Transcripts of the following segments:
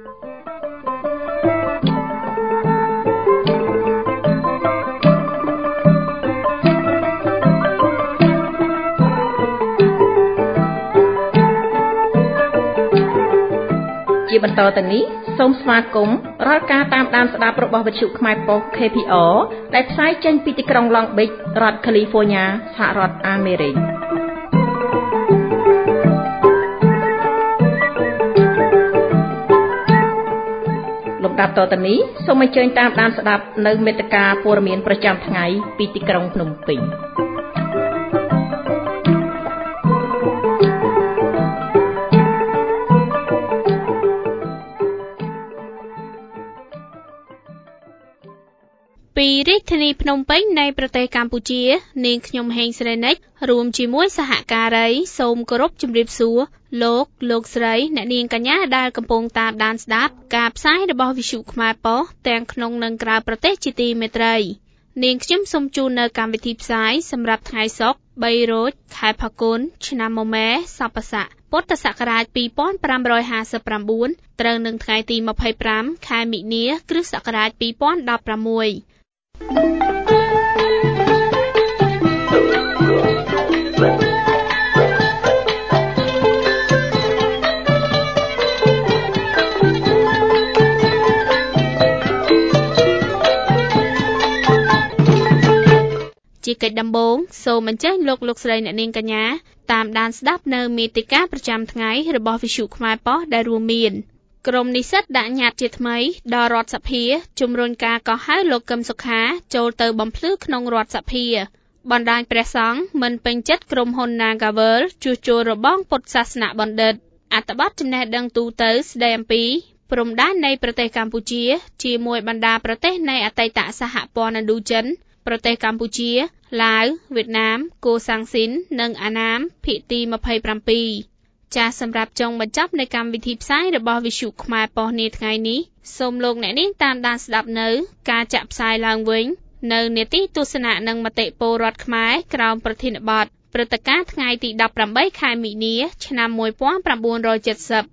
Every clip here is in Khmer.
ជាបន្តទៅនេះសូមស្វាគមន៍រាល់ការតាមដានស្ដាប់របស់វិទ្យុខ្មែរប៉ុស្តិ៍ KPR ដែលផ្សាយចេញពីទីក្រុង Long Beach រដ្ឋ California សហរដ្ឋអាមេរិកលំដាប់តទៅនេះសូមអញ្ជើញតាមដានស្ដាប់នៅមេត្តាព័ត៌មានប្រចាំថ្ងៃពីទីក្រុងភ្នំពេញពីរាជធានីភ្នំពេញនៃប្រទេសកម្ពុជានាងខ្ញុំហេងស្រីនិចរួមជាមួយសហការីសូមគោរពជម្រាបសួរលោកស្រីអ្នកនាងកញ្ញាដែលកំពុងតាមដានស្ដាប់ការផ្សាយរបស់វិទ្យុខ្មែរប៉ុស្តិ៍ទាំងក្នុងនិងក្រៅប្រទេសជាទីមេត្រីនាងខ្ញុំសូមជូននៅកម្មវិធីផ្សាយសម្រាប់ថ្ងៃសុក្រ3រោចខែផល្គុនឆ្នាំមមែសប្បស័កពុទ្ធសករាជ2559ត្រូវនឹងថ្ងៃទី25ខែមិនិនាគ្រិស្តសករាជ2016ជាកិច្ចដំបូងសូមអញ្ជើញលោកស្រីអ្នកនាងកញ្ញាតាមដានស្ដាប់នៅមេតិកាប្រចាំថ្ងៃរបស់វិទ្យុខ្មែរប៉ុស្តិ៍ដែលរួមមានក្រុមនិស្សិតដាក់ញត្តិជាថ្មីដល់រដ្ឋសភាជំរុញការកោះហៅលោកកឹមសុខាចូលទៅបំភ្លឺក្នុងរដ្ឋសភាបណ្ដាញព្រះសង្ឃមិនពេញចិត្តក្រុមហ៊ុន Nagavel ជួសជុលរបងពុទ្ធសាសនបណ្ឌិតអត្ថបទចំណេះដឹងទូទៅស្ដីអំពីព្រំដែននៃប្រទេសកម្ពុជាជាមួយបណ្ដាប្រទេសនៃអតីតសហព័ន្ធឥណ្ឌូចិនប្រទេសកម្ពុជាឡាវវៀតណាមកូសាំងស៊ីននិងអាណាមភាគទី27ចាសសម្រាប់ចុងបញ្ចប់នៃកម្មវិធីផ្សាយរបស់វិទ្យុខ្មែរប៉ុស្តិ៍នាថ្ងៃនេះសូមលោកអ្នកនាងតាមដានស្ដាប់នៅការចាក់ផ្សាយឡើងវិញនៅនេតិទស្សនៈនិងមតិពលរដ្ឋខ្មែរក្រោមប្រធានបទព្រឹត្តិការណ៍ថ្ងៃទី18ខែមិនិនាឆ្នាំ1970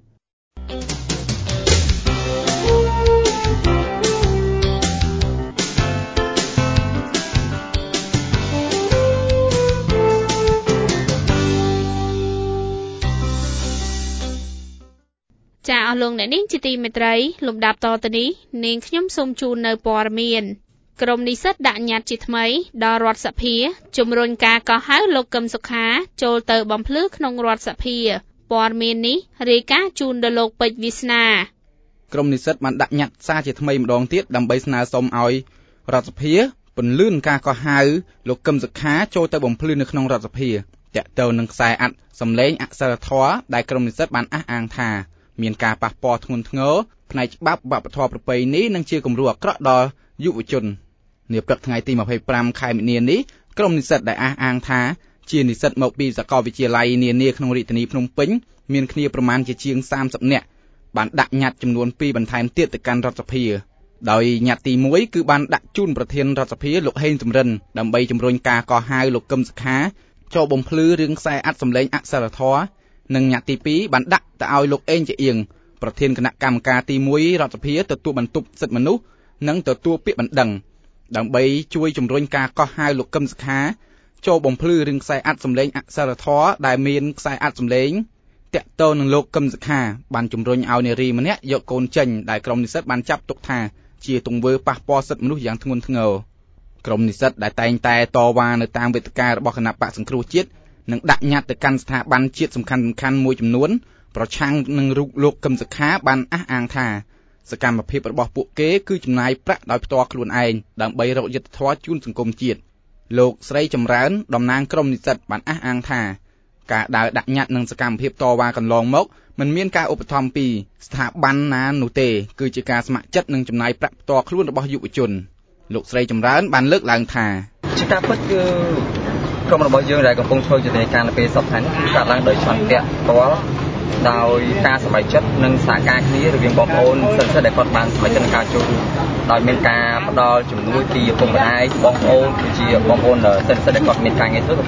ចាអស់លោកអ្នកនាងជាទីមេត្រីលំដាប់តទៅនេះនាងខ្ញុំសូមជូននៅព័ត៌មានក្រុមនិស្សិតដាក់ញត្តិជាថ្មីដល់រដ្ឋសភាជំរុញការកោះហៅលោកកឹមសុខាចូលទៅបំភ្លឺក្នុងរដ្ឋសភាព័ត៌មាននេះរាយការណ៍ជូនដល់លោកពេជ្រវាសនាក្រុមនិស្សិតបានដាក់ញត្តិសារជាថ្មីម្ដងទៀតដើម្បីស្នើសុំឲ្យរដ្ឋសភាពន្លឿនការកោះហៅលោកកឹមសុខាចូលទៅបំភ្លឺនៅក្នុងរដ្ឋសភាតាក់ទងនឹងខ្សែអាចសម្លេងអក្សរធម៌ដែលក្រុមនិស្សិតបានអះអាងថាមានការប៉ះពាល់ធ្ងន់ធ្ងរផ្នែកច្បាប់វប្បធម៌ប្រពៃណីនិងជាគំរូអាក្រក់ដល់យុវជននាព្រឹកថ្ងៃទី25ខែមិនិនានេះក្រុមនិស្សិតដែលអះអាងថាជានិស្សិតមកពីសាកលវិទ្យាល័យនានាក្នុងរាជធានីភ្នំពេញមានគ្នាប្រមាណជាជាង30នាក់បានដាក់ញត្តិចំនួន2បន្ថែមទៀតទៅកាន់រដ្ឋសភាដោយញត្តិទី1គឺបានដាក់ជូនប្រធានរដ្ឋសភាលោកហេងសំរិនដើម្បីជំរុញការកោះហៅលោកកឹមសុខាចូលបំភ្លឺរឿងខ្សែអាចសម្លេងអក្សរធម៌និងញត្តិទី2បានដាក់ទៅឲ្យលោកអេងជាអៀងប្រធានគណៈកម្មការទី1រដ្ឋសភាទទួលបន្ទុកសិទ្ធិមនុស្សនិងទទួលពាក្យបណ្ដឹងដើម្បីជួយជំរុញការកោះហៅលោកកឹមសុខាចូលបំភ្លឺរឿងខ្សែអាចសម្លេងអក្សរធម៌ដែលមានខ្សែអាចសម្លេងតាក់ទងនឹងលោកកឹមសុខាបានជំរុញឲ្យនារីម្នាក់យកកូនចេញដែលក្រុមនិស្សិតបានចាប់ទុកថាជាទង្វើប៉ះពាល់សិទ្ធិមនុស្សយ៉ាងធ្ងន់ធ្ងរក្រុមនិស្សិតដែលតែងតែតវ៉ានៅតាមវេទិការបស់គណៈបកសង្គ្រោះជាតិនឹងដាក់ញត្តិទៅកាន់ស្ថាប័នជាតិសំខាន់ៗមួយចំនួនប្រឆាំងនឹងរូបលោកកឹមសុខាបានអះអាងថាសកម្មភាពរបស់ពួកគេគឺចំណាយប្រាក់ដោយផ្ទាល់ខ្លួនឯងដើម្បីរកយុត្តិធម៌ជូនសង្គមជាតិលោកស្រីចម្រើនតំណាងក្រុមនិស្សិតបានអះអាងថាការដើរដាក់ញត្តិនឹងសកម្មភាពតវ៉ាកន្លងមកមិនមានការឧបត្ថម្ភពីស្ថាប័នណានោះទេគឺជាការស្ម័គ្រចិត្តនិងចំណាយប្រាក់ផ្ទាល់ខ្លួនរបស់យុវជនលោកស្រីចម្រើនបានលើកឡើងថាជាការពិតគឺក្រុមរបស់យើងដែលកំពុងធ្វើយុទ្ធនាការនៅពេលសប្តាហ៍នេះគឺកើតឡើងដោយឆន្ទៈផ្ទាល់ដោយការសម្រេចចិត្តនិងសហការគ្នារវាងបងប្អូនសិស្សដែលគាត់បានសម្រេចចិត្តក្នុងការចូលរួមដោយមានការផ្ដល់ជំនួយពីឪពុកម្ដាយបងប្អូនគឺជាបងប្អូនសិស្សដែលគាត់មានការងារធ្វើគាត់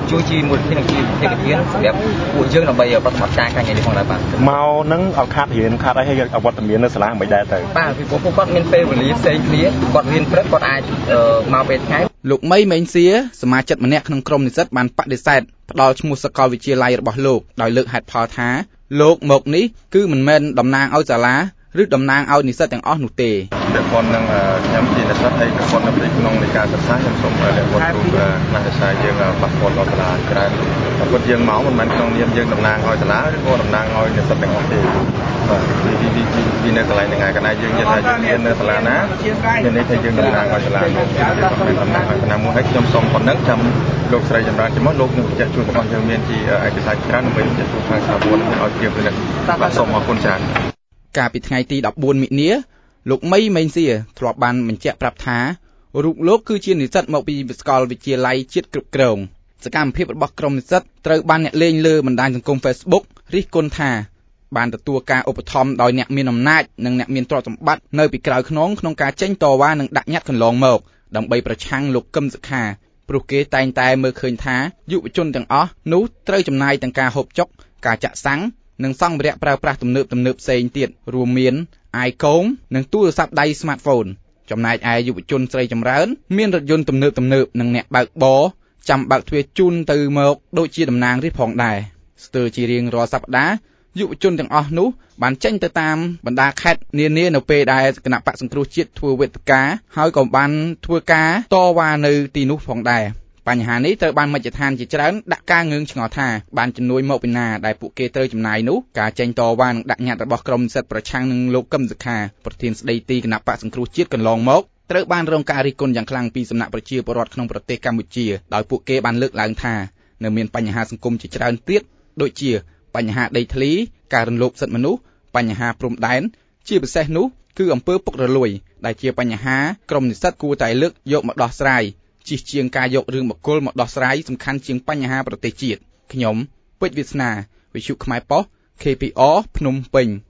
ជួយជាមួយគ្នានឹងជាវិទ្យាសម្រាប់ពួកយើងដើម្បីប្រតិបត្តិការការងារនេះផងដែរបាទមកនឹងអត់ខាត់រៀនខាត់អីហើយអវត្តមាននៅសាលាមិនដែរទៅបាទពីពួកគាត់មានពេលវេលាផ្សេងគ្នាគាត់រៀនព្រឹកគាត់អាចមកពេលថ្ងៃលោកមីមេងសៀសមាជិកម្នាក់ក្នុងក្រុមនិស្សិតបានបដិសេធផ្ដល់ឈ្មោះសាកលវិទ្យាល័យរបស់លោកដោយលើកហេតុផលថាលោកមកនេះគឺមិនមែនតំណាងឲ្យសាលាឬតំណាងឲ្យនិស្សិតទាំងអស់នោះទេពាក់ព័ន្ធនឹងខ្ញុំជានិស្សិតហើយពាក់ព័ន្ធនឹងក្នុងនៃការសិក្សាខ្ញុំសូមលះបង់ទូខ្លះសារយើងប៉ះពាល់ដល់សាលាច្រើនតែគាត់យើងមកមិនមែនក្នុងនាមយើងតំណាងឲ្យសាលាឬក៏តំណាងឲ្យនិស្សិតទាំងអស់ទេបាទពីនៅកន្លែងហ្នឹងហើយកណ្ដាលយើងនិយាយថាយើងរៀននៅសាលាណាមានន័យថាយើងតំណាងឲ្យសាលានោះមិនតំណាងឲ្យសាលាមួយហើយខ្ញុំសូមប៉ុណ្ណឹងចាំលោកស្រីចម្រើនជាមួយលោកនឹងបញ្ជាក់ជួយរបស់យើងមានជាឯកសារច្រើនដើម្បីបញ្ជាក់ជួយខាងស្ថាប័នឲ្យជាពិនិត្យបាទសូមអរគុណច្រើនកាលពីថ្ងៃទី14មិនិនាលោកមីមេងសៀធ្លាប់បានបញ្ជាក់ប្រាប់ថារូបលោកគឺជានិស្សិតមកពីសាកលវិទ្យាល័យជាតិគ្រប់គ្រងសកម្មភាពរបស់ក្រុមនិស្សិតត្រូវបានអ្នកលេងលើបណ្ដាញសង្គម Facebook រិះគន់ថាបានទទួលការឧបត្ថម្ភដោយអ្នកមានអំណាចនិងអ្នកមានទ្រព្យសម្បត្តិនៅពីក្រៅខ្នងក្នុងការចេញតវ៉ានិងដាក់ញត្តិកន្លងមកដើម្បីប្រឆាំងលោកកឹមសុខាព្រោះគេតែងតែមើលឃើញថាយុវជនទាំងអស់នោះត្រូវចំណាយទាំងការហូបចុកការចាក់សាំងនិងសម្ភារៈប្រើប្រាស់ទំនើបផ្សេងទៀតរួមមាន iPhone និងទូរស័ព្ទដៃ Smartphone ចំណែកឯយុវជនស្រីចម្រើនមានរថយន្តទំនើបនិងអ្នកបើកបរចាំបើកទ្វារជូនទៅមកដូចជាតំណាងរាស្ត្រផងដែរស្ទើរជារៀងរាល់សប្តាហ៍យុវជនទាំងអស់នោះបានចេញទៅតាមបណ្ដាខេត្តនានានៅពេលដែលគណៈបក្សសង្គ្រោះជាតិធ្វើវេទិកាហើយក៏បានធ្វើការតវ៉ានៅទីនោះផងដែរបញ្ហានេះត្រូវបានមជ្ឈដ្ឋានជាច្រើនដាក់ការងឿងឆ្ងល់ថាបានជំនួយមកពីណាដែលពួកគេត្រូវចំណាយនោះការចេញតវ៉ានិងដាក់ញត្តិរបស់ក្រុមនិស្សិតប្រឆាំងនឹងលោកកឹមសុខាប្រធានស្ដីទីគណៈបក្សសង្គ្រោះជាតិកន្លងមកត្រូវបានរងការរិះគន់យ៉ាងខ្លាំងពីសំណាក់ប្រជាពលរដ្ឋក្នុងប្រទេសកម្ពុជាដោយពួកគេបានលើកឡើងថានៅមានបញ្ហាសង្គមជាច្រើនទៀតដូចជាបញ្ហាដីធ្លីការរំលោភសិទ្ធិមនុស្សបញ្ហាព្រំដែនជាពិសេសនោះគឺអំពើពុករលួយដែលជាបញ្ហាក្រុមនិស្សិតគួរតែលើកយកមកដោះស្រាយជិះជាងការយករឿងបុគ្គលមកដោះស្រាយសំខាន់ជាងបញ្ហាប្រទេសជាតិខ្ញុំពេជ្រវាសនាវិទ្យុខ្មែរប៉ុស្តិ៍ KPR ភ្នំពេញ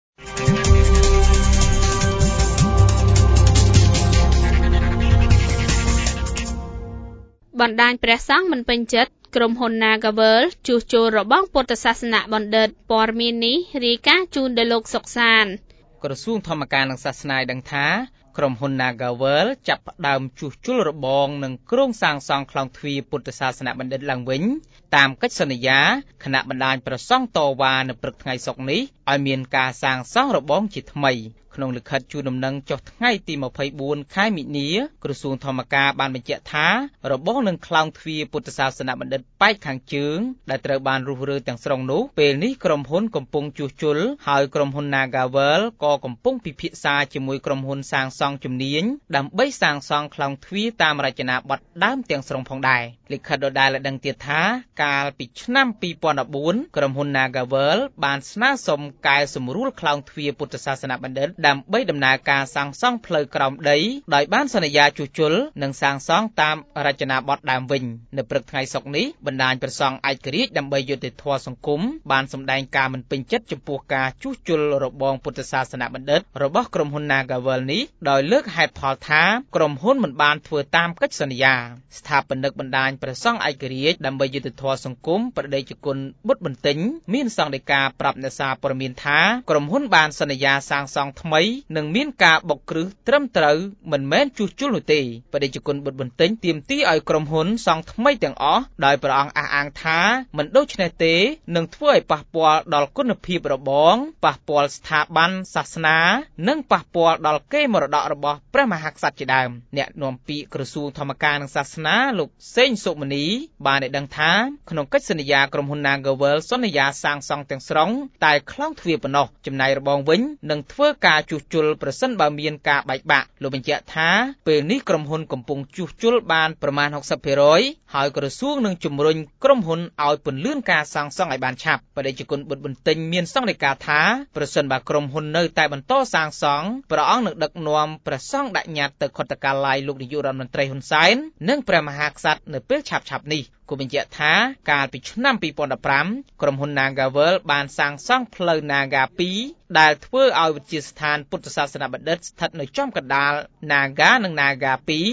បណ្ដាញព្រះសង្ឃមិនពេញចិត្តក្រុមហ៊ុន Nagavel ជួសជុលរបងពុទ្ធសាសនបណ្ឌិតព័ត៌មាននេះរាយការណ៍ជូនដល់លោកសុកសានក្រសួងធម្មការនិងសាសនាដឹងថាក្រុមហ៊ុន Nagavel ចាប់ផ្ដើមជួសជុលរបងនិងគ្រោងសាងសង់ក្លោងទ្វារពុទ្ធសាសនបណ្ឌិតឡើងវិញតាមកិច្ចសន្យាគណៈបណ្ដាញប្រសង់តវ៉ានៅព្រឹកថ្ងៃសុក្រនេះឲ្យមានការសាងសង់របងជាថ្មីក្នុងលិខិតជូនដំណឹងចុះថ្ងៃទី24ខែមិនិនាក្រសួងធម្មការបានបញ្ជាក់ថារបងនឹងក្លោងទ្វារពុទ្ធសាសនបណ្ឌិតប៉ែកខាងជើងដែលត្រូវបានរុះរើទាំងស្រុងនោះពេលនេះក្រុមហ៊ុនកំពុងជួសជុលហើយក្រុមហ៊ុន Nagavel ក៏កំពុងពិភាក្សាជាមួយក្រុមហ៊ុនសាងសង់ជំនាញដើម្បីសាងសង់ក្លោងទ្វារតាមរចនាបថដើមទាំងស្រុងផងដែរលិខិតដដែលឲ្យដឹងទៀតថាកាលពីឆ្នាំ2014ក្រុមហ៊ុន Nagavel បានស្នើសុំកែសម្រួលក្លោងទ្វារពុទ្ធសាសនបណ្ឌិតដើម្បីដំណើរការសាងសង់ផ្លូវក្រោមដីដោយបានសន្យាជួសជុលនិងសាងសង់តាមរចនាបថដើមវិញនៅព្រឹកថ្ងៃសុក្រនេះបណ្ដាញព្រះសង្ឃឯករាជ្យដើម្បីយុត្តិធម៌សង្គមបានសម្ដែងការមិនពេញចិត្តចំពោះការជួសជុលរបងពុទ្ធសាសនបណ្ឌិតរបស់ក្រុមហ៊ុន Nagavel នេះដោយលើកហេតុផលថាក្រុមហ៊ុនមិនបានធ្វើតាមកិច្ចសន្យាស្ថាបនិកបណ្ដាញព្រះសង្ឃឯករាជ្យដើម្បីយុត្តិធម៌សង្គមប្រដេជគុណបុត្របន្ទិញមានសង្ឃដីកាប្រាប់អ្នកសារព័ត៌មានថាក្រុមហ៊ុនបានសន្យាសាងសង់ថ្មីនិងមានការបុកគ្រឹះត្រឹមត្រូវមិនមែនជួសជុលនោះទេបដិជគុណបុត្របន្ទិញទាមទារឲ្យក្រុមហ៊ុនសង់ថ្មីទាំងអស់ដោយព្រះអង្គអះអាងថាមិនដូច្នេះទេនឹងធ្វើឲ្យប៉ះពាល់ដល់គុណភាពរបងប៉ះពាល់ស្ថាប័នសាសនានិងប៉ះពាល់ដល់កេរមរតករបស់ព្រះមហាក្សត្រជាដើមអ្នកនាំពាក្យក្រសួងធម្មការនិងសាសនាលោកសេងសុមនីបានឲ្យដឹងថាក្នុងកិច្ចសន្យាក្រុមហ៊ុន Nagavel សន្យាសាងសង់ទាំងស្រុងតែក្លោងទ្វារប៉ុណ្ណោះចំណែករបងវិញនឹងធ្វើការជួសជុលប្រសិនបើមានការបែកបាក់លោកបញ្ជាក់ថាពេលនេះក្រុមហ៊ុនកំពុងជួសជុលបានប្រមាណ 60% ហើយក្រសួងនឹងជំរុញក្រុមហ៊ុនឲ្យពន្លឿនការសាងសង់ឲ្យបានឆាប់បដិជគុណបុត្របន្ទិញមានសង្ឃដីកាថាប្រសិនបើក្រុមហ៊ុននៅតែបន្តសាងសង់ព្រះអង្គនឹងដឹកនាំព្រះសង្ឃដាក់ញត្តិទៅខុទ្ទកាល័យលោកនាយករដ្ឋមន្ត្រីហ៊ុនសែននិងព្រះមហាក្សត្រនៅពេលឆាប់ៗនេះគូបញ្ជាក់ថាកាលពីឆ្នាំ2015ក្រុមហ៊ុន Nagavel បានសាងសង់ផ្លូវ Naga 2ដែលធ្វើឲ្យវិទ្យាស្ថានពុទ្ធសាសនបណ្ឌិតស្ថិតនៅចំកណ្ដាល Naga និង Naga 2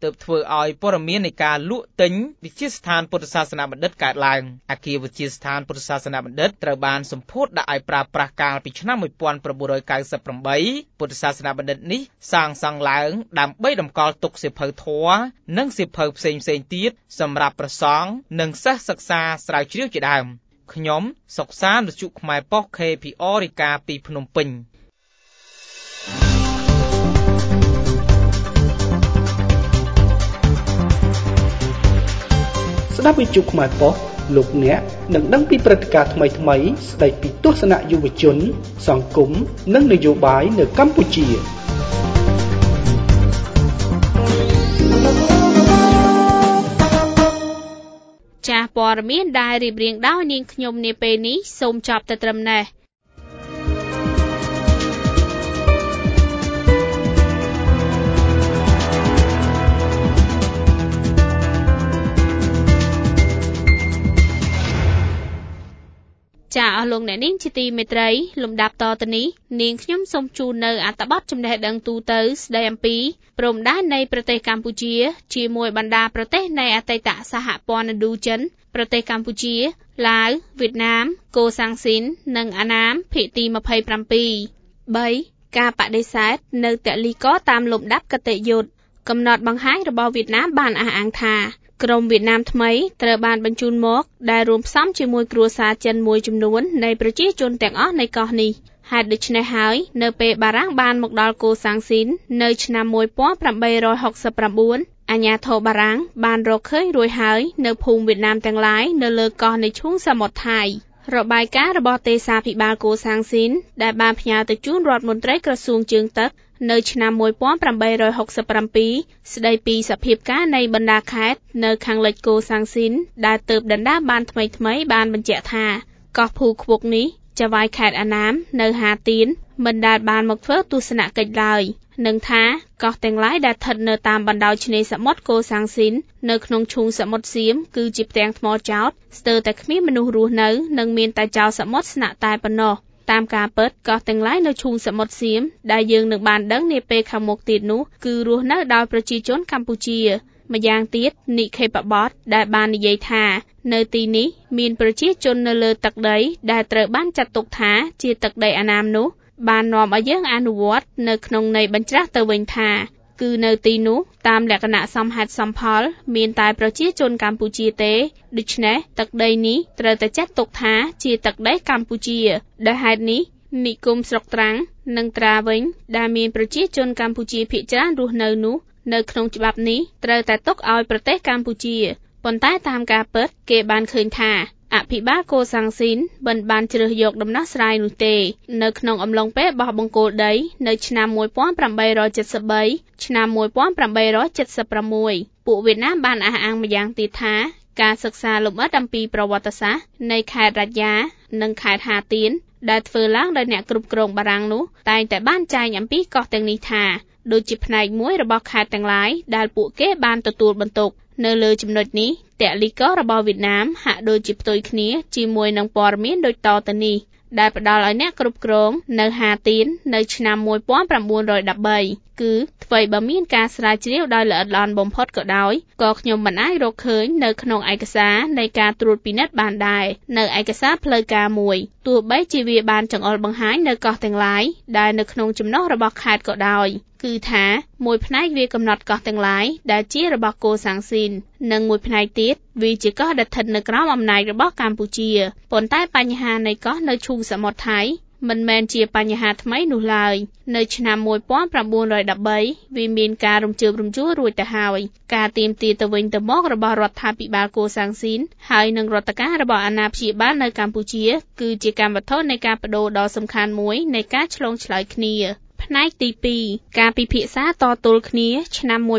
ទើបធ្វើឲ្យព័ត៌មាននៃការលក់ទិញវិទ្យាស្ថានពុទ្ធសាសនាបណ្ឌិតកើតឡើងអគារវិទ្យាស្ថានពុទ្ធសាសនាបណ្ឌិតត្រូវបានសម្ពោធដាក់ឲ្យប្រើប្រាស់កាលពីឆ្នាំ1998ពុទ្ធសាសនាបណ្ឌិតនេះសាងសង់ឡើងដើម្បីតម្កល់ទុកសៀវភៅធម៌និងសៀវភៅផ្សេងៗទៀតសម្រាប់ព្រះសង្ឃនិងសិស្សសិក្សាស្រាវជ្រាវជាដើមខ្ញុំសុកសានវិទ្យុខ្មែរប៉ុស្តិ៍ KPR រាយការណ៍ពីភ្នំពេញស្ដាប់វិទ្យុខ្មែរប៉ុស្តិ៍លោកអ្នកនឹងដឹងពីព្រឹត្តិការណ៍ថ្មីៗស្ដីពីទស្សនៈយុវជនសង្គមនិងនយោបាយនៅកម្ពុជាចាស់ព័ត៌មានដែលរៀបរៀងដោយនាងខ្ញុំនាពេលនេះសូមចប់តែត្រឹមនេះចាអស់លោកអ្នកនាងជាទីមេត្រីលំដាប់តទៅនេះនាងខ្ញុំសូមជូននៅអត្ថបទចំណេះដឹងទូទៅស្ដីអំពីព្រំដែននៃប្រទេសកម្ពុជាជាមួយបណ្ដាប្រទេសនៃអតីតសហព័ន្ធឥណ្ឌូចិនប្រទេសកម្ពុជាឡាវវៀតណាមកូសាំងស៊ីននិងអាណាមភាគទី27 3. ការបដិសេធនៅតលីកតាមលំដាប់គតិយុត្តកំណត់បង្ហាញរបស់វៀតណាមបានអះអាងថាក្រុមវៀតណាមថ្មីត្រូវបានបញ្ជូនមកដែលរួមផ្សំជាមួយគ្រួសារចិនមួយចំនួននៃប្រជាជនទាំងអស់នៃកោះនេះហេតុដូច្នេះហើយនៅពេលបារាំងបានមកដល់កូសាំងស៊ីននៅឆ្នាំ1869អាញាធរបារាំងបានរកឃើញរួចហើយនៅភូមិវៀតណាមទាំងឡាយនៅលើកោះនៃឈូងសមុទ្រថៃរបាយការណ៍របស់ទេសាភិបាលកូសាំងស៊ីនដែលបានផ្ញើទៅជូនរដ្ឋមន្ត្រីក្រសួងជើងទឹកនៅឆ្នាំ1867ស្ដីពីសភាពការនៃបណ្ដាខេត្តនៅខាងលិចកូសាំងស៊ីនដែលទើបដណ្ដើមបានថ្មីៗបានបញ្ជាក់ថាកោះភូខ្វុកនេះចៅហ្វាយខេត្តអាណាមនៅហាទៀនមិនដែលបានមកធ្វើទស្សនកិច្ចឡើយនឹងថាកោះទាំងឡាយដែលស្ថិតនៅតាមបណ្ដោយឆ្នេរសមុទ្រកូសាំងស៊ីននៅក្នុងឈូងសមុទ្រសៀមគឺជាផ្ទាំងថ្មចោតស្ទើរតែគ្មានមនុស្សរស់នៅនិងមានតែចោលសមុទ្រស្នាក់តែប៉ុណ្ណោះតាមការពិតកោះទាំងឡាយនៅឈូងសមុទ្រសៀមដែលយើងនឹងបានដឹងនាពេលខាងមុខទៀតនោះគឺរស់នៅដោយប្រជាជនកម្ពុជាម្យ៉ាងទៀតនិខេបបទដែលបាននិយាយថានៅទីនេះមានប្រជាជននៅលើទឹកដីដែលត្រូវបានចាត់ទុកថាជាទឹកដីអាណាមនោះបាននាំឲ្យយើងអនុវត្តនៅក្នុងន័យបញ្ច្រាស់ទៅវិញថាគឺនៅទីនោះតាមលក្ខណៈសមហេតុសមផលមានតែប្រជាជនកម្ពុជាទេដូច្នេះទឹកដីនេះត្រូវតែចាត់ទុកថាជាទឹកដីកម្ពុជាដោយហេតុនេះនិគមស្រុកត្រាំងនិងត្រាវិញដែលមានប្រជាជនកម្ពុជាភាគច្រើនរស់នៅនោះនៅក្នុងច្បាប់នេះត្រូវតែទុកឲ្យប្រទេសកម្ពុជាប៉ុន្តែតាមការពិតគេបានឃើញថាអភិបាលកូសាំងស៊ីនមិនបានជ្រើសយកដំណោះស្រាយនោះទេនៅក្នុងអំឡុងពេលបោះបង្គោលដីនៅឆ្នាំ1873ឆ្នាំ1876ពួកវៀតណាមបានអះអាងម្យ៉ាងទៀតថាការសិក្សាលម្អិតអំពីប្រវត្តិសាស្ត្រនៃខេត្តរ៉ាយ៉ានិងខេត្តហាទៀនដែលធ្វើឡើងដោយអ្នកគ្រប់គ្រងបារាំងនោះតែងតែបានចែងអំពីកោះទាំងនេះថាដូចជាផ្នែកមួយរបស់ខេត្តទាំងឡាយដែលពួកគេបានទទួលបន្ទុកនៅលើចំណុចនេះតលីករបស់វៀតណាមហាក់ដូចជាផ្ទុយគ្នាជាមួយនឹងព័ត៌មានដូចតទៅនេះដែលផ្ដល់ឲ្យអ្នកគ្រប់គ្រងនៅហាទៀននៅឆ្នាំ1913គឺថ្មីបើមានការស្រាវជ្រាវដោយល្អិតល្អន់បំផុតក៏ដោយក៏ខ្ញុំមិនអាចរកឃើញនៅក្នុងឯកសារនៃការត្រួតពិនិត្យបានដែរនៅឯកសារផ្លូវការមួយទោះបីជាវាបានចង្អុលបង្ហាញនៅកោះទាំងឡាយដែលនៅក្នុងចំណុះរបស់ខេត្តក៏ដោយគឺថាមួយផ្នែកវាកំណត់កោះទាំងឡាយដែលជារបស់កូសាំងស៊ីននិងមួយផ្នែកទៀតវាជាកោះដែលស្ថិតនៅក្រោមអំណាចរបស់កម្ពុជាប៉ុន្តែបញ្ហានៃកោះនៅឈូងសមុទ្រថៃមិនមែនជាបញ្ហាថ្មីនោះឡើយនៅឆ្នាំ1913វាមានការរំជើបរំជួលរួចទៅហើយការទាមទារទៅវិញទៅមករបស់រដ្ឋាភិបាលកូសាំងស៊ីនហើយនិងរដ្ឋការរបស់អាណាព្យាបាលនៅកម្ពុជាគឺជាកម្មវត្ថុនៃការបដូរដ៏សំខាន់មួយនៃការឆ្លងឆ្លើយគ្នាផ្នែកទី2ការពិភាក្សាតទល់គ្នាឆ្នាំ1913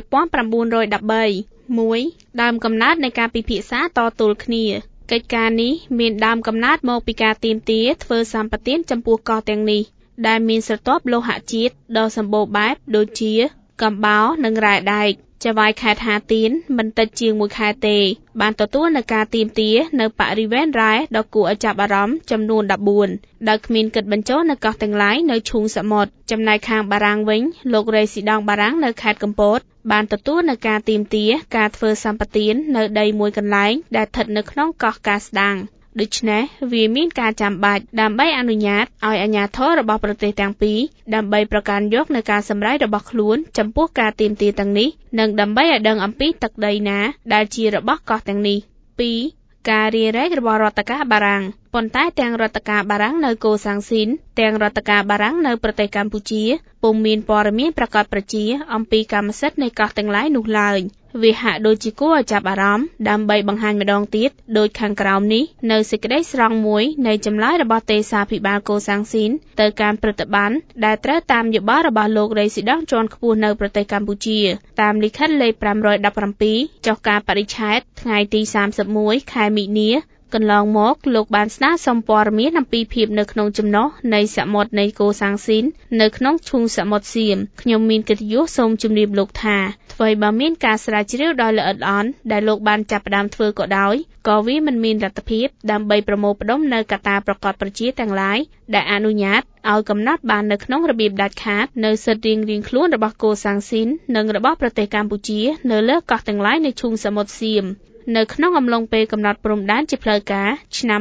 1. ដើមកំណើតនៃការពិភាក្សាតទល់គ្នាកិច្ចការនេះមានដើមកំណើតមកពីការទាមទារធ្វើសម្បទានចំពោះកោះទាំងនេះដែលមានស្រទាប់លោហៈជាតិដ៏សម្បូរបែបដូចជាកំបោរនិងរ៉ែដែកចវាយខេត្តហាទៀនមិនតិចជាង1ខែទេបានទទួលនៅការទាមទារនៅបរិវេណរ៉ែដ៏គួរឲ្យចាប់អារម្មណ៍ចំនួន14ដោយគ្មានគិតបញ្ចូលនៅកោះទាំងឡាយនៅឈូងសមុទ្រចំណែកខាងបារាំងវិញលោករេស៊ីដង់បារាំងនៅខេត្តកំពតបានទទួលនៅការទាមទារការធ្វើសម្បទាននៅដីមួយកន្លែងដែលស្ថិតនៅក្នុងកោះកាស្តាំងដូច្នេះវាមានការចាំបាច់ដើម្បីអនុញ្ញាតឲ្យអាជ្ញាធររបស់ប្រទេសទាំងពីរដើម្បីប្រកាន់យកនៅការសម្រេចរបស់ខ្លួនចំពោះការទាមទារទាំងនេះនិងដើម្បីឲ្យដឹងអំពីទឹកដីណាដែលជារបស់កោះទាំងនេះ 2. ការរាយរែករបស់រដ្ឋការបារាំងប៉ុន្តែទាំងរដ្ឋការបារាំងនៅកូសាំងស៊ីនទាំងរដ្ឋការបារាំងនៅប្រទេសកម្ពុជាពុំមានព័ត៌មានប្រកាសប្រជាអំពីកម្មសិទ្ធិនៃកោះទាំងឡាយនោះឡើយវាហាក់ដូចជាគួរឲ្យចាប់អារម្មណ៍ដើម្បីបង្ហាញម្ដងទៀតដោយខាងក្រោមនេះនៅសេចក្តីស្រង់មួយនៃចម្លើយរបស់ទេសាភិបាលកូសាំងស៊ីនទៅការប្រតិបត្តិដែលត្រូវតាមយោបល់របស់លោករេស៊ីដង់ជាន់ខ្ពស់នៅប្រទេសកម្ពុជាតាមលិខិតលេខ517ចុះការបរិច្ឆេទថ្ងៃទី31ខែមិនិនាកន្លងមកលោកបានស្នើសុំព័ត៌មានអំពីភាពនៅក្នុងចំណុះនៃសមុទ្រនៃកូសាំងស៊ីននៅក្នុងឈូងសមុទ្រសៀមខ្ញុំមានកិត្តិយសសូមជម្រាបលោកថាអ្វីបើមានការស្រាវជ្រាវដោយល្អិតល្អន់ដែលលោកបានចាប់ផ្ដើមធ្វើក៏ដោយក៏វាមិនមានលទ្ធភាពដើម្បីប្រមូលផ្ដុំនៅកត្តាប្រកបប្រជាទាំងឡាយដែលអនុញ្ញាតឲ្យកំណត់បាននៅក្នុងរបៀបដាច់ខាតនៅសិទ្ធិរៀងៗខ្លួនរបស់កូសាំងស៊ីននិងរបស់ប្រទេសកម្ពុជានៅលើកោះទាំងឡាយនៃឈូងសមុទ្រសៀមនៅក្នុងអំឡុងពេលកំណត់ព្រំដែនជាផ្លូវការឆ្នាំ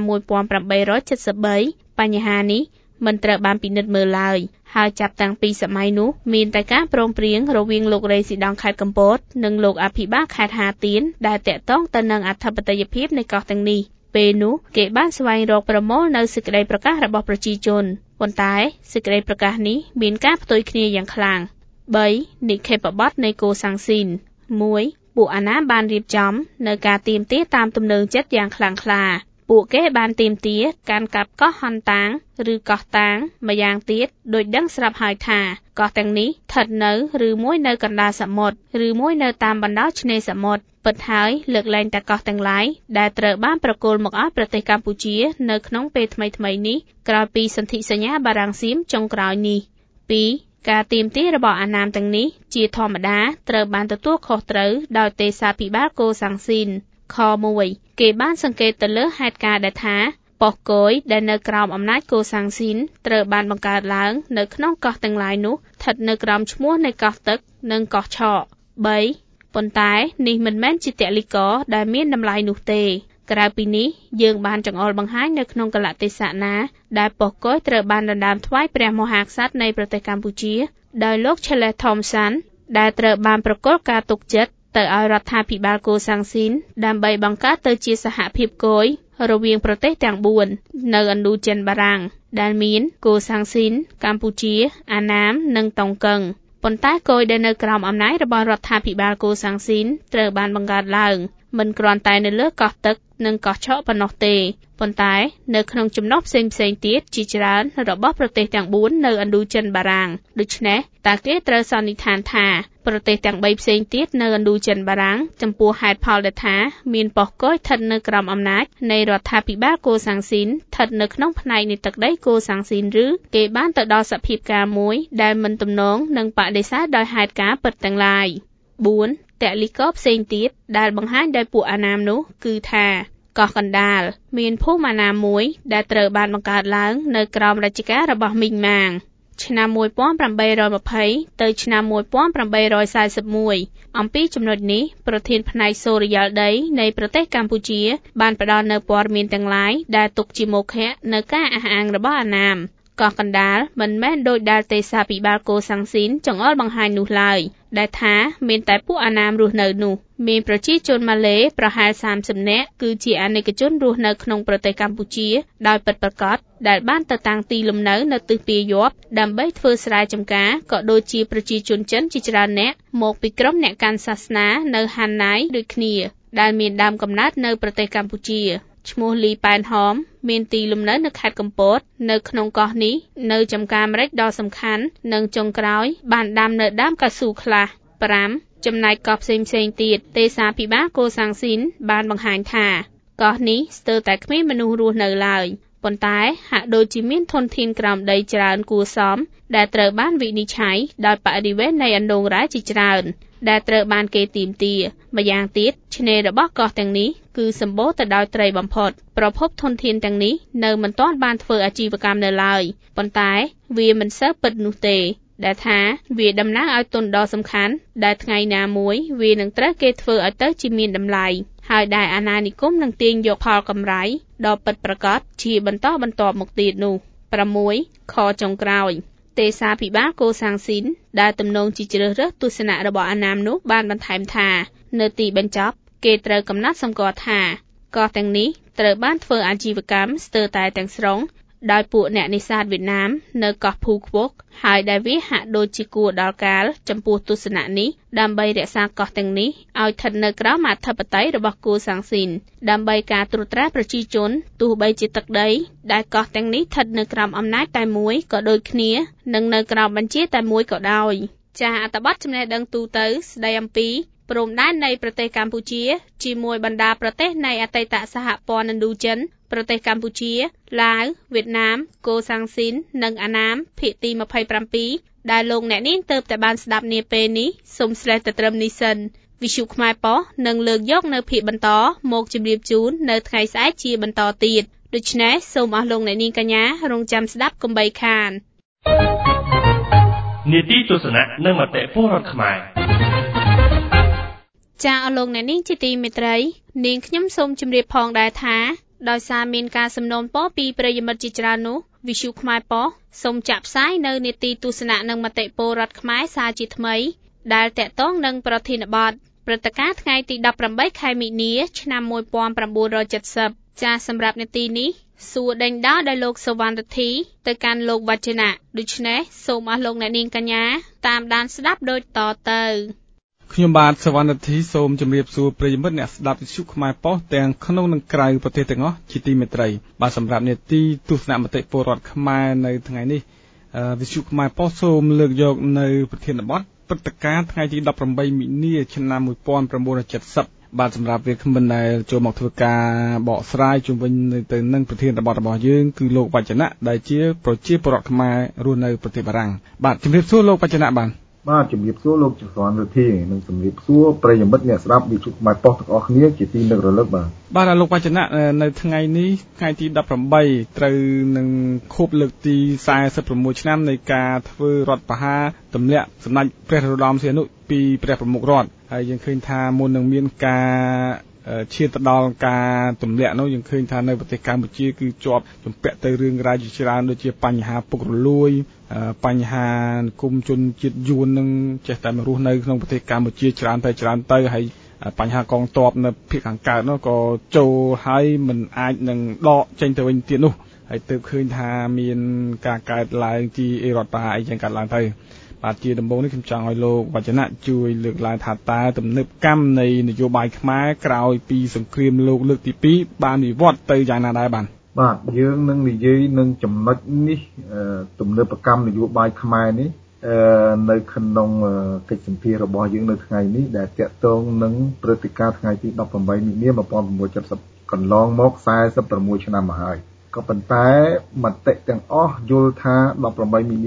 1873បញ្ហានេះមិនត្រូវបានពិនិត្យមើលឡើយហើយចាប់តាំងពីសម័យនោះមានតែការព្រមព្រៀងរវាងលោករេស៊ីដង់ខេត្តកំពតនិងលោកអភិបាលខេត្តហាទៀនដែលតាក់ទងទៅនឹងអធិបតេយ្យភាពនៃកោះទាំងនេះពេលនោះគេបានស្វែងរកប្រមូលនៅសេចក្តីប្រកាសរបស់ប្រជាជនប៉ុន្តែសេចក្តីប្រកាសនេះមានការផ្ទុយគ្នាយ៉ាងខ្លាំង 3. និក្ខេបបទនៃកូសាំងស៊ីន 1. ពួកអាណាបានរៀបចំនៅការទាមទារតាមទំនើងចិត្តយ៉ាងខ្លាំងក្លាពួកគេបានទាមទារការកាប់កោះហន់តាងឬកោះតាងម្យ៉ាងទៀតដោយដឹងស្រាប់ហើយថាកោះទាំងនេះស្ថិតនៅឬមួយនៅកណ្ដាលសមុទ្រឬមួយនៅតាមបណ្ដោយឆ្នេរសមុទ្រពិតហើយលើកលែងតែកោះទាំងឡាយដែលត្រូវបានប្រគល់មកឲ្យប្រទេសកម្ពុជានៅក្នុងពេលថ្មីៗនេះក្រោយពីសន្ធិសញ្ញាបារាំងសៀមចុងក្រោយនេះ 2. ការទាមទាររបស់អាណាមទាំងនេះជាធម្មតាត្រូវបានទទួលខុសត្រូវដោយទេសាភិបាលកូសាំងស៊ីនខ 1 គេបានសង្កេតទៅលើហេតុការណ៍ដែលថាប៉ុស្តិ៍គយដែលនៅក្រោមអំណាចកូសាំងស៊ីនត្រូវបានបង្កើតឡើងនៅក្នុងកោះទាំងឡាយនោះស្ថិតនៅក្រោមឈ្មោះនៃកោះទឹកនិងកោះឆក 3. ប៉ុន្តែនេះមិនមែនជាតលិកដែលមានតម្លៃនោះទេក្រៅពីនេះយើងបានចង្អុលបង្ហាញនៅក្នុងកលៈទេសៈណាដែលប៉ុស្តិ៍គយត្រូវបានដណ្ដើមថ្វាយព្រះមហាក្សត្រនៃប្រទេសកម្ពុជាដោយលោក Charles Thomson ដែលត្រូវបានប្រគល់ការទុកចិត្តទៅឲ្យរដ្ឋាភិបាលកូសាំងស៊ីនដើម្បីបង្កើតទៅជាសហភាពគយរវាងប្រទេសទាំង4នៅឥណ្ឌូចិនបារាំងដែលមានកូសាំងស៊ីនកម្ពុជាអាណាមនិងតុងកឹងប៉ុន្តែគយដែលនៅក្រោមអំណាចរបស់រដ្ឋាភិបាលកូសាំងស៊ីនត្រូវបានបង្កើតឡើងមិនគ្រាន់តែនៅលើកោះទឹកនិងកោះឆកប៉ុណ្ណោះទេប៉ុន្តែនៅក្នុងចំណុះផ្សេងៗទៀតជាច្រើនរបស់ប្រទេសទាំង4នៅឥណ្ឌូចិនបារាំងដូច្នេះតើគេត្រូវសន្និដ្ឋានថាប្រទេសទាំង3ផ្សេងទៀតនៅឥណ្ឌូចិនបារាំងចំពោះហេតុផលដែលថាមានប៉ុស្តិ៍គយស្ថិតនៅក្រោមអំណាចនៃរដ្ឋាភិបាលកូសាំងស៊ីនស្ថិតនៅក្នុងផ្នែកនៃទឹកដីកូសាំងស៊ីនឬគេបានទៅដល់សភាពការមួយដែលមិនទំនងនឹងបដិសេធដោយហេតុការណ៍ពិតទាំងឡាយ 4. តលិកផ្សេងទៀតដែលបង្ហាញដោយពួកអាណាមនោះគឺថាកោះកណ្ដាលមានភូមិអាណាមមួយដែលត្រូវបានបង្កើតឡើងនៅក្រោមរជ្ជកាលរបស់មីងម៉ាងឆ្នាំ1820ទៅឆ្នាំ1841អំពីចំណុចនេះប្រធានផ្នែកសូរិយលដីនៃប្រទេសកម្ពុជាបានផ្ដល់នៅព័ត៌មានទាំងឡាយដែលទុកជាមោខៈនៅការអះអាងរបស់អាណាមកោះកណ្ដាលមិនមែនដោយដែលទេសាភិបាលកូសាំងស៊ីនចង្អុលបង្ហាញនោះឡើយដែលថាមានតែពួកអាណាមរស់នៅនោះមានប្រជាជនម៉ាឡេប្រហែល30នាក់គឺជាអាណិកជនរស់នៅក្នុងប្រទេសកម្ពុជាដោយពិតប្រាកដដែលបានទៅតាំងទីលំនៅនៅទិសពាយ័ព្យដើម្បីធ្វើស្រែចម្ការក៏ដូចជាប្រជាជនចិនជាច្រើននាក់មកពីក្រុមអ្នកកាន់សាសនានៅហាណៃដូចគ្នាដែលមានដើមកំណើតនៅប្រទេសកម្ពុជាឈ្មោះលីប៉ែនហមមានទីលំនៅនៅខេត្តកំពតនៅក្នុងកោះនេះនៅចំការម្រេចដ៏សំខាន់និងចុងក្រោយបានដាំនៅដើមកៅស៊ូខ្លះ 5. ចំណែកកោះផ្សេងៗទៀតទេសាភិបាលកូសាំងស៊ីនបានបង្ហាញថាកោះនេះស្ទើរតែគ្មានមនុស្សរស់នៅឡើយប៉ុន្តែហាក់ដូចជាមានធនធានក្រោមដីច្រើនគួរសមដែលត្រូវបានវិនិច្ឆ័យដោយបរិវេណនៃអណ្ដូងរ៉ែជាច្រើនដែលត្រូវបានគេទាមទារម្យ៉ាងទៀតឆ្នេររបស់កោះទាំងនេះគឺសម្បូរទៅដោយត្រីបំផុតប្រភពធនធានទាំងនេះនៅមិនទាន់បានធ្វើអាជីវកម្មនៅឡើយប៉ុន្តែវាមិនសូវពិតនោះទេដែលថាវាតំណាងឲ្យទុនដ៏សំខាន់ដែលថ្ងៃណាមួយវានឹងត្រូវគេធ្វើឲ្យទៅជាមានតម្លៃហើយដែលអាណានិគមនឹងទាញយកផលកម្រៃដ៏ពិតប្រាកដជាបន្តបន្ទាប់មកទៀតនោះ 6 ខចុងក្រោយទេសាភិបាលកូសាំងស៊ីនដែលទំនងជាជ្រើសរើសទស្សនៈរបស់អាណាមនោះបានបន្ថែមថានៅទីបញ្ចប់គេត្រូវកំណត់សម្គាល់ថាកោះទាំងនេះត្រូវបានធ្វើអាជីវកម្មស្ទើរតែទាំងស្រុងដោយពួកអ្នកនេសាទវៀតណាមនៅកោះភូខ្វុកហើយដែលវាហាក់ដូចជាគួរដល់កាលចំពោះទស្សនៈនេះដើម្បីរក្សាកោះទាំងនេះឲ្យស្ថិតនៅក្រោមអធិបតេយ្យរបស់កូសាំងស៊ីនដើម្បីការត្រួតត្រាប្រជាជនទោះបីជាទឹកដីដែលកោះទាំងនេះស្ថិតនៅក្រោមអំណាចតែមួយក៏ដូចគ្នានិងនៅក្រោមបញ្ជាតែមួយក៏ដោយចាអត្ថបទចំណេះដឹងទូទៅស្ដីអំពីព្រំដែននៃប្រទេសកម្ពុជាជាមួយបណ្ដាប្រទេសនៃអតីតសហព័ន្ធឥណ្ឌូចិនប្រទេសកម្ពុជាឡាវវៀតណាមកូសាំងស៊ីននិងអាណាមភាគទី27ដែលលោកអ្នកនាងទើបតែបានស្ដាប់នាពេលនេះសូមស្លេះតែត្រឹមនេះសិនវិទ្យុខ្មែរប៉ុស្តិ៍នឹងលើកយកនៅភាគបន្តមកជម្រាបជូននៅថ្ងៃស្អែកជាបន្តទៀតដូច្នេះសូមអស់លោកអ្នកនាងកញ្ញារងចាំស្ដាប់កុំបីខាននីតិទស្សនៈនិងមតិពលរដ្ឋខ្មែរចាអស់លោកអ្នកនាងជាទីមេត្រីនាងខ្ញុំសូមជម្រាបផងដែរថាដោយសារមានការសំណូមពរពីប្រិយមិត្តជាច្រើននោះវិទ្យុខ្មែរប៉ុស្តិ៍សូមចាក់ផ្សាយនៅនីតិទស្សនៈនិងមតិពលរដ្ឋខ្មែរសារជាថ្មីដែលតាក់ទងនឹងប្រធានបទព្រឹត្តិការណ៍ថ្ងៃទី18ខែមិនិនាឆ្នាំ1970ចាសម្រាប់នីតិនេះសួរដេញដោលដោយលោកសវណ្ណរិទ្ធីទៅកាន់លោកវឌ្ឍនៈដូច្នេះសូមអស់លោកអ្នកនាងកញ្ញាតាមដានស្ដាប់ដូចតទៅខ្ញុំបាទសវណ្ណរិទ្ធីសូមជម្រាបសួរប្រិយមិត្តអ្នកស្ដាប់វិទ្យុខ្មែរប៉ុស្តិ៍ទាំងក្នុងនិងក្រៅប្រទេសទាំងអស់ជាទីមេត្រីបាទសម្រាប់នេតិទស្សនៈមតិពលរដ្ឋខ្មែរនៅថ្ងៃនេះវិទ្យុខ្មែរប៉ុស្តិ៍សូមលើកយកនៅប្រធានបទព្រឹត្តិការណ៍ថ្ងៃទី18មិនិនាឆ្នាំ1970បាទសម្រាប់វាគ្មិនដែលចូលមកធ្វើការបកស្រាយជុំវិញទៅនឹងប្រធានបទរបស់យើងគឺលោកវឌ្ឍនៈដែលជាប្រជាពលរដ្ឋខ្មែររស់នៅប្រទេសបារាំងបាទជម្រាបសួរលោកវឌ្ឍនៈបាទជំរាបសួរលោកចស្វណ្ណរិទ្ធីនិងជំរាបសួរប្រិយមិត្តអ្នកស្ដាប់វិទ្យុខ្មែរប៉ុស្តិ៍ទាំងអស់គ្នាជាទីនឹករលឹកបាទលោកវឌ្ឍនៈនៅថ្ងៃនេះថ្ងៃទី18ត្រូវនឹងខួបលើកទី46ឆ្នាំនៃការធ្វើរដ្ឋប្រហារទម្លាក់សម្ដេចព្រះនរោត្តមសីហនុពីព្រះប្រមុខរដ្ឋហើយយើងឃើញថាមុននឹងមានការឈានទៅដល់ការទម្លាក់នោះយើងឃើញថានៅប្រទេសកម្ពុជាគឺជាប់ជំពាក់ទៅរឿងរ៉ាវជាច្រើនដូចជាបញ្ហាពុករលួយបញ្ហានិគមជនជាតិយួននឹងចេះតែមករស់នៅក្នុងប្រទេសកម្ពុជាច្រើនទៅហើយបញ្ហាកងទ័ពនៅភាគខាងកើតនោះក៏ចូលហើយមិនអាចនឹងដកចេញទៅវិញទៀតនោះហើយទើបឃើញថាមានការកើតឡើងទីអេរ៉ុបតាអីចឹងកើតឡើងទៅបាទជាដំបូងនេះខ្ញុំចង់ឲ្យលោកវឌ្ឍនៈជួយលើកឡើងថាតើទំនើបកម្មនៃនយោបាយខ្មែរក្រោយពីសង្គ្រាមលោកលើកទី2បានវិវត្តទៅយ៉ាងណាដែរបាទយើងនឹងនិយាយនឹងចំណុចនេះទំនើបកម្មនយោបាយខ្មែរនេះនៅក្នុងកិច្ចសម្ភាររបស់យើងនៅថ្ងៃនេះដែលតាក់ទងនឹងព្រឹត្តិការណ៍ថ្ងៃទី18មិនិនា1970កន្លងមក46ឆ្នាំមកហើយក៏ប៉ុន្តែមតិទាំងអស់យល់ថា18មិនិនា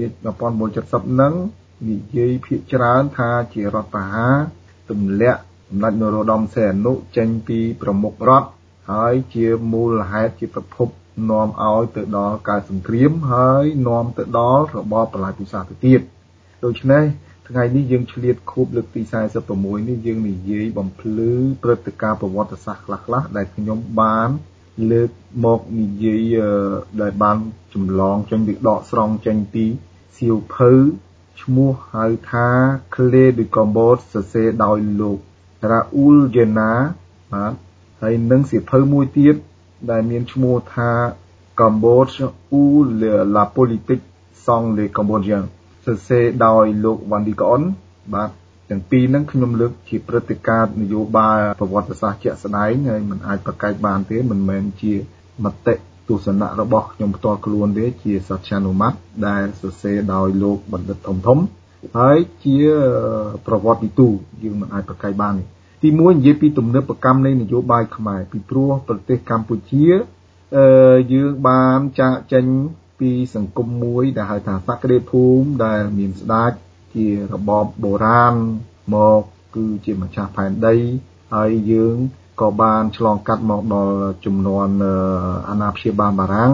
1970នឹងនិយាយភាគច្រើនថាជារដ្ឋប្រហារទម្លាក់សម្ដេចនរោត្តមសីហនុចេញពីប្រមុខរដ្ឋហើយជាមូលហេតុជាប្រភពនាំឲ្យទៅដល់ការសង្គ្រាមហើយនាំទៅដល់របបប្រល័យពូជសាសន៍ទៅទៀតដូច្នេះថ្ងៃនេះយើងឆ្លៀតខួបលើកទី46នេះយើងនិយាយបំភ្លឺព្រឹត្តិការណ៍ប្រវត្តិសាស្ត្រខ្លះៗដែលខ្ញុំបានលើកមកនិយាយដែលបានចម្លងចេញពីដកស្រង់ចេញពីសៀវភៅឈ្មោះហៅថា Clé du Cambodge សរសេរដោយលោក Raoul Jena បាទហើយនឹងសៀវភៅមួយទៀតដែលមានឈ្មោះថា Cambodge ou la politique sans les Cambodgiens សរសេរដោយលោក Van Dijk បាទទាំងពីរហ្នឹងខ្ញុំលើកជាព្រឹត្តិការណ៍នយោបាយប្រវត្តិសាស្ត្រជាក់ស្ដែងហើយមិនអាចប្រកែកបានទេមិនមែនជាមតិទស្សនៈរបស់ខ្ញុំផ្ទាល់ខ្លួនទេជាសច្ចានុមត្តិដែលសរសេរដោយលោកបណ្ឌិតធំហើយជាប្រវត្តិវិទូយើងមិនអាចប្រកែកបានទេទី1និយាយពីទំនើបកម្មនៃនយោបាយខ្មែរពីព្រោះប្រទេសកម្ពុជាយើងបានចាកចេញពីសង្គមមួយដែលហៅថាសក្តិភូមិដែលមានស្ដេចជារបបបុរាណមកគគឺជាម្ចាស់ផែនដីហើយយើងក៏បានឆ្លងកាត់មកដល់ចំនួនអាណាព្យាបាលបារាំង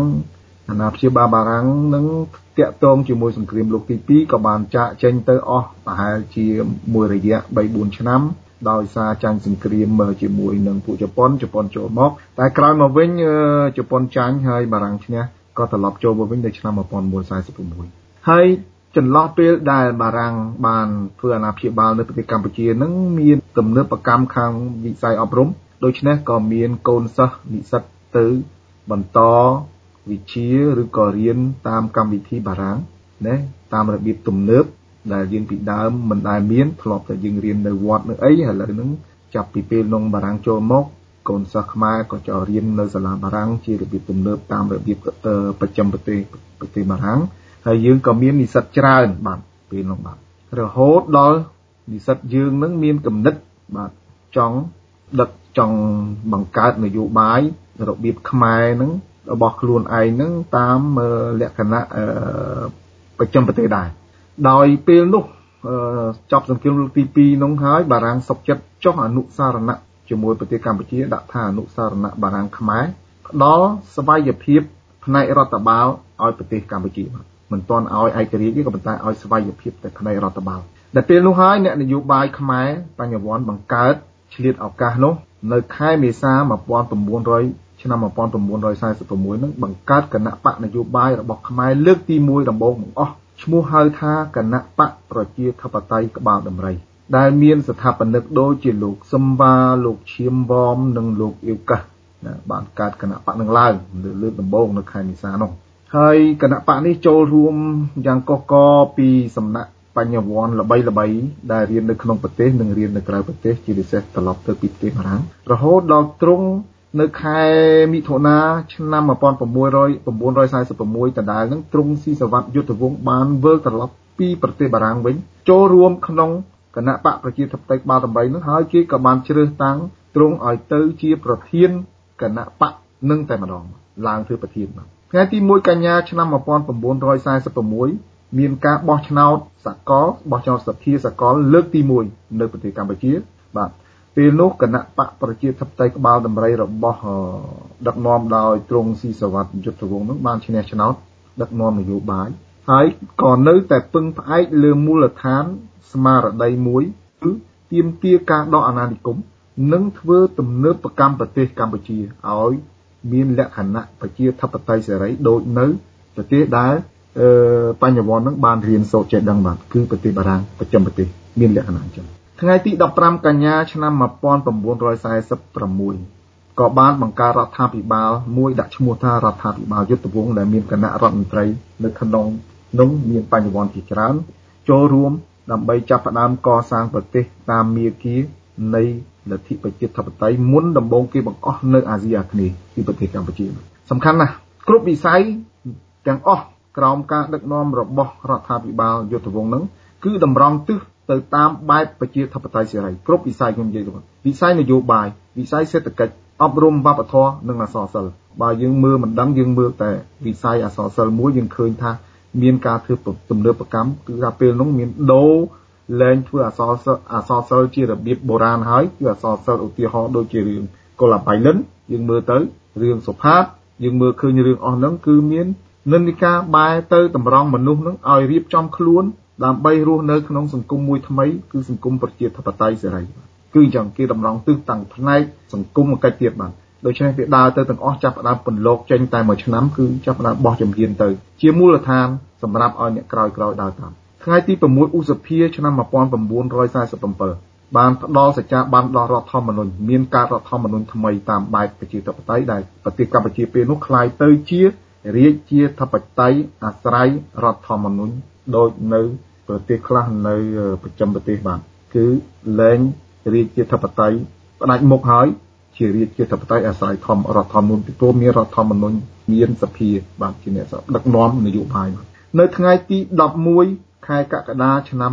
នឹងតាក់ទងជាមួយសង្គ្រាមលោកទី2ក៏បានចាកចេញទៅអស់ប្រហែលជាមួយរយៈ 3-4 ឆ្នាំដោយសារចាញ់សង្គ្រាមជាមួយនឹងពួកជប៉ុនចូលមកតែក្រោយមកវិញជប៉ុនចាញ់ហើយបារាំងឈ្នះក៏ត្រឡប់ចូលមកវិញនៅឆ្នាំ1946ហើយចន្លោះពេលដែលបារាំងបានធ្វើអាណាព្យាបាលនៅប្រទេសកម្ពុជានឹងមានទំនើបកម្មខាងវិស័យអប់រំដូច្នេះក៏មានកូនសិស្សនិស្សិតទៅបន្តវិជ្ជាឬក៏រៀនតាមកម្មវិធីបារាំងណាតាមរបៀបទំនើបដែលយើងពីដើមមិនដែលមានធ្លាប់តែយើងរៀននៅវត្តនៅអីឥឡូវហ្នឹងចាប់ពីពេលនងបារាំងចូលមកកូនសិស្សខ្មែរក៏ចូលរៀននៅសាលាបារាំងជារបៀបទំនើបតាមរបៀបប្រចាំប្រទេសបារាំងហើយយើងក៏មាននិស្សិតច្រើនបាទពេលនោះបាទរហូតដល់និស្សិតយើងនឹងមានគំនិតបាទចង់បង្កើតនយោបាយរបៀបខ្មែរនឹងរបស់ខ្លួនឯងនឹងតាមលក្ខណៈប្រចាំប្រទេសដែរដោយពេលនោះចប់សង្គ្រាមលោកទី2នោះហើយបារាំងសុខចិត្តចុះអនុសារណៈជាមួយប្រទេសកម្ពុជាដាក់ថាអនុសារណៈបារាំងខ្មែរផ្ដល់ស្វ័យភាពផ្នែករដ្ឋបាលឲ្យប្រទេសកម្ពុជាមិនទាន់ឲ្យឯករាជ្យទេក៏ប៉ុន្តែឲ្យស្វ័យភាពតែផ្នែករដ្ឋបាលដែលពេលនោះហើយអ្នកនយោបាយខ្មែរបញ្ញវន្តបង្កើតឆ្លៀតឱកាសនោះនៅខែមេសាឆ្នាំ1946នឹងបង្កើតគណៈបកនយោបាយរបស់ខ្មែរលើកទី1ដំបូងបង្អស់ឈ្មោះហៅថាគណៈបកប្រជាធិបតេយ្យក្បាលដំរីដែលមានស្ថាបនិកដូចជាលោកសឹមវ៉ាលោកឈៀមវ៉មនិងលោកអ៊ីវកាសបានកើតគណៈបកនឹងឡើងលើកដំបូងនៅខែមេសានោះហើយគណៈបកនេះចូលរួមយ៉ាងកុះករពីសំណាក់បញ្ញវន្តល្បីដែលរៀននៅក្នុងប្រទេសនិងរៀននៅក្រៅប្រទេសជាពិសេសត្រឡប់ទៅពីប្រទេសបារាំងរហូតដល់ទ្រង់នៅខែមិថុនាឆ្នាំ1946ដដែលនឹងទ្រង់ស៊ីសវ័តយុទ្ធវង្សបានវិលត្រឡប់ពីប្រទេសបារាំងវិញចូលរួមក្នុងគណៈបកប្រជាធិបតេយ្យក្បាលដំរីនោះហើយគេក៏បានជ្រើសតាំងទ្រង់ឲ្យទៅជាប្រធានគណៈបកនឹងតែម្ដងឡើងធ្វើប្រធានបាទថ្ងៃទី1កញ្ញាឆ្នាំ1946មានការបោះឆ្នោតសកលបោះឆ្នោតសភាសកលលើកទី1នៅប្រទេសកម្ពុជាបាទពេលនោះគណៈបកប្រជាធិបតេយ្យក្បាលដំរីរបស់ដឹកនាំដោយទ្រង់ស៊ីសវ័តយុទ្ធវង្សនោះបានឈ្នះឆ្នោតដឹកនាំនយោបាយហើយក៏នៅតែពឹងផ្អែកលើមូលដ្ឋានស្មារតីមួយគឺទាមទារការដកអាណានិគមនិងធ្វើទំនើបកម្មប្រទេសកម្ពុជាឲ្យមានលក្ខណៈប្រជាធិបតេយ្យសេរីដូចនៅប្រទេសដែលបញ្ញវន្តនឹងបានរៀនសូត្រចេះដឹងបាទគឺប្រទេសបារាំងប្រចាំប្រទេសមានលក្ខណៈអញ្ចឹងថ្ងៃទី15កញ្ញាឆ្នាំ1946ក៏បានបង្កើតរដ្ឋាភិបាលមួយដាក់ឈ្មោះថារដ្ឋាភិបាលយុទ្ធវង្សដែលមានគណៈរដ្ឋមន្ត្រីនៅក្នុងនោះមានបញ្ញវន្តជាច្រើនចូលរួមដើម្បីចាប់ផ្ដើមកសាងប្រទេសតាមមាគ៌ានៃលទ្ធិប្រជាធិបតេយ្យមុនដំបូងគេបង្អស់នៅអាស៊ីអាគ្នេយ៍គឺប្រទេសកម្ពុជាសំខាន់ណាស់គ្រប់វិស័យទាំងអស់ក្រោមការដឹកនាំរបស់រដ្ឋាភិបាលយុទ្ធវង្សនឹងគឺតម្រង់ទិសទៅតាមបែបប្រជាធិបតេយ្យសេរីគ្រប់វិស័យខ្ញុំនិយាយទៅវិស័យនយោបាយវិស័យសេដ្ឋកិច្ចអប់រំវប្បធម៌និងអក្សរសិល្ប៍បើយើងមើលមិនដឹងយើងមើលតែវិស័យអក្សរសិល្ប៍មួយយើងឃើញថាមានការធ្វើទំនើបកម្មគឺថាពេលនោះមានដូរលែងធ្វើអក្សរសិល្ប៍ជារបៀបបុរាណហើយគឺអក្សរសិល្ប៍ឧទាហរណ៍ដូចជារឿងកុលបៃលិនយើងមើលទៅរឿងសុផាតយើងមើលឃើញរឿងអស់ហ្នឹងគឺមាននិន្នាការបែរទៅតម្រង់មនុស្សហ្នឹងឲ្យរៀបចំខ្លួនដើម្បីរស់នៅក្នុងសង្គមមួយថ្មីគឺសង្គមប្រជាធិបតេយ្យសេរីគឺអញ្ចឹងគេតម្រង់ទិសតាំងផ្នែកសង្គមកិច្ចទៀតបាទដូច្នេះវាដើរទៅទាំងអស់ចាប់ផ្ដើមពន្លកចេញតែមួយឆ្នាំគឺចាប់ផ្ដើមបោះជំហានទៅជាមូលដ្ឋានសម្រាប់ឲ្យអ្នកក្រោយដើរតាមថ្ងៃទី6ឧសភាឆ្នាំ1947បានផ្ដល់សច្ចាប័នដល់រដ្ឋធម្មនុញ្ញមានការរដ្ឋធម្មនុញ្ញថ្មីតាមបែបប្រជាធិបតេយ្យដែលប្រទេសកម្ពុជាពេលនោះคล้ายទៅជារាជាធិបតេយ្យអាស្រ័យរដ្ឋធម្មនុញ្ញដូចនៅប្រទេសខ្លះនៅប្រចាំប្រទេសបាទគឺលែងរាជាធិបតេយ្យផ្ដាច់មុខហើយជារាជាធិបតេយ្យអាស្រ័យរដ្ឋធម្មនុញ្ញពីព្រោះមានរដ្ឋធម្មនុញ្ញមានសភាបាទជាអ្នកដឹកនាំនយោបាយនៅថ្ងៃទី11ខែកក្កដាឆ្នាំ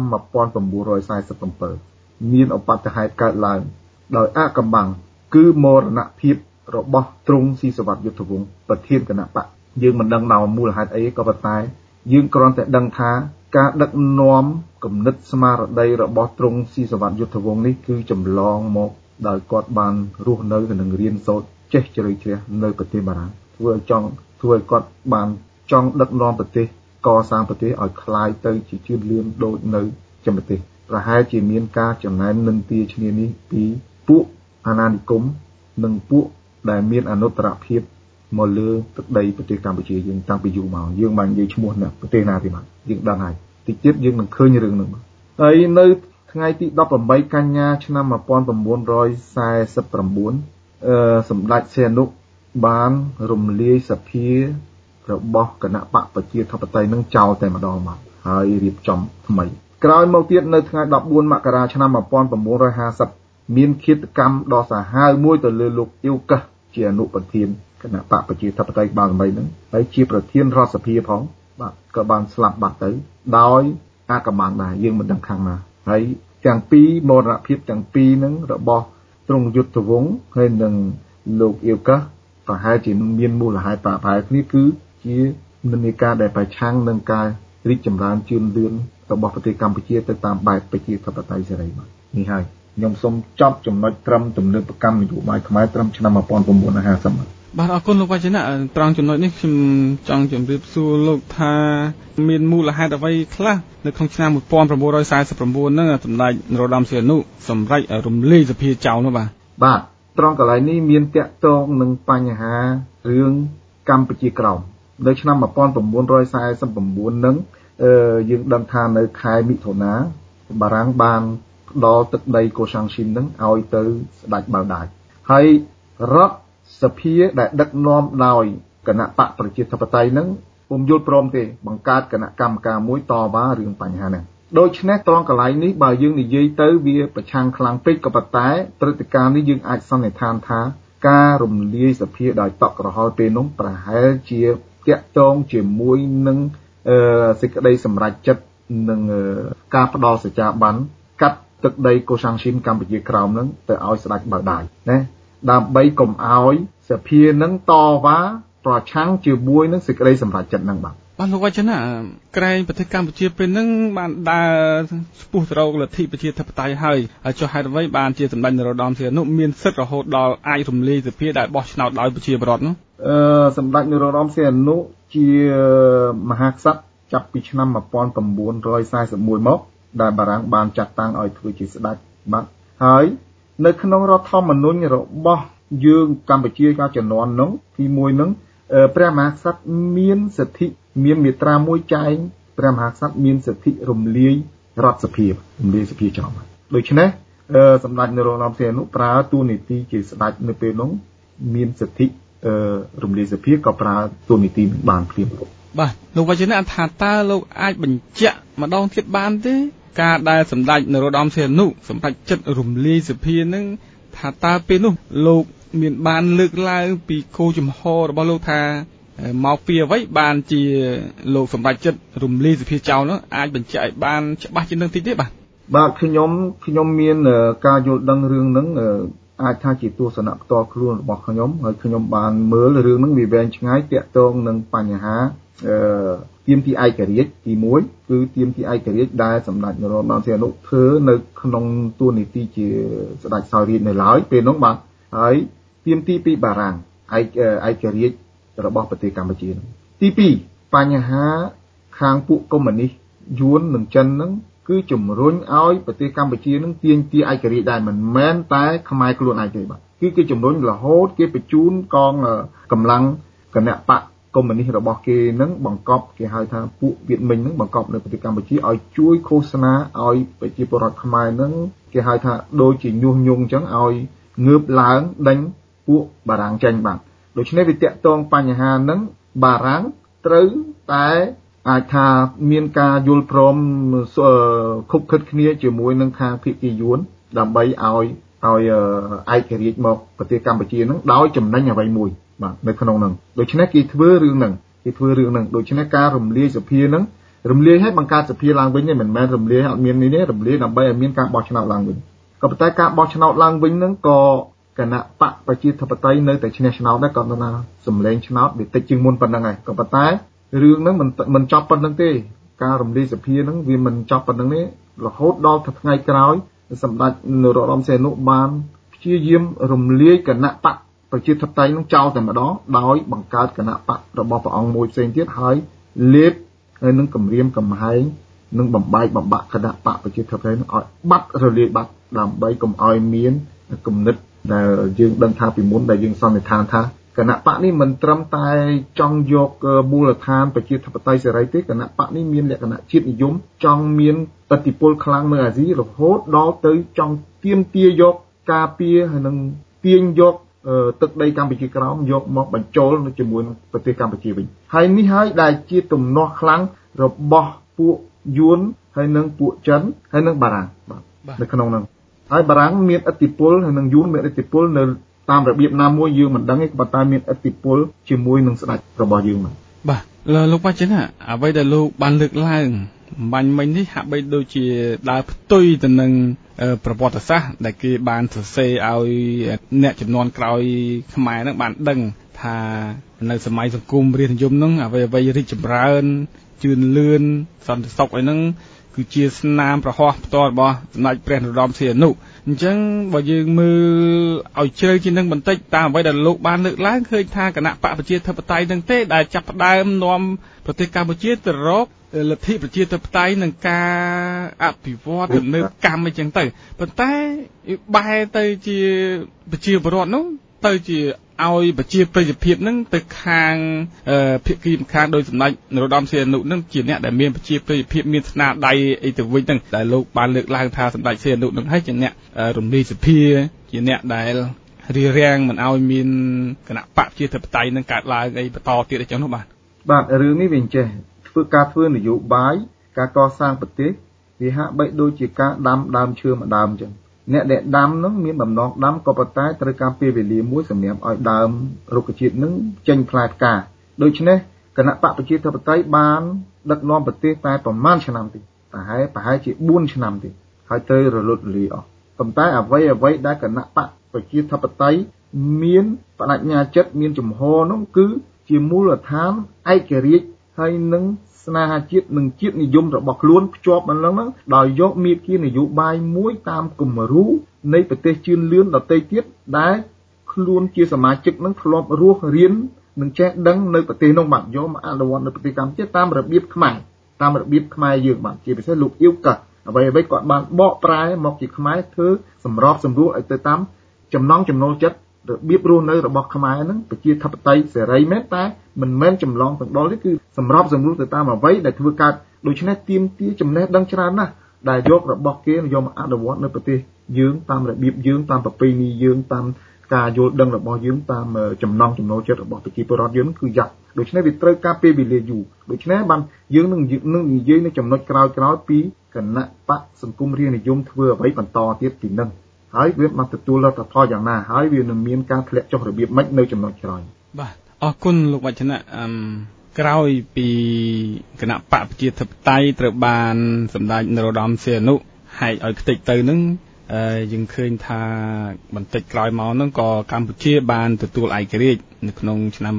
1947មានឧបទ្ទហេតុកើតឡើងដោយអាកំបាំងគឺមរណភាពរបស់ទ្រង់ស៊ីសវ័តយុទ្ធវង្សប្រធានគណៈបកយើងមិនដឹងដល់មូលហេតុអីក៏ប៉ុន្តែយើងគ្រាន់តែដឹងថាការដឹកនាំគំនិតស្មារតីរបស់ទ្រង់ស៊ីសវត្តយុទ្ធវង្សនេះគឺចម្លងមកដោយគាត់បានរស់នៅនិងរៀនសូត្រចេះជ្រៅជ្រះនៅប្រទេសបារាំងធ្វើឲ្យគាត់បានចង់ដឹកនាំប្រទេសកសាងប្រទេសឲ្យคล้ายទៅជាជឿនលឿនដូចនៅចំប្រទេសប្រហែលជាមានការចំណែននិន្ទាឈ្នានេះពីពួកអាណានិគមនិងពួកដែលមានអនុត្តរភាពមកលើទឹកដីប្រទេសកម្ពុជាយើងតាំងពីយូរមកយើងបាននិយាយឈ្មោះណាប្រទេសណាទេបាទយើងដឹងហើយតិចទៀតយើងនឹងឃើញរឿងហ្នឹងបាទហើយនៅថ្ងៃទី18កញ្ញាឆ្នាំ1949សម្ដេចសីហនុបានរំលាយសភារបស់គណៈបកប្រជាធិបតេយ្យនឹងចោលតែម្ដងមកហើយរៀបចំថ្មីក្រោយមកទៀតនៅថ្ងៃ14មករាឆ្នាំ1950មានឃាតកម្មដ៏សាហាវមួយទៅលើលោកអ៊ីវកាសជាអនុប្រធានគណៈបកប្រជាធិបតេយ្យបាល់មីហ្នឹងហើយជាប្រធានរដ្ឋសភាផងបាទក៏បានស្លាប់បាត់ទៅដោយអាកំបាំងដែរយើងមិនដឹងខាងណាហើយទាំងពីរមរណភាពទាំងពីរហ្នឹងរបស់ទ្រង់យុទ្ធវង្សហើយនិងលោកអ៊ីវកាសប្រហែលជាមានមូលហេតុប្រហែលគ្នាគឺជានិន្នាការដែលប្រឆាំងនឹងការរីកចម្រើនជឿនលឿនរបស់ប្រទេសកម្ពុជាទៅតាមបែបប្រជាធិបតេយ្យសេរីបាទនេះហើយខ្ញុំសូមចប់ចំណុចត្រឹមទំនើបកម្មនយោបាយខ្មែរត្រឹមឆ្នាំ1950 បាទអរគុណលោកវ៉ាជនៈត្រង់ចំណុចនេះខ្ញុំចង់ជម្រាបសួរលោកថាមានមូលហេតុអ្វីខ្លះនៅក្នុងឆ្នាំ1949ហ្នឹងសម្ដេចនរោត្តមសីហនុសម្រេចរំលាយសភាចោលនោះបាទត្រង់កន្លែងនេះមានតាក់ទងនឹងបញ្ហារឿងកម្ពុជាក្រោមនៅឆ្នាំ1949ហ្នឹងយើងដឹងថានៅខែមិថុនាបារាំងបានផ្ដល់ទឹកដីកូសាំងស៊ីនហ្នឹងឲ្យទៅស្ដេចបាល់ដាចហើយរដ្ឋសភាដែលដឹកនាំដោយគណៈបកប្រជាធិបតេយ្យហ្នឹងពុំយល់ព្រមទេបង្កើតគណៈកម្មការមួយតវ៉ារឿងបញ្ហាហ្នឹងដូច្នេះត្រង់កន្លែងនេះបើយើងនិយាយទៅវាប្រឆាំងខ្លាំងពេកក៏ប៉ុន្តែព្រឹត្តិការណ៍នេះយើងអាចសន្និដ្ឋានថាការរំលាយសភាដោយតក់ក្រហល់ពេលនោះប្រហែលជាតាក់ទងជាមួយនឹងសេចក្តីសម្រេចចិត្តនឹងការផ្ដល់សច្ចាប័នកាត់ទឹកដីកូសាំងស៊ីនកម្ពុជាក្រោមហ្នឹងទៅឲ្យស្ដេចបាល់ដាចណាដើម្បីកុំឲ្យសភានឹងតវ៉ាប្រឆាំងជាមួយនឹងសេចក្តីសម្រេចចិត្តហ្នឹងបាទលោកវ៉ាជនៈក្រែងប្រទេសកម្ពុជាពេលហ្នឹងបានដើរស្ពុះទៅរកលទ្ធិប្រជាធិបតេយ្យហើយចុះហេតុអ្វីបានជាសម្ដេចនរោត្តមសីហនុមានសិទ្ធិរហូតដល់អាចរំលាយសភាដែលបោះឆ្នោតដោយប្រជាពលរដ្ឋនោះសម្ដេចនរោត្តមសីហនុជាមហាក្សត្រចាប់ពីឆ្នាំ1941មកដែលបារាំងបានចាត់តាំងឲ្យធ្វើជាស្ដេចបាទហើយនៅក្នុងរដ្ឋធម្មនុញ្ញរបស់យើងកម្ពុជាកាលជំនាន់នោះទី1នោះព្រះមហាក្សត្រមានសិទ្ធិមានមាត្រាមួយចែងព្រះមហាក្សត្រមានសិទ្ធិរំលាយរដ្ឋសភារំលាយសភាចោលដូច្នេះសម្ដេចនរោត្តមសីហនុប្រើតួនាទីជាស្ដេចនៅពេលនោះមានសិទ្ធិរំលាយសភាក៏ប្រើតួនាទីបានភ្លាមបាទលោកវ៉ាជនៈថាតើលោកអាចបញ្ជាក់ម្ដងទៀតបានទេការដែលសម្ដេចនរោត្តមសីហនុសម្រេចចិត្តរំលាយសភានឹងថាតើពេលនោះលោកមានបានលើកឡើងពីគោលជំហររបស់លោកថាមកពីអ្វីបានជាលោកសម្រេចចិត្តរំលាយសភាចោលនោះអាចបញ្ជាក់ឲ្យបានច្បាស់ជាងនឹងតិចទេបាទខ្ញុំមានការយល់ដឹងរឿងហ្នឹងអាចថាជាទស្សនៈផ្ទាល់ខ្លួនរបស់ខ្ញុំហើយខ្ញុំបានមើលរឿងហ្នឹងវាវែងឆ្ងាយតាក់ទងនឹងបញ្ហាទាមទារឯករាជ្យទី1គឺទាមទារឯករាជ្យដែលសម្ដេចនរោត្តមសីហនុធ្វើនៅក្នុងតួនាទីជាស្ដេចសោយរាជ្យនៅឡើយពេលនោះបាទហើយទាមទារពីបារាំងឯករាជ្យរបស់ប្រទេសកម្ពុជាទី2បញ្ហាខាងពួកកុម្មុយនីសយួននិងចិនហ្នឹងគឺជំរុញឲ្យប្រទេសកម្ពុជានឹងទាមទារឯករាជ្យដែរមិនមែនតែខ្មែរខ្លួនឯងទេបាទគឺគេជំរុញរហូតគេបញ្ជូនកងកម្លាំងគណៈបកកុម្មុយនីសរបស់គេនឹងបង្កប់គេហៅថាពួកវៀតមិញនឹងបង្កប់នៅប្រទេសកម្ពុជាឲ្យជួយឃោសនាឲ្យប្រជាពលរដ្ឋខ្មែរនឹងគេហៅថាដូចជាញុះញង់អញ្ចឹងឲ្យងើបឡើងដេញពួកបារាំងចេញបាទដូច្នេះវាតាក់ទងបញ្ហាហ្នឹងបារាំងត្រូវតែអាចថាមានការយល់ព្រមខុបខិតគ្នាជាមួយនឹងខាងភាគីយួនដើម្បីឲ្យឯករាជ្យមកប្រទេសកម្ពុជាហ្នឹងដោយចំណេញអ្វីមួយបាទនៅក្នុងហ្នឹងដូច្នេះគេធ្វើរឿងហ្នឹងដូច្នេះការរំលាយសភាហ្នឹងរំលាយឲ្យបង្កើតសភាឡើងវិញមិនមែនរំលាយឲ្យអត់មាននេះរំលាយដើម្បីឲ្យមានការបោះឆ្នោតឡើងវិញក៏ប៉ុន្តែការបោះឆ្នោតឡើងវិញហ្នឹងក៏គណៈបកប្រជាធិបតេយ្យនៅតែឈ្នះឆ្នោតដែរក៏ថាសម្លេងឆ្នោតវាតិចជាងមុនប៉ុណ្្នឹងហើយក៏ប៉ុន្តែរឿងហ្នឹងមិនចប់ប៉ុណ្្នឹងទេការរំលាយសភាហ្នឹងវាមិនចប់ប៉ុណ្្នឹងទេរហូតដល់ថ្ងៃក្រោយសម្ដេចនរោត្តមសីហនុបានព្យាយាមរំលាយគណៈបកប្រជាធិបតេយ្យនឹងចោលតែម្ដងដោយបង្កើតគណៈបករបស់ព្រះអង្គមួយផ្សេងទៀតហើយលេបហើយនឹងគម្រាមកំហែងនឹងបំបែកបំបាក់គណៈបកប្រជាធិបតេយ្យនឹងឲ្យបាត់រលាយបាត់ដើម្បីកុំឲ្យមានគំនិតដែលយើងដឹងថាពីមុនដែលយើងសន្និដ្ឋានថាគណៈបកនេះមិនត្រឹមតែចង់យកមូលដ្ឋានប្រជាធិបតេយ្យសេរីទេគណៈបកនេះមានលក្ខណៈជាតិនិយមចង់មានឥទ្ធិពលខ្លាំងនៅអាស៊ីរហូតដល់ទៅចង់ទាមទារយកការពារហើយនឹងទាញយកទឹកដីកម្ពុជាក្រោមយកមកបញ្ចូលនៅជាមួយនឹងប្រទេសកម្ពុជាវិញហើយនេះហើយដែលជាទំនាស់ខ្លាំងរបស់ពួកយួនហើយនឹងពួកចិនហើយនឹងបារាំងបាទនៅក្នុងនោះហើយបារាំងមានឥទ្ធិពលហើយនឹងយួនមានឥទ្ធិពលនៅតាមរបៀបណាមួយយើងមិនដឹងទេប៉ុន្តែមានឥទ្ធិពលជាមួយនឹងស្ដេចរបស់យើងបាទលោកបាចិនអ្វីដែលលោកបានលើកឡើងបាញ់មិញនេះហាក់បីដូចជាដើរផ្ទុយទៅនឹងប្រវត្តិសាស្ត្រដែលគេបានសរសេរឲ្យអ្នកចំនួនក្រោយខ្មែរហ្នឹងបានដឹងថានៅសម័យសង្គមរាស្ត្រនិយមហ្នឹងអ្វីរីកចម្រើនជឿនលឿនសន្តិសុខអីហ្នឹងគឺជាស្នាមប្រហោះផ្ទាល់របស់សម្ដេចព្រះនរោត្តមសីហនុអញ្ចឹងបើយើងមើលឲ្យជ្រៅជាងនឹងបន្តិចតាមអ្វីដែលលោកបានលើកឡើងឃើញថាគណៈបកប្រជាធិបតេយ្យនឹងទេដែលចាប់ផ្ដើមនាំប្រទេសកម្ពុជាទៅរកលទ្ធិប្រជាធិបតេយ្យនឹងការអភិវឌ្ឍទំនើបកម្មអីចឹងទៅប៉ុន្តែបែរទៅជាប្រជាពលរដ្ឋនោះទៅជាឲ្យប្រជាប្រិយភាពនឹងទៅខាងភាគីម្ខាងដោយសម្ដេចនរោត្តមសីហនុនឹងជាអ្នកដែលមានប្រជាប្រិយភាពមានស្នាដៃអីទៅវិញហ្នឹងដែលលោកបានលើកឡើងថាសម្ដេចសីហនុនឹងហើយជាអ្នករំលាយសភាជាអ្នកដែលរារាំងមិនឲ្យមានគណៈបកប្រជាធិបតេយ្យនឹងកើតឡើងអីបន្តទៀតអញ្ចឹងនោះបាទរឿងនេះវាចេះធ្វើនយោបាយការកសាងប្រទេសវាហាក់បីដូចជាការដាំដើមឈើមួយដើមអញ្ចឹងអ្នកដែលដាំនឹងមានបំណងដាំក៏ប៉ុន្តែត្រូវការពេលវេលាមួយសម្រាប់ឲ្យដើមរុក្ខជាតិនឹងចេញផ្លែផ្កាដូច្នេះគណៈបកប្រជាធិបតេយ្យបានដឹកនាំប្រទេសតែប្រមាណឆ្នាំទេប្រហែលជា4ឆ្នាំទេហើយត្រូវរលត់រលាយអស់ប៉ុន្តែអ្វីដែលគណៈបកប្រជាធិបតេយ្យមានបដិញ្ញាចិត្តមានជំហរនោះគឺជាមូលដ្ឋានឯករាជ្យហើយនឹងស្នេហាជាតិនិងជាតិនិយមរបស់ខ្លួនភ្ជាប់បានហ្នឹងដោយយកមាគ៌ានយោបាយមួយតាមគំរូនៃប្រទេសជឿនលឿនដទៃទៀតដែលខ្លួនជាសមាជិកនឹងធ្លាប់រស់រៀននិងចេះដឹងនៅប្រទេសនោះបាទយកមកអនុវត្តនៅប្រទេសកម្ពុជាតាមរបៀបខ្មែរយើងបាទជាពិសេសលោកអ៊ីវកាអ្វីគាត់បានបកប្រែមកជាខ្មែរធ្វើសម្របសម្រួលឲ្យទៅតាមចំណង់ចំណូលចិត្តរបៀបរស់នៅរបស់ខ្មែរហ្នឹងប្រជាធិបតេយ្យសេរីមែនតែមិនមែនចម្លងទាំងដល់នេះគឺសម្របសម្រួលទៅតាមអ្វីដែលធ្វើកើតដូច្នេះទាមទារចំណេះដឹងច្រើនណាស់ដែលយករបស់គេយកមកអនុវត្តនៅប្រទេសយើងតាមរបៀបយើងតាមប្រពៃណីយើងតាមការយល់ដឹងរបស់យើងតាមចំណង់ចំណូលចិត្តរបស់ប្រជាពលរដ្ឋយើងគឺយ៉ាប់ដូច្នេះវាត្រូវការពេលវេលាយូរដូច្នេះបានយើងនឹងនិយាយនៅចំណុចក្រោយពីគណៈបកសង្គមរាស្ត្រនិយមធ្វើអ្វីបន្តទៀតពីនឹងហើយវាបានទទួលលទ្ធផលយ៉ាងណាហើយវានឹងមានការធ្លាក់ចុះរបៀបម៉េចនៅចំណុចក្រោយបាទអរគុណលោកវឌ្ឍនៈក្រោយពីគណៈបកប្រជាធិបតេយ្យត្រូវបានសម្ដេចនរោត្តមសីហនុហែកឲ្យខ្ទេចទៅនឹងយើងឃើញថាបន្តិចក្រោយមកហ្នឹងក៏កម្ពុជាបានទទួលឯករាជ្យនៅក្នុងឆ្នាំ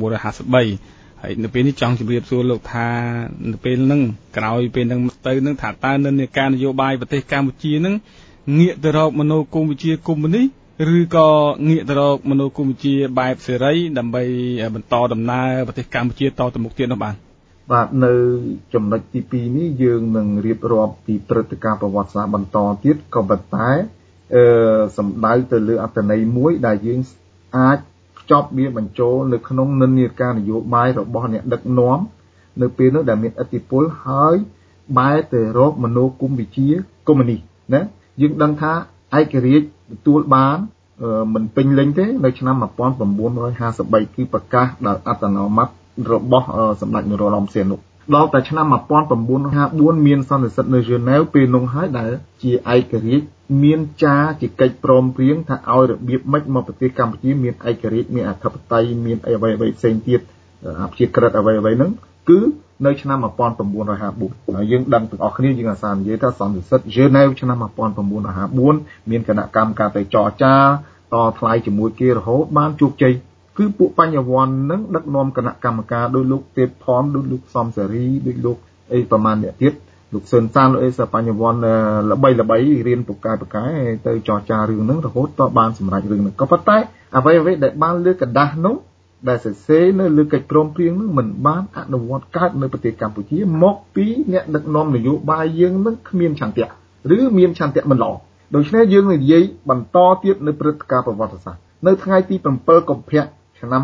1953ហើយនៅពេលនេះចង់ជម្រាបសួរលោកថានៅពេលហ្នឹងក្រោយពេលហ្នឹងទៅហ្នឹងថាតើនិន្នាការនយោបាយប្រទេសកម្ពុជាហ្នឹងងាកទៅរកមនោគមវិជ្ជាកុម្មុយនីសឬក៏ងាកទៅរកមនោគមវិជ្ជាបែបសេរីដើម្បីបន្តដំណើរប្រទេសកម្ពុជាតទៅមុខទៀតនោះបាទនៅចំណុចទី2នេះយើងនឹងរៀបរាប់ពីព្រឹត្តិការណ៍ប្រវត្តិសាស្ត្របន្តទៀតក៏ប៉ុន្តែសំដៅទៅលើអត្ថន័យមួយដែលយើងអាចភ្ជាប់វាបញ្ចូលនៅក្នុងនិន្នាការនយោបាយរបស់អ្នកដឹកនាំនៅពេលនោះដែលមានឥទ្ធិពលហើយបែរទៅរកមនោគមវិជ្ជាកុម្មុយនីសណាយើងដឹងថាឯករាជ្យទទួលបានមិនពេញលេញទេនៅឆ្នាំ1953គឺប្រកាសដោយអត្តនោម័តរបស់សម្ដេចនរោត្តមសីហនុដល់តែឆ្នាំ1954មានសន្និសីទនៅហ្សឺណែវពេលនោះហើយដែលជាឯករាជ្យមានចារជាកិច្ចព្រមព្រៀងថាឲ្យរបៀបម៉េចមកប្រទេសកម្ពុជាមានឯករាជ្យមានអធិបតេយ្យមានអ្វីផ្សេងទៀតអព្យាក្រឹតអ្វីហ្នឹងគឺនៅឆ្នាំ1954ហើយយើងដឹងទាំងអស់គ្នាយើងអាសានិយាយថាសន្និសីទហ្សឺណែវឆ្នាំ1954មានគណៈកម្មការទៅចរចាតថ្លៃជាមួយគេរហូតបានជោគជ័យគឺពួកបញ្ញវន្តនឹងដឹកនាំគណៈកម្មការដោយលោកទេពផនដោយលោកសំសេរីដោយលោកអីប្រមាណអ្នកទៀតលោកស៊ុនសានលោកអេសបញ្ញវន្តល្បីរៀនពូកែទៅចរចារឿងហ្នឹងរហូតដល់បានសម្រេចរឿងហ្នឹងក៏ប៉ុន្តែអ្វីដែលបានលើកដាស់នោះដែលសរសេរនៅលើកិច្ចព្រមព្រៀងហ្នឹងមិនបានអនុវត្តកើតនៅប្រទេសកម្ពុជាមកពីអ្នកដឹកនាំនយោបាយយើងនឹងគ្មានឆន្ទៈឬមានឆន្ទៈមិនល្អដូច្នេះយើងនិយាយបន្តទៀតនៅព្រឹត្តិការណ៍ប្រវត្តិសាស្ត្រនៅថ្ងៃទី7កុម្ភៈឆ្នាំ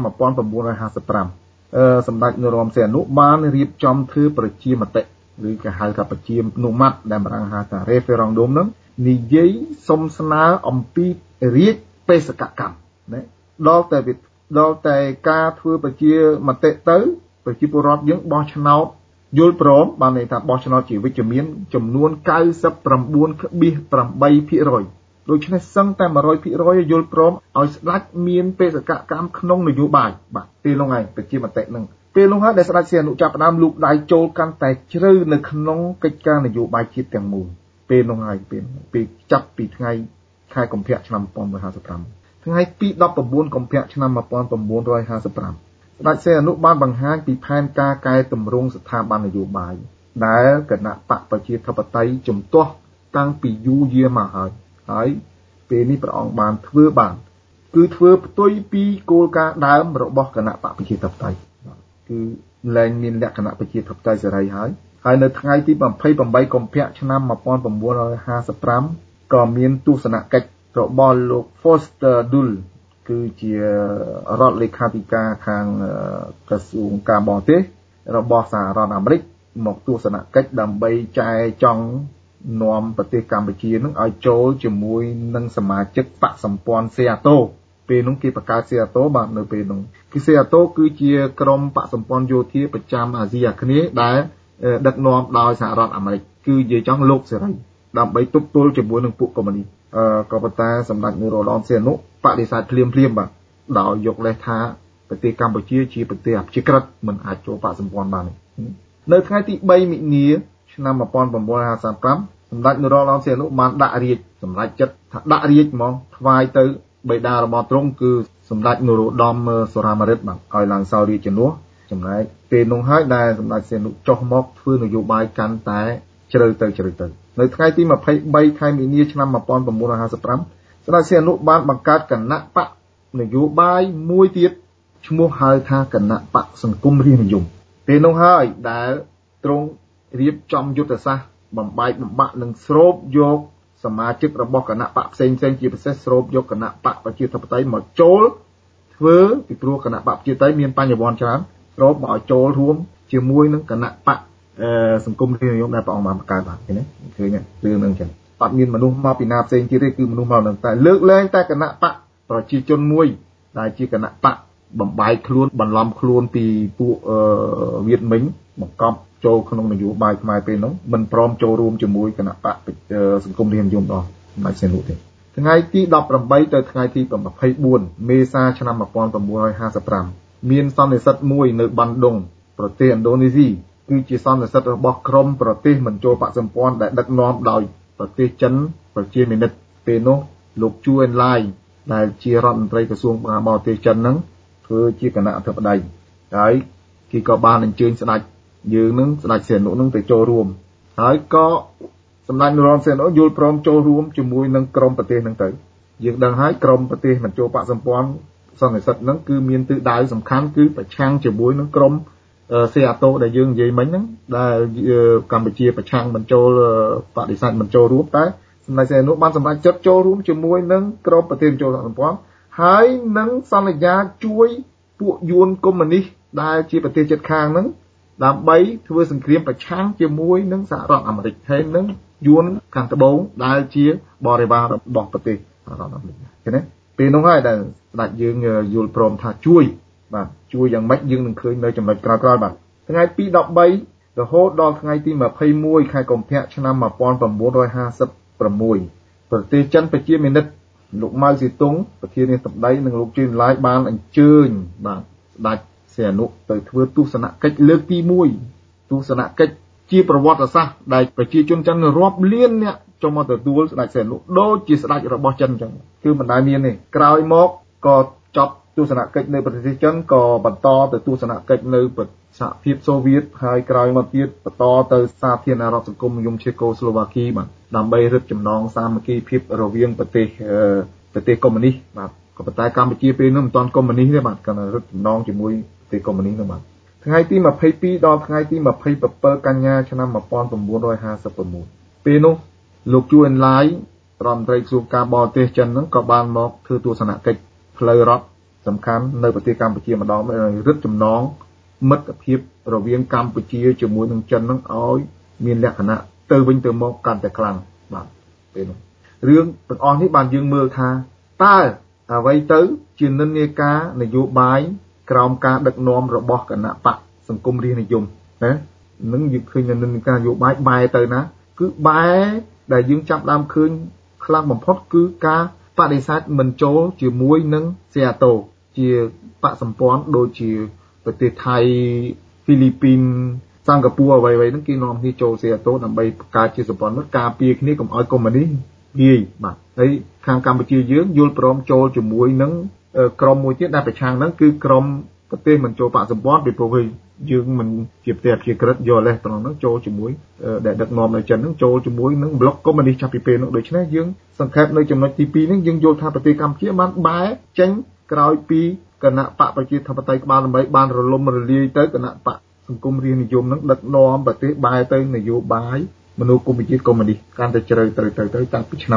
1955សម្ដេចនរោត្តមសីហនុបានរៀបចំធ្វើប្រជាមតិឬគេហៅថាប្រជានុម័តដែលបារាំងហៅថា referendum ហ្នឹងនិយាយសុំស្នើអំពីរាជបេសកកម្មណាដល់តែការធ្វើប្រជាមតិទៅប្រជាពលរដ្ឋយើងបោះឆ្នោតយល់ព្រមបានន័យថាបោះឆ្នោតជាវិជ្ជមានចំនួន 99.8% ដូច្នេះសឹងតែ 100% យល់ព្រមឲ្យស្ដេចមានបេសកកម្មក្នុងនយោបាយបាទពេលនោះហើយប្រជាមតិនឹងពេលនោះហើយដែលស្ដេចសីហនុចាប់ផ្ដើមលូកដៃចូលកាន់តែជ្រៅនៅក្នុងកិច្ចការនយោបាយជាតិទាំងមូលពេលនោះហើយពេលចាប់ពីថ្ងៃខែកុម្ភៈឆ្នាំ1955ថ្ងៃទី19កុម្ភៈឆ្នាំ1955ស្ដេចសីហនុបានបង្ហាញពីផែនការកែតម្រង់ស្ថាប័ននយោបាយដែលគណៈបកប្រជាធិបតេយ្យជំទាស់តាំងពីយូរយារមកហើយពេលនេះព្រះអង្គបានធ្វើបានគឺធ្វើផ្ទុយពីគោលការណ៍ដើមរបស់គណៈបកប្រជាធិបតេយ្យគឺលែងមានលក្ខណៈប្រជាធិបតេយ្យសេរីហើយនៅថ្ងៃទី28កុម្ភៈឆ្នាំ1955ក៏មានទស្សនកិច្ចរបស់លោក Foster Dulles គឺជារដ្ឋលេខាធិការខាងក្រសួងការបរទេសរបស់សហរដ្ឋអាមេរិកមកទស្សនកិច្ចដើម្បីចែចង់នាំប្រទេសកម្ពុជានឹងឲ្យចូលជាមួយនឹងសមាជិកបកសម្ព័ន្ធសេអាតូពេលនោះគេបង្កើតសេអាតូបាទនៅពេលនោះគឺសេអាតូគឺជាក្រុមបកសម្ព័ន្ធយោធាប្រចាំអាស៊ីអាគ្នេយ៍ដែលដឹកនាំដោយសហរដ្ឋអាមេរិកគឺនិយាយចង់លោកសេរីដើម្បីទប់ទល់ជាមួយនឹងពួកកុម្មុយនីសក៏ប៉ុន្តែសម្ដេចនរោត្តមសីហនុបដិសេធភ្លាមបាទដោយយកលេសថាប្រទេសកម្ពុជាជាប្រទេសអព្យាក្រឹតមិនអាចចូលបកសម្ព័ន្ធបាននៅថ្ងៃទី3មិនិនាឆ្នាំ1955សម្ដេចនរោត្តមសីហនុបានដាក់រាជសម្រេចចិត្តថាដាក់រាជហ្មងថ្វាយទៅបិតារបស់ទ្រង់គឺសម្ដេចនរោត្តមសុរាម្រិតបាទឲ្យឡើងសោយរាជជំនួសចំណែកពេលនោះហើយដែលសម្ដេចសីហនុចុះមកធ្វើនយោបាយកាន់តែជ្រៅទៅនៅថ្ងៃទី23ខែមីនាឆ្នាំ1955ស្ដេចសីហនុបានបង្កើតគណៈបកនយោបាយមួយទៀតឈ្មោះហៅថាគណៈបកសង្គមរាស្ត្រនិយមពេលនោះហើយដែលទ្រង់រៀបចំយុទ្ធសាស្ត្របំបែកបំបាក់និងស្រូបយកសមាជិករបស់គណៈបកផ្សេងជាពិសេសស្រូបយកគណៈបកប្រជាធិបតេយ្យមកចូលធ្វើពីព្រោះគណៈបកប្រជាធិបតេយ្យមានបញ្ញវន្តច្រើនស្រូបមកឲ្យចូលរួមជាមួយនឹងគណៈបកសង្គមរាស្ត្រនិយមដែលព្រះអង្គបានបង្កើតបាទឃើញរឿងហ្នឹងចឹងអត់មានមនុស្សមកពីណាផ្សេងទៀតទេគឺមនុស្សមកនឹងតែលើកលែងតែគណៈបកប្រជាជនមួយដែលជាគណៈបកបំបែកខ្លួនបន្លំខ្លួនពីពួកវៀតមិញបង្កប់ចូលក្នុងនយោបាយខ្មែរពេលនោះមិនព្រមចូលរួមជាមួយគណៈបកសង្គមរាស្ត្រនិយមដល់មិនសែននោះទេថ្ងៃទី18ទៅថ្ងៃទី24មេសាឆ្នាំ1955មានសន្និសីទមួយនៅបណ្ឌុងប្រទេសឥណ្ឌូនេស៊ីគឺជាសន្និសីទរបស់ក្រមប្រទេសមិនចូលបកសម្ព័ន្ធដែលដឹកនាំដោយប្រទេសចិនប្រជាមានិតពេលនោះលោកជួអេនឡាយដែលជារដ្ឋមន្ត្រីក្រសួងបរទេសចិនហ្នឹងធ្វើជាគណៈអធិបតីហើយគេក៏បានអញ្ជើញស្ដេចយើងនឹងស្ដេចសីហនុនឹងទៅចូលរួមហើយក៏សម្ដេចនរោត្តមសីហនុយល់ព្រមចូលរួមជាមួយនឹងក្រមប្រទេសហ្នឹងទៅយើងដឹងហើយក្រមប្រទេសមិនចូលបកសម្ព័ន្ធសន្និសីទហ្នឹងគឺមានទិសដៅសំខាន់គឺប្រឆាំងជាមួយនឹងក្រមសេអាតូដែលយើងនិយាយមិញហ្នឹងដែលកម្ពុជាប្រឆាំងមិនចូលបដិសេធមិនចូលរួមតែសម្ដេចសីហនុបានសម្រេចចិត្តចូលរួមជាមួយនឹងក្រមប្រទេសចូលបកសម្ព័ន្ធហើយនឹងសន្យាជួយពួកយួនកុម្មុយនីសដែលជាប្រទេសជិតខាងហ្នឹងដើម្បីធ្វើសង្គ្រាមប្រឆាំងជាមួយនឹងសហរដ្ឋអាមេរិកហើយនឹងយួនខាងត្បូងដែលជាបរិវាររបស់ប្រទេសសហរដ្ឋអាមេរិកឃើញទេពេលនោះហើយដែលស្ដេចយើងយល់ព្រមថាជួយយ៉ាងម៉េចយើងនឹងឃើញនៅចំណុចក្រោយៗបាទថ្ងៃទី13រហូតដល់ថ្ងៃទី21ខែកុម្ភៈឆ្នាំ1956ប្រទេសចិនប្រជាមានិតលោកម៉ៅសេតុងប្រធានាធិបតីនិងលោកជឿនឡាយបានអញ្ជើញបាទស្ដេចសីហនុទៅធ្វើទស្សនកិច្ចលើកទី1ទស្សនកិច្ចជាប្រវត្តិសាស្ត្រដែលប្រជាជនចិនរាប់លានអ្នកចូលមកទទួលស្ដេចសីហនុដូចជាស្ដេចរបស់ចិនអញ្ចឹងគឺមិនដែលមានទេក្រោយមកក៏ចប់ទស្សនកិច្ចនៅប្រទេសចិនក៏បន្តទៅទស្សនកិច្ចនៅសហភាពសូវៀតហើយក្រោយមកទៀតបន្តទៅសាធារណរដ្ឋសង្គមនិយមជេកូស្លូវ៉ាគីបាទដើម្បីរឹតចំណងសាមគ្គីភាពរវាងប្រទេសកុម្មុយនីសបាទក៏ប៉ុន្តែកម្ពុជាពេលនោះមិនទាន់កុម្មុយនីសទេបាទគាត់រឹតចំណងជាមួយប្រទេសកុម្មុយនីសនោះបាទថ្ងៃទី22ដល់ថ្ងៃទី27កញ្ញាឆ្នាំ1956ពេលនោះលោកជួនឡាយរដ្ឋមន្ត្រីក្រសួងការបរទេសចិនហ្នឹងក៏បានមកធ្វើទស្សនកិច្ចផ្លូវរដ្ឋសំខាន់នៅប្រទេសកម្ពុជាម្ដងរឹតចំណងមិត្តភាពរវាងកម្ពុជាជាមួយនឹងចិនហ្នឹងឲ្យមានលក្ខណៈទៅវិញទៅមកកាន់តែខ្លាំងបាទពេលនោះរឿងទាំងអស់នេះបានយើងមើលថាតើអ្វីទៅជានិន្នាការនយោបាយក្រោមការដឹកនាំរបស់គណៈបកសង្គមរាស្ត្រនិយមណានឹងយើងឃើញនិន្នាការនយោបាយបែរទៅណាគឺបែរដែលយើងចាប់ដើមឃើញខ្លាំងបំផុតគឺការបដិសេធមិនចូលជាមួយនឹងសេអាតូជាបកសម្ព័ន្ធដូចជាប្រទេសថៃហ្វីលីពីនសិង្ហបុរីអ្វីៗហ្នឹងគេនាំគ្នាចូលសេអាតូដើម្បីបង្កើតជាសម្ព័ន្ធមិត្តការពារគ្នាកុំឲ្យកុម្មុយនីសវាយបាទហើយខាងកម្ពុជាយើងយល់ព្រមចូលជាមួយនឹងក្រុមមួយទៀតដែលប្រឆាំងហ្នឹងគឺក្រុមប្រទេសមិនចូលបកសម្ព័ន្ធពីព្រោះយើងមិនជាប្រទេសអព្យាក្រឹតយកលេសត្រង់ហ្នឹងចូលជាមួយដែលដឹកនាំនៅចិនហ្នឹងចូលជាមួយនឹងប្លុកកុម្មុយនីសចាប់ពីពេលនោះដូច្នេះយើងសង្ខេបនៅចំណុចទី2នេះយើងយល់ថាប្រទេសកម្ពុជាបានបែរចេញក្រោយពីគណៈបកប្រជាធិបតេយ្យក្បាលដើម្បីបានរលំរលាយទៅគណៈបកសង្គមរាស្ត្រនិយមហ្នឹងដឹកនាំប្រទេសបែរទៅនយោបាយមនោគមវិជ្ជាកុម្មុយនីសកាន់តែជ្រៅទៅតាំងពីឆ្នាំ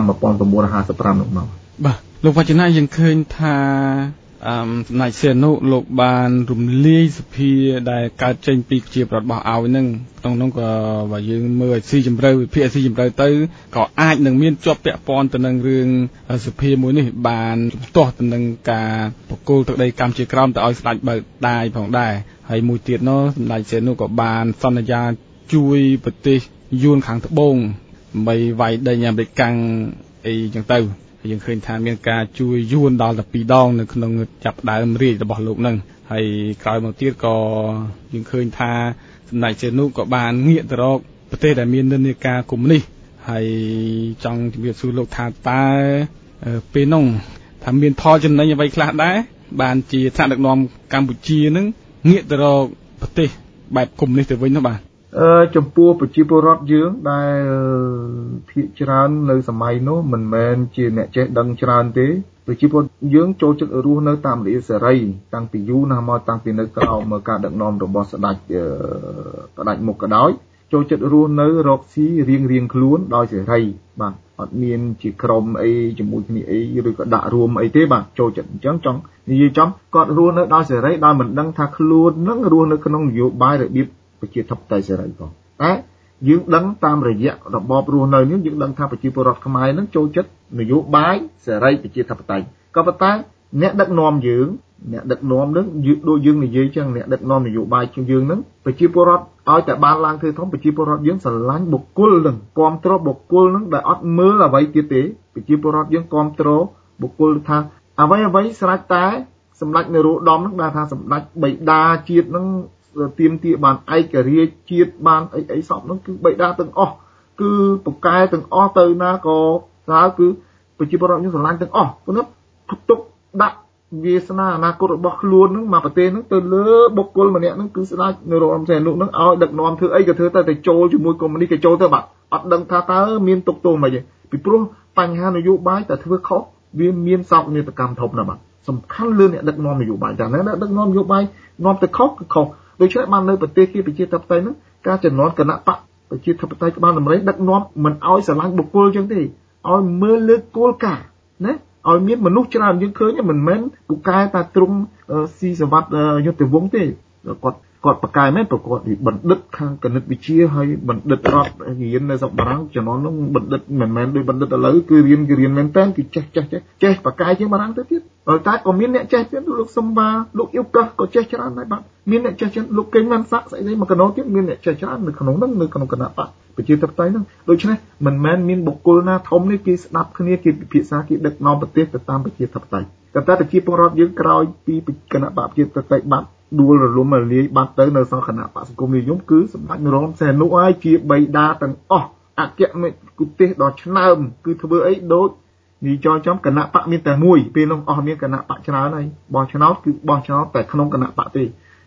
1955នោះមកបាទលោកវចនាយើងឃើញថាសម្ដេចសីហនុលោកបានរំលាយសភាដែលកើតចេញពីប្រជាប្រដ្ឋរបស់ឲ្យនឹងក្នុងនោះក៏បើយើងមើលឲ្យស៊ីជម្រៅវិភាគស៊ីជម្រៅទៅក៏អាចនឹងមានជាប់ពាក់ព័ន្ធទៅនឹងរឿងសភាមួយនេះបានជំទាស់ទៅនឹងការបកគលទឹកដីកម្ពុជាក្រោមទៅឲ្យស្ដេចបើកដាយផងដែរហើយមួយទៀតនោះសម្ដេចសីហនុក៏បានសន្យាជួយប្រទេសយួនខាងត្បូងដើម្បីវាយដីអាមេរិកកាំងអីចឹងទៅយើងឃើញថាមានការជួយយួនដល់ទៅ2ដងនៅក្នុងចាប់ដើមរាជរបស់លោកនឹងហើយក្រោយមកទៀតក៏យើងឃើញថាសម្ដេចសីហនុក៏បានងាកទៅរកប្រទេសដែលមាននិន្នាការកុម្មុយនីសហើយចង់ជំរាបសួរលោកថាតើពេលនោះថាមានផលចំណេញអ្វីខ្លះដែរបានជាថ្នាក់ដឹកនាំកម្ពុជានឹងងាកទៅរកប្រទេសបែបកុម្មុយនីសទៅវិញនោះបាទចំពោះប្រជាពលរដ្ឋយើងដែលភាគច្រើននៅសម័យនោះមិនមែនជាអ្នកចេះដឹងច្រើនទេប្រជាពលរដ្ឋយើងចូលចិត្តរស់នៅតាមលិសេរីតាំងពីយូរណាស់មកតាំងពីនៅក្រោមការដឹកនាំរបស់ស្ដេចផ្ដាច់មុខក៏ដោយចូលចិត្តរស់នៅរកស៊ីរៀងខ្លួនដោយសេរីបាទអត់មានជាក្រុមអីជាមួយគ្នាអីឬក៏ដាក់រួមអីទេបាទចូលចិត្តអញ្ចឹងចង់និយាយចំគាត់រស់នៅដោយសេរីដោយមិនដឹងថាខ្លួននឹងរស់នៅក្នុងនយោបាយរបៀបប្រជាធិបតេយ្យសេរីផងតែយើងដឹងតាមរយៈរបបរស់នៅនេះយើងដឹងថាប្រជាពលរដ្ឋខ្មែរនឹងចូលចិត្តនយោបាយសេរីប្រជាធិបតេយ្យក៏ប៉ុន្តែអ្នកដឹកនាំយើងអ្នកដឹកនាំនឹងដូចយើងនិយាយចឹងអ្នកដឹកនាំនយោបាយយើងនឹងប្រជាពលរដ្ឋឲ្យតែបានឡើងធ្វើធំប្រជាពលរដ្ឋយើងស្រឡាញ់បុគ្គលនឹងគាំទ្របុគ្គលនឹងដែលអត់មើលអ្វីទៀតទេប្រជាពលរដ្ឋយើងគាំទ្របុគ្គលថាអ្វីស្រេចតែសម្ដេចនរោត្តមនឹងដែលថាសម្ដេចបិតាជាតិនឹងទាមទារបានឯករាជ្យជាតិបានអីសពនោះគឺបិតាទាំងអស់គឺពូកែទាំងអស់ទៅណាក៏ស្រើគឺប្រជាពលរដ្ឋយើងស្រឡាញ់ទាំងអស់ព្រោះទុកដាក់វាសនាអនាគតរបស់ខ្លួននឹងមកប្រទេសនឹងទៅលើបុគ្គលម្នាក់នឹងគឺស្ដេចនរោត្តមសីហនុនឹងឲ្យដឹកនាំធ្វើអីក៏ធ្វើតែចូលជាមួយកុម្មុយនីសក៏ចូលទៅបាទអត់ដឹងថាតើមានទុកទោសមិនទេពីព្រោះបញ្ហានយោបាយតែធ្វើខុសវាមានសោកនាដកម្មធំណាស់បាទសំខាន់លើអ្នកដឹកនាំនយោបាយតែអ្នកដឹកនាំនយោបាយនាំទៅខុសគឺខុសដូច្នេះបាននៅប្រទេសជាប្រជាធិបតេយ្យនោះការចំនួនគណៈបកប្រជាធិបតេយ្យក្បាលដំរីដឹកនាំមិនឲ្យស្រឡាញ់បុគ្គលចឹងទេឲ្យមើលលើគោលការណ៍ណាឲ្យមានមនុស្សច្រើនយើងឃើញមិនមែនពូកែតែទ្រង់ស៊ីសវត្តយុទ្ធវង្សទេគាត់បកកាយមែនប្រកបបណ្ឌិតខាងគណិតវិទ្យាហើយបណ្ឌិតរដ្ឋរៀននៅស្រុកបារាំងជំនាន់នោះបណ្ឌិតមិនមែនដូចបណ្ឌិតឥឡូវគឺរៀនមែនតើគឺចេះបកកាយជាងបារាំងទៅទៀតតែក៏មានអ្នកចេះទៀតលោកសំបាលោកអ៊ីវកាសក៏ចេះច្រើនដែរបាទមានអ្នកចេះច្រើនលោកកេងវ៉ាន់សាក់ស្អីៗមួយកណោទៀតមានអ្នកចេះច្រើននៅក្នុងហ្នឹងនៅក្នុងគណៈបកប្រជាធិបតេយ្យហ្នឹងដូច្នេះមិនមែនមានបុគ្គលណាធំនេះគេស្ដាប់គ្នាគេពិភាក្សាគេដឹកនាំប្រទេសទៅតាមប្រជាធិបតេយ្យតែប្រជាពលរដ្ឋយើងក្រោយពីគណៈបកប្រជាធិបតេយ្យបាត់ដួលរលំរលាយបាត់ទៅនៅសង្ខណៈបកសង្គមនិយមគឺសម្ដេចនរោត្តមសីហនុហើយជាបិតាទាំងអស់អគ្គមេគុទេសដ៏ឆ្នើមគឺធ្វើអីដូចនិយាយចំគណៈបកមានតែមួយពេលនោះអស់មានគណៈបកច្រើនហើយបោះឆ្នោតគឺបោះឆ្នោតតែក្នុងគណៈបកទេព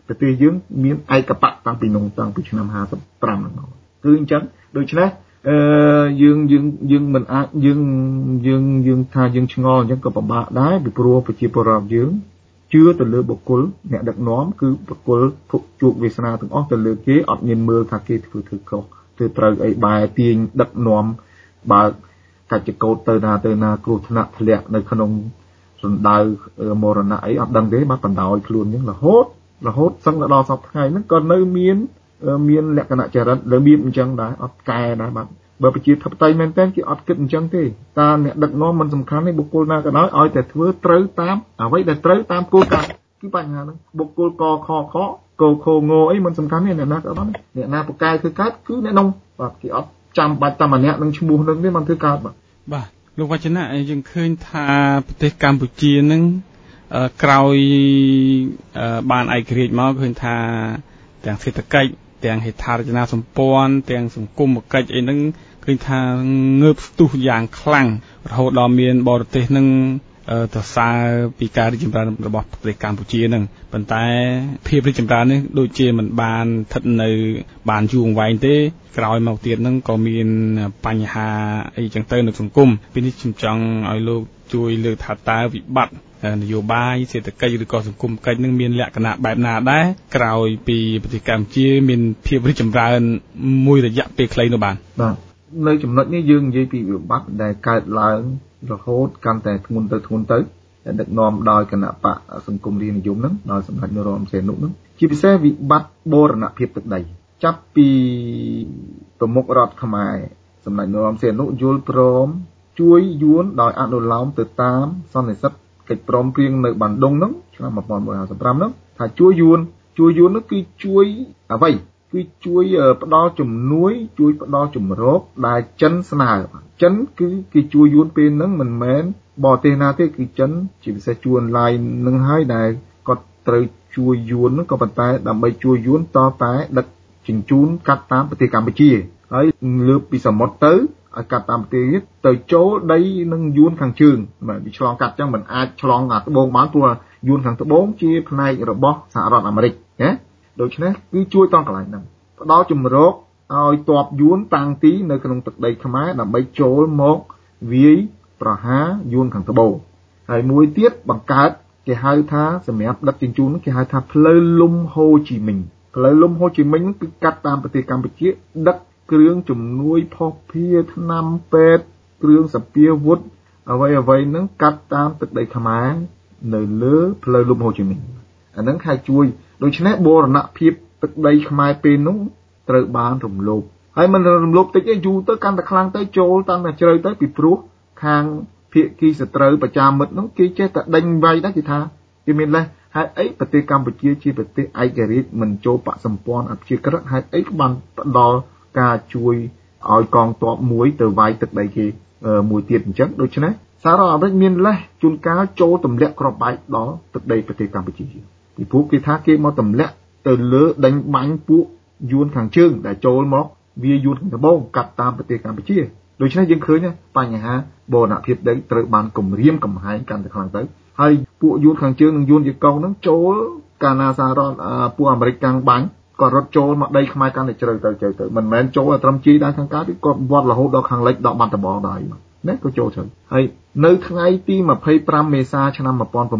ប្រទេសយើងមានឯកបៈតាំងពីឆ្នាំ55ហ្នឹងមកគឺអញ្ចឹងដូច្នេះយើងមិនអាចយើងថាយើងឆ្ងល់អញ្ចឹងក៏ពិបាកដែរពីព្រោះប្រជាពលរដ្ឋយើងជឿទៅលើបុគ្គលអ្នកដឹកនាំគឺបុគ្គលភពជោគវាសនាទាំងអស់ទៅលើគេអត់មានមើលថាគេធ្វើខុសធ្វើត្រូវអីបែរទាញដឹកនាំបើកាច់ចកោតទៅណាគ្រោះថ្នាក់ធ្លាក់នៅក្នុងរណ្ដៅមរណៈអីអត់ដឹងទេបាទបណ្ដោយខ្លួនអញ្ចឹងរហូតសឹងដល់សពថ្ងៃហ្នឹងក៏នៅមានលក្ខណៈចរិតរបៀបអញ្ចឹងដែរអត់កែដែរបាទបើប្រជាធិបតេយ្យមែនតើគេអត់គិតអញ្ចឹងទេតើអ្នកដឹកនាំមិនសំខាន់ទេបុគ្គលណាក៏ដោយឲ្យតែធ្វើត្រូវតាមអ្វីដែលត្រូវតាមគោលការណ៍គឺបញ្ហាហ្នឹងបុគ្គលកខខកខងអីមិនសំខាន់ទេអ្នកណាក៏ដោយអ្នកណាប្រកែធ្វើកើតគឺអ្នកនោះបាទគេអត់ចាំបាច់តែម្នាក់នឹងឈ្មោះនឹងទេមិនធ្វើកើតបាទលោកវចនៈយើងឃើញថាប្រទេសកម្ពុជានឹងក្រោយបានឯករាជ្យមកឃើញថាទាំងសេដ្ឋកិច្ចទាំងហេដ្ឋារចនាសម្ព័ន្ធទាំងសង្គមគិច្ចអីហ្នឹងឃើញថាងើបស្ទុះយ៉ាងខ្លាំងរហូតដល់មានបរទេសនឹងទៅសារពីការរីកចម្រើនរបស់ប្រទេសកម្ពុជានឹងប៉ុន្តែភាពរីកចម្រើននេះដូចជាមិនបានស្ថិតនៅបានយូរអង្វែងទេក្រោយមកទៀតនឹងក៏មានបញ្ហាអីចឹងទៅនៅសង្គមពីនេះខ្ញុំចង់ឲ្យលោកជួយលើកថាតើវិបត្តិនយោបាយសេដ្ឋកិច្ចឬក៏សង្គមកិច្ចនឹងមានលក្ខណៈបែបណាដែរក្រោយពីប្រទេសកម្ពុជាមានភាពរីកចម្រើនមួយរយៈពេលខ្លីនោះបាទនៅចំណុចនេះយើងនិយាយពីវិបត្តិដែលកើតឡើងរហូតកាន់តែធ្ងន់ទៅដែលដឹកនាំដោយគណៈបកសង្គមរាស្ត្រនិយមហ្នឹងដោយសម្ដេចនរោត្តមសីហនុហ្នឹងជាពិសេសវិបត្តិបូរណភាពទឹកដីចាប់ពីប្រមុខរដ្ឋខ្មែរសម្ដេចនរោត្តមសីហនុយល់ព្រមជួយយួនដោយអនុលោមទៅតាមសន្និសីទកិច្ចព្រមព្រៀងនៅបណ្ដុងហ្នឹងឆ្នាំ1955ហ្នឹងថាជួយយួននោះគឺជួយអ្វីគឺជួយផ្ដល់ជំនួយជួយផ្ដល់ជំរកដែលចិនស្នើចិនគឺគេជួយយួនពេលហ្នឹងមិនមែនបរទេសណាទេគឺចិនជាពិសេសជួនឡាយនឹងហើយដែលគាត់ត្រូវជួយយួនហ្នឹងក៏ប៉ុន្តែដើម្បីជួយយួនតតែដឹកជញ្ជូនកាត់តាមប្រទេសកម្ពុជាហើយលើកពីសមុទ្រទៅឲ្យកាត់តាមប្រទេសទៅចូលដីនឹងយួនខាងជើងបាទវាឆ្លងកាត់ចឹងមិនអាចឆ្លងអាត្បូងបានព្រោះយួនខាងត្បូងជាផ្នែករបស់សហរដ្ឋអាមេរិកណាដូច្នេះគឺជួយតកន្លែងហ្នឹងផ្ដល់ជំរកឲ្យទ័ពយួនតាំងទីនៅក្នុងទឹកដីខ្មែរដើម្បីចូលមកវាយប្រហារយួនខាងត្បូងហើយមួយទៀតបង្កើតគេហៅថាសម្រាប់ដឹកជញ្ជូនគេហៅថាផ្លូវលំហូជីមិញផ្លូវលំហូជីមិញគឺកាត់តាមប្រទេសកម្ពុជាដឹកគ្រឿងជំនួយភស្តុភារថ្នាំពេទ្យគ្រឿងសព្វាវុធអ្វីហ្នឹងកាត់តាមទឹកដីខ្មែរនៅលើផ្លូវលំហូជីមិញអាហ្នឹងគេជួយដូច្នេះបូរណភាពទឹកដីខ្មែរពេលនោះត្រូវបានរំលោភហើយមិនរំលោភតិចទេយូរទៅកាន់តែខ្លាំងទៅចូលតាំងតែជ្រៅទៅពីព្រោះខាងភាគីសត្រូវប្រចាំមិត្តនោះគេចេះតែដេញវាយដែរគេថាគេមានលេះហើយអីប្រទេសកម្ពុជាជាប្រទេសឯករាជ្យមិនចូលបកសម្ព័ន្ធអព្យាក្រឹតហើយអីក៏បានផ្ដល់ការជួយឲ្យកងទ័ពមួយទៅវាយទឹកដីគេមួយទៀតអញ្ចឹងដូច្នេះសហរដ្ឋអាមេរិកមានលេះជួនកាលចូលទម្លាក់គ្រាប់បែកដល់ទឹកដីប្រទេសកម្ពុជាពីព្រោះគេថាគេមកទម្លាក់ទៅលើដេញបាញ់ពួកយួនខាងជើងដែលចូលមកវាយួនខាងត្បូងកាត់តាមប្រទេសកម្ពុជាដូច្នេះយើងឃើញបញ្ហាបូរណភាពដីត្រូវបានគំរាមកំហែងកាន់តែខ្លាំងទៅហើយពួកយួនខាងជើងនិងយួនយេកុងហ្នឹងចូលកាលណាសហរដ្ឋពួកអាមេរិកកាំងបាញ់ក៏រត់ចូលមកដីខ្មែរកាន់តែជ្រៅទៅមិនមែនចូលត្រឹមជីដែរខាងកើតទេគាត់វត្តរហូតដល់ខាងលិចដល់បាត់ដំបងដែរណាក៏ចូលទៅហើយនៅថ្ងៃទី25មេសាឆ្នាំ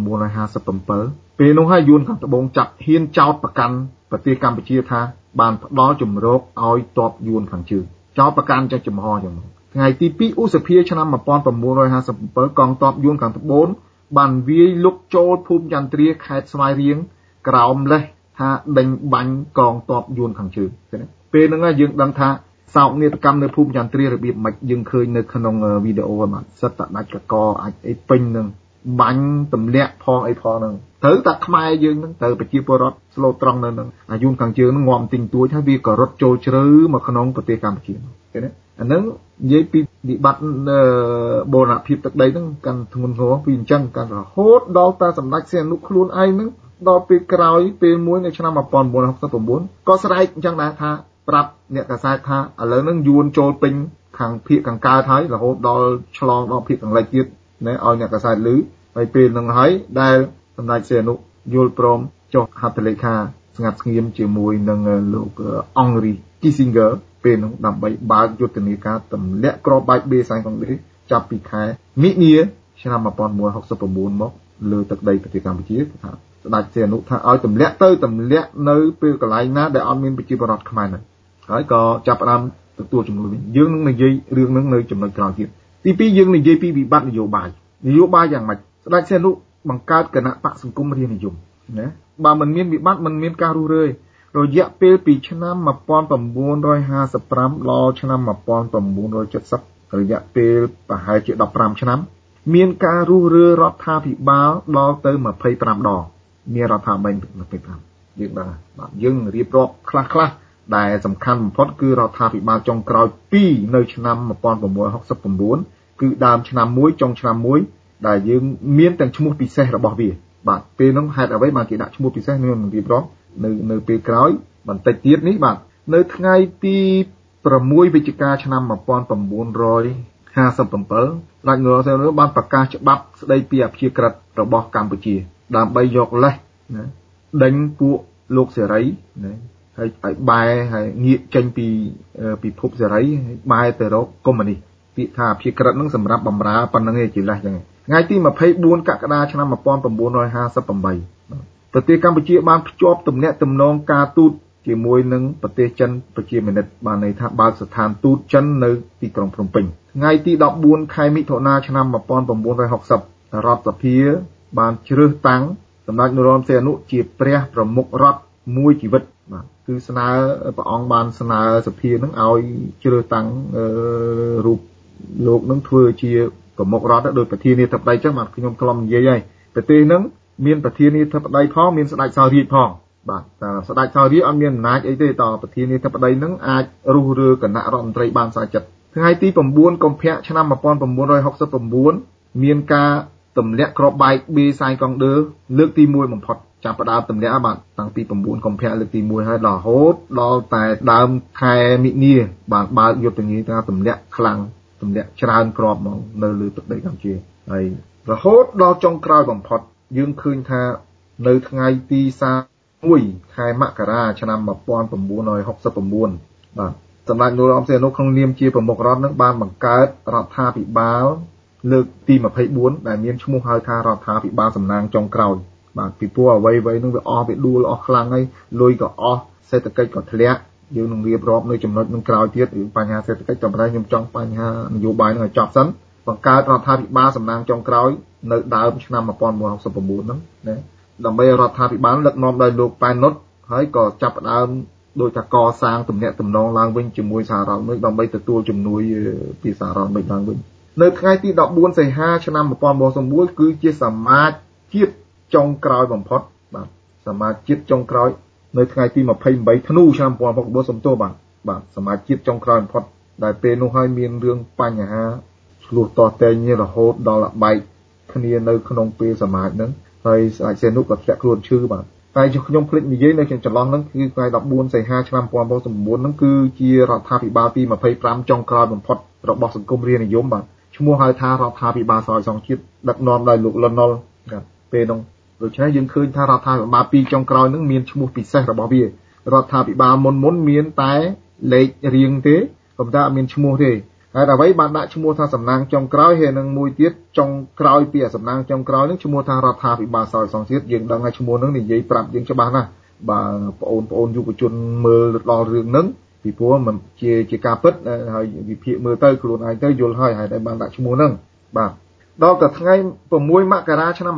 1957ពេលនោះហើយយួនខាងត្បូងចាប់ហ៊ានចោទប្រកាន់ប្រទេសកម្ពុជាថាបានផ្ដល់ជំរកឲ្យទ័ពយួនខាងជើងចោទប្រកាន់ចេះចំហចឹងថ្ងៃទី2ឧសភាឆ្នាំ1957កងទ័ពយួនខាងត្បូងបានវាយលុកចូលភូមិចន្ទ្រាខេត្តស្វាយរៀងក្រោមលេសថាដេញបាញ់កងទ័ពយួនខាងជើងពេលហ្នឹងយើងដឹងថាសោកនាដកម្មនៅភូមិចន្ទ្រារបៀបម៉េចយើងឃើញនៅក្នុងវីដេអូបាទសិតតដាច់កកអាចអីពេញនឹងបាញ់ទម្លាក់ផងអីផងហ្នឹងត្រូវតែខ្មែរយើងហ្នឹងត្រូវប្រជាពលរដ្ឋស្លូតត្រង់នៅហ្នឹងអាយួនខាងជើងហ្នឹងងាប់ទិញទួចហើយវាក៏រត់ចូលជ្រៅមកក្នុងប្រទេសកម្ពុជាឃើញទេអាហ្នឹងនិយាយពីវិបត្តិបូរណភាពទឹកដីហ្នឹងកាន់ធ្ងន់ធ្ងរពីអញ្ចឹងកាន់រហូតដល់តែសម្ដេចសីហនុខ្លួនឯងហ្នឹងដល់ពេលក្រោយពេលមួយនៅឆ្នាំ1969ក៏ស្រែកអញ្ចឹងដែរថាប្រាប់អ្នកកាសែតថាឥឡូវហ្នឹងយួនចូលពេញខាងភាគខាងកើតហើយរហូតដល់ឆ្លងដល់ភាគខាងលិចទៀតណែឲ្យអ្នកកាសែតឮហើយពេលហ្នឹងហើយដែលសម្ដេចសីហនុយល់ព្រមចុះហត្ថលេខាស្ងាត់ស្ងៀមជាមួយនឹងលោកអង្រីគីស៊ីងហ្គើពេលនោះដើម្បីបើកយុទ្ធនាការទម្លាក់ក្របបែកបេសាយកុងដេចាប់ពីខែមិនិនាឆ្នាំ1969មកលើទឹកដីប្រទេសកម្ពុជាថាស្ដេចសីហនុថាឲ្យទម្លាក់នៅពេលកន្លែងណាដែលអត់មានប្រជាពលរដ្ឋខ្មែរនោះហើយក៏ចាប់ផ្ដើមទទួលជំនួយវិញយើងនឹងនិយាយរឿងហ្នឹងនៅចំណុចក្រោយទៀតទី2យើងនិយាយពីវិបត្តិនយោបាយយ៉ាងម៉េចស្ដេចសីហនុបង្កើតគណៈបកសង្គមរាស្ត្រនិយមណាបើមិនមានវិបត្តិមិនមានការរុះរើយរយៈពេលពីឆ្នាំ1955ដល់ឆ្នាំ1970រយៈពេលប្រហែលជា15ឆ្នាំមានការរុះរើរដ្ឋាភិបាលដល់ទៅ25ដងមានរដ្ឋាភិបាល25យើងដឹងបាទយើងរៀបរាប់ខ្លះដែលសំខាន់បំផុតគឺរដ្ឋាភិបាលចុងក្រោយ2នៅឆ្នាំ1969គឺដើមឆ្នាំ1ចុងឆ្នាំ1ដែលយើងមានទាំងឈ្មោះពិសេសរបស់វាបាទពេលនោះហេតុអ្វីបានគេដាក់ឈ្មោះពិសេសនេះមិនរៀបរាប់នៅពេលក្រោយបន្តិចទៀតនេះបាទនៅថ្ងៃទី6វិច្ឆិកាឆ្នាំ1957រដ្ឋនរសីហនុបានប្រកាសច្បាប់ស្ដីពីអព្យាក្រឹតរបស់កម្ពុជាដើម្បីយកលេសណាដេញពួកលោកសេរីណាហើយឲ្យបែរហើយងាកចេញពីពិភពសេរីបែរទៅរកកុម្មុយនីសពាក្យថាអព្យាក្រឹតនឹងសម្រាប់បម្រើប៉ុណ្្នឹងឯងជាលេសចឹងថ្ងៃទី24កក្កដាឆ្នាំ1958ប្រទេសកម្ពុជាបានភ្ជាប់ទំនាក់ទំនងការទូតជាមួយនឹងប្រទេសចិនប្រជាមានិតបានន័យថាបើកស្ថានទូតចិននៅទីក្រុងភ្នំពេញថ្ងៃទី14ខែមិថុនាឆ្នាំ1960រដ្ឋសភាបានជ្រើសតាំងសម្ដេចនរោត្តមសីហនុជាព្រះប្រមុខរដ្ឋមួយជីវិតបាទគឺស្នើព្រះអង្គបានស្នើសភានឹងឲ្យជ្រើសតាំងរូបលោកនឹងធ្វើជាប្រមុខរដ្ឋដោយប្រធានាធិបតីចឹងបាទខ្ញុំធ្លាប់និយាយហើយប្រទេសនឹងមានប្រធានាធិបតីផងមានស្ដេចសោយរាជផងបាទតែស្ដេចសោយរាជអត់មានអំណាចអីទេតប្រធានាធិបតីនឹងអាចរុះរើគណៈរដ្ឋមន្ត្រីបានស្អាចិត្តថ្ងៃទី9កុម្ភៈឆ្នាំ1969មានការទម្លាក់ក្របបែកបេសាយកុងដឺលើកទី1បំផុតចាប់ផ្ដើមទម្លាក់បាទតាំងពី9កុម្ភៈលើកទី1ហើយរហូតដល់តែដើមខែមិនិនាបានបើកយុទ្ធនាការទម្លាក់ខ្លាំងទម្លាក់ច្រើនក្របមកនៅលើទឹកដីកម្ពុជាហើយរហូតដល់ចុងក្រោយបំផុតយើងឃើញថានៅថ្ងៃទី31ខែមករាឆ្នាំ1969បាទសម្ដេចនរោត្តមសីហនុក្នុងនាមជាប្រមុខរដ្ឋនឹងបានបង្កើតរដ្ឋាភិបាលលើកទី24ដែលមានឈ្មោះហៅថារដ្ឋាភិបាលសំណាងចុងក្រោយបាទពីព្រោះអ្វីនឹងវាអស់វាដួលអស់ខ្លាំងហើយលុយក៏អស់សេដ្ឋកិច្ចក៏ធ្លាក់យើងនឹងរៀបរាប់នៅចំណុចនឹងក្រោយទៀតពីបញ្ហាសេដ្ឋកិច្ចតែប៉ុន្តែខ្ញុំចង់បញ្ហានយោបាយនឹងឲ្យចប់សិនបង្កើតរដ្ឋាភិបាលសំណាងចុងក្រោយនៅដើមឆ្នាំ1969ហ្នឹងណាដើម្បីរដ្ឋាភិបាលដឹកនាំដោយលោកប៉ែននុតហើយក៏ចាប់ផ្ដើមដោយថាកសាងទំនាក់ទំនងឡើងវិញជាមួយសហរដ្ឋអាមេរិកដើម្បីទទួលជំនួយពីសហរដ្ឋអាមេរិកឡើងវិញនៅថ្ងៃទី14សីហាឆ្នាំ1999គឺជាសមាជជាតិចុងក្រោយបំផុតបាទសមាជជាតិចុងក្រោយនៅថ្ងៃទី28ធ្នូឆ្នាំ1969សំទោសបាទសមាជជាតិចុងក្រោយបំផុតដែលពេលនោះហើយមានរឿងបញ្ហាឆ្លោះតតែងរហូតដល់បែកគ្នានៅក្នុងពេលសមាជហ្នឹងហើយស្ដេចសីហនុក៏ធ្លាក់ខ្លួនឈឺបាទតែខ្ញុំភ្លេចនិយាយនៅក្នុងចន្លោះហ្នឹងគឺថ្ងៃ14សីហាឆ្នាំ1999ហ្នឹងគឺជារដ្ឋាភិបាលទី25ចុងក្រោយបំផុតរបស់សង្គមរាស្ត្រនិយមបាទឈ្មោះហៅថារដ្ឋាភិបាលស្រោចស្រង់ជាតិដឹកនាំដោយលោកលន់នល់ពេលនោះដូច្នេះយើងឃើញថារដ្ឋាភិបាល2ចុងក្រោយហ្នឹងមានឈ្មោះពិសេសរបស់វារដ្ឋាភិបាលមុនមានតែលេខរៀងទេប៉ុន្តែអត់មានឈ្មោះទេហើយអ្វីបានដាក់ឈ្មោះថាសំណាងចុងក្រោយហើយនឹងមួយទៀតចុងក្រោយពីសំណាងចុងក្រោយហ្នឹងឈ្មោះថារដ្ឋាភិបាលស្រោចស្រង់ជាតិយើងដឹងហើយឈ្មោះហ្នឹងនិយាយប្រាប់យើងច្បាស់ណាស់បាទបងប្អូនយុវជនមើលដល់រឿងហ្នឹងពីព្រោះมันជាការពិតហើយវិភាគមើលទៅខ្លួនឯងទៅយល់ហើយហើយដែលបានដាក់ឈ្មោះហ្នឹងបាទដល់តែថ្ងៃ6មករាឆ្នាំ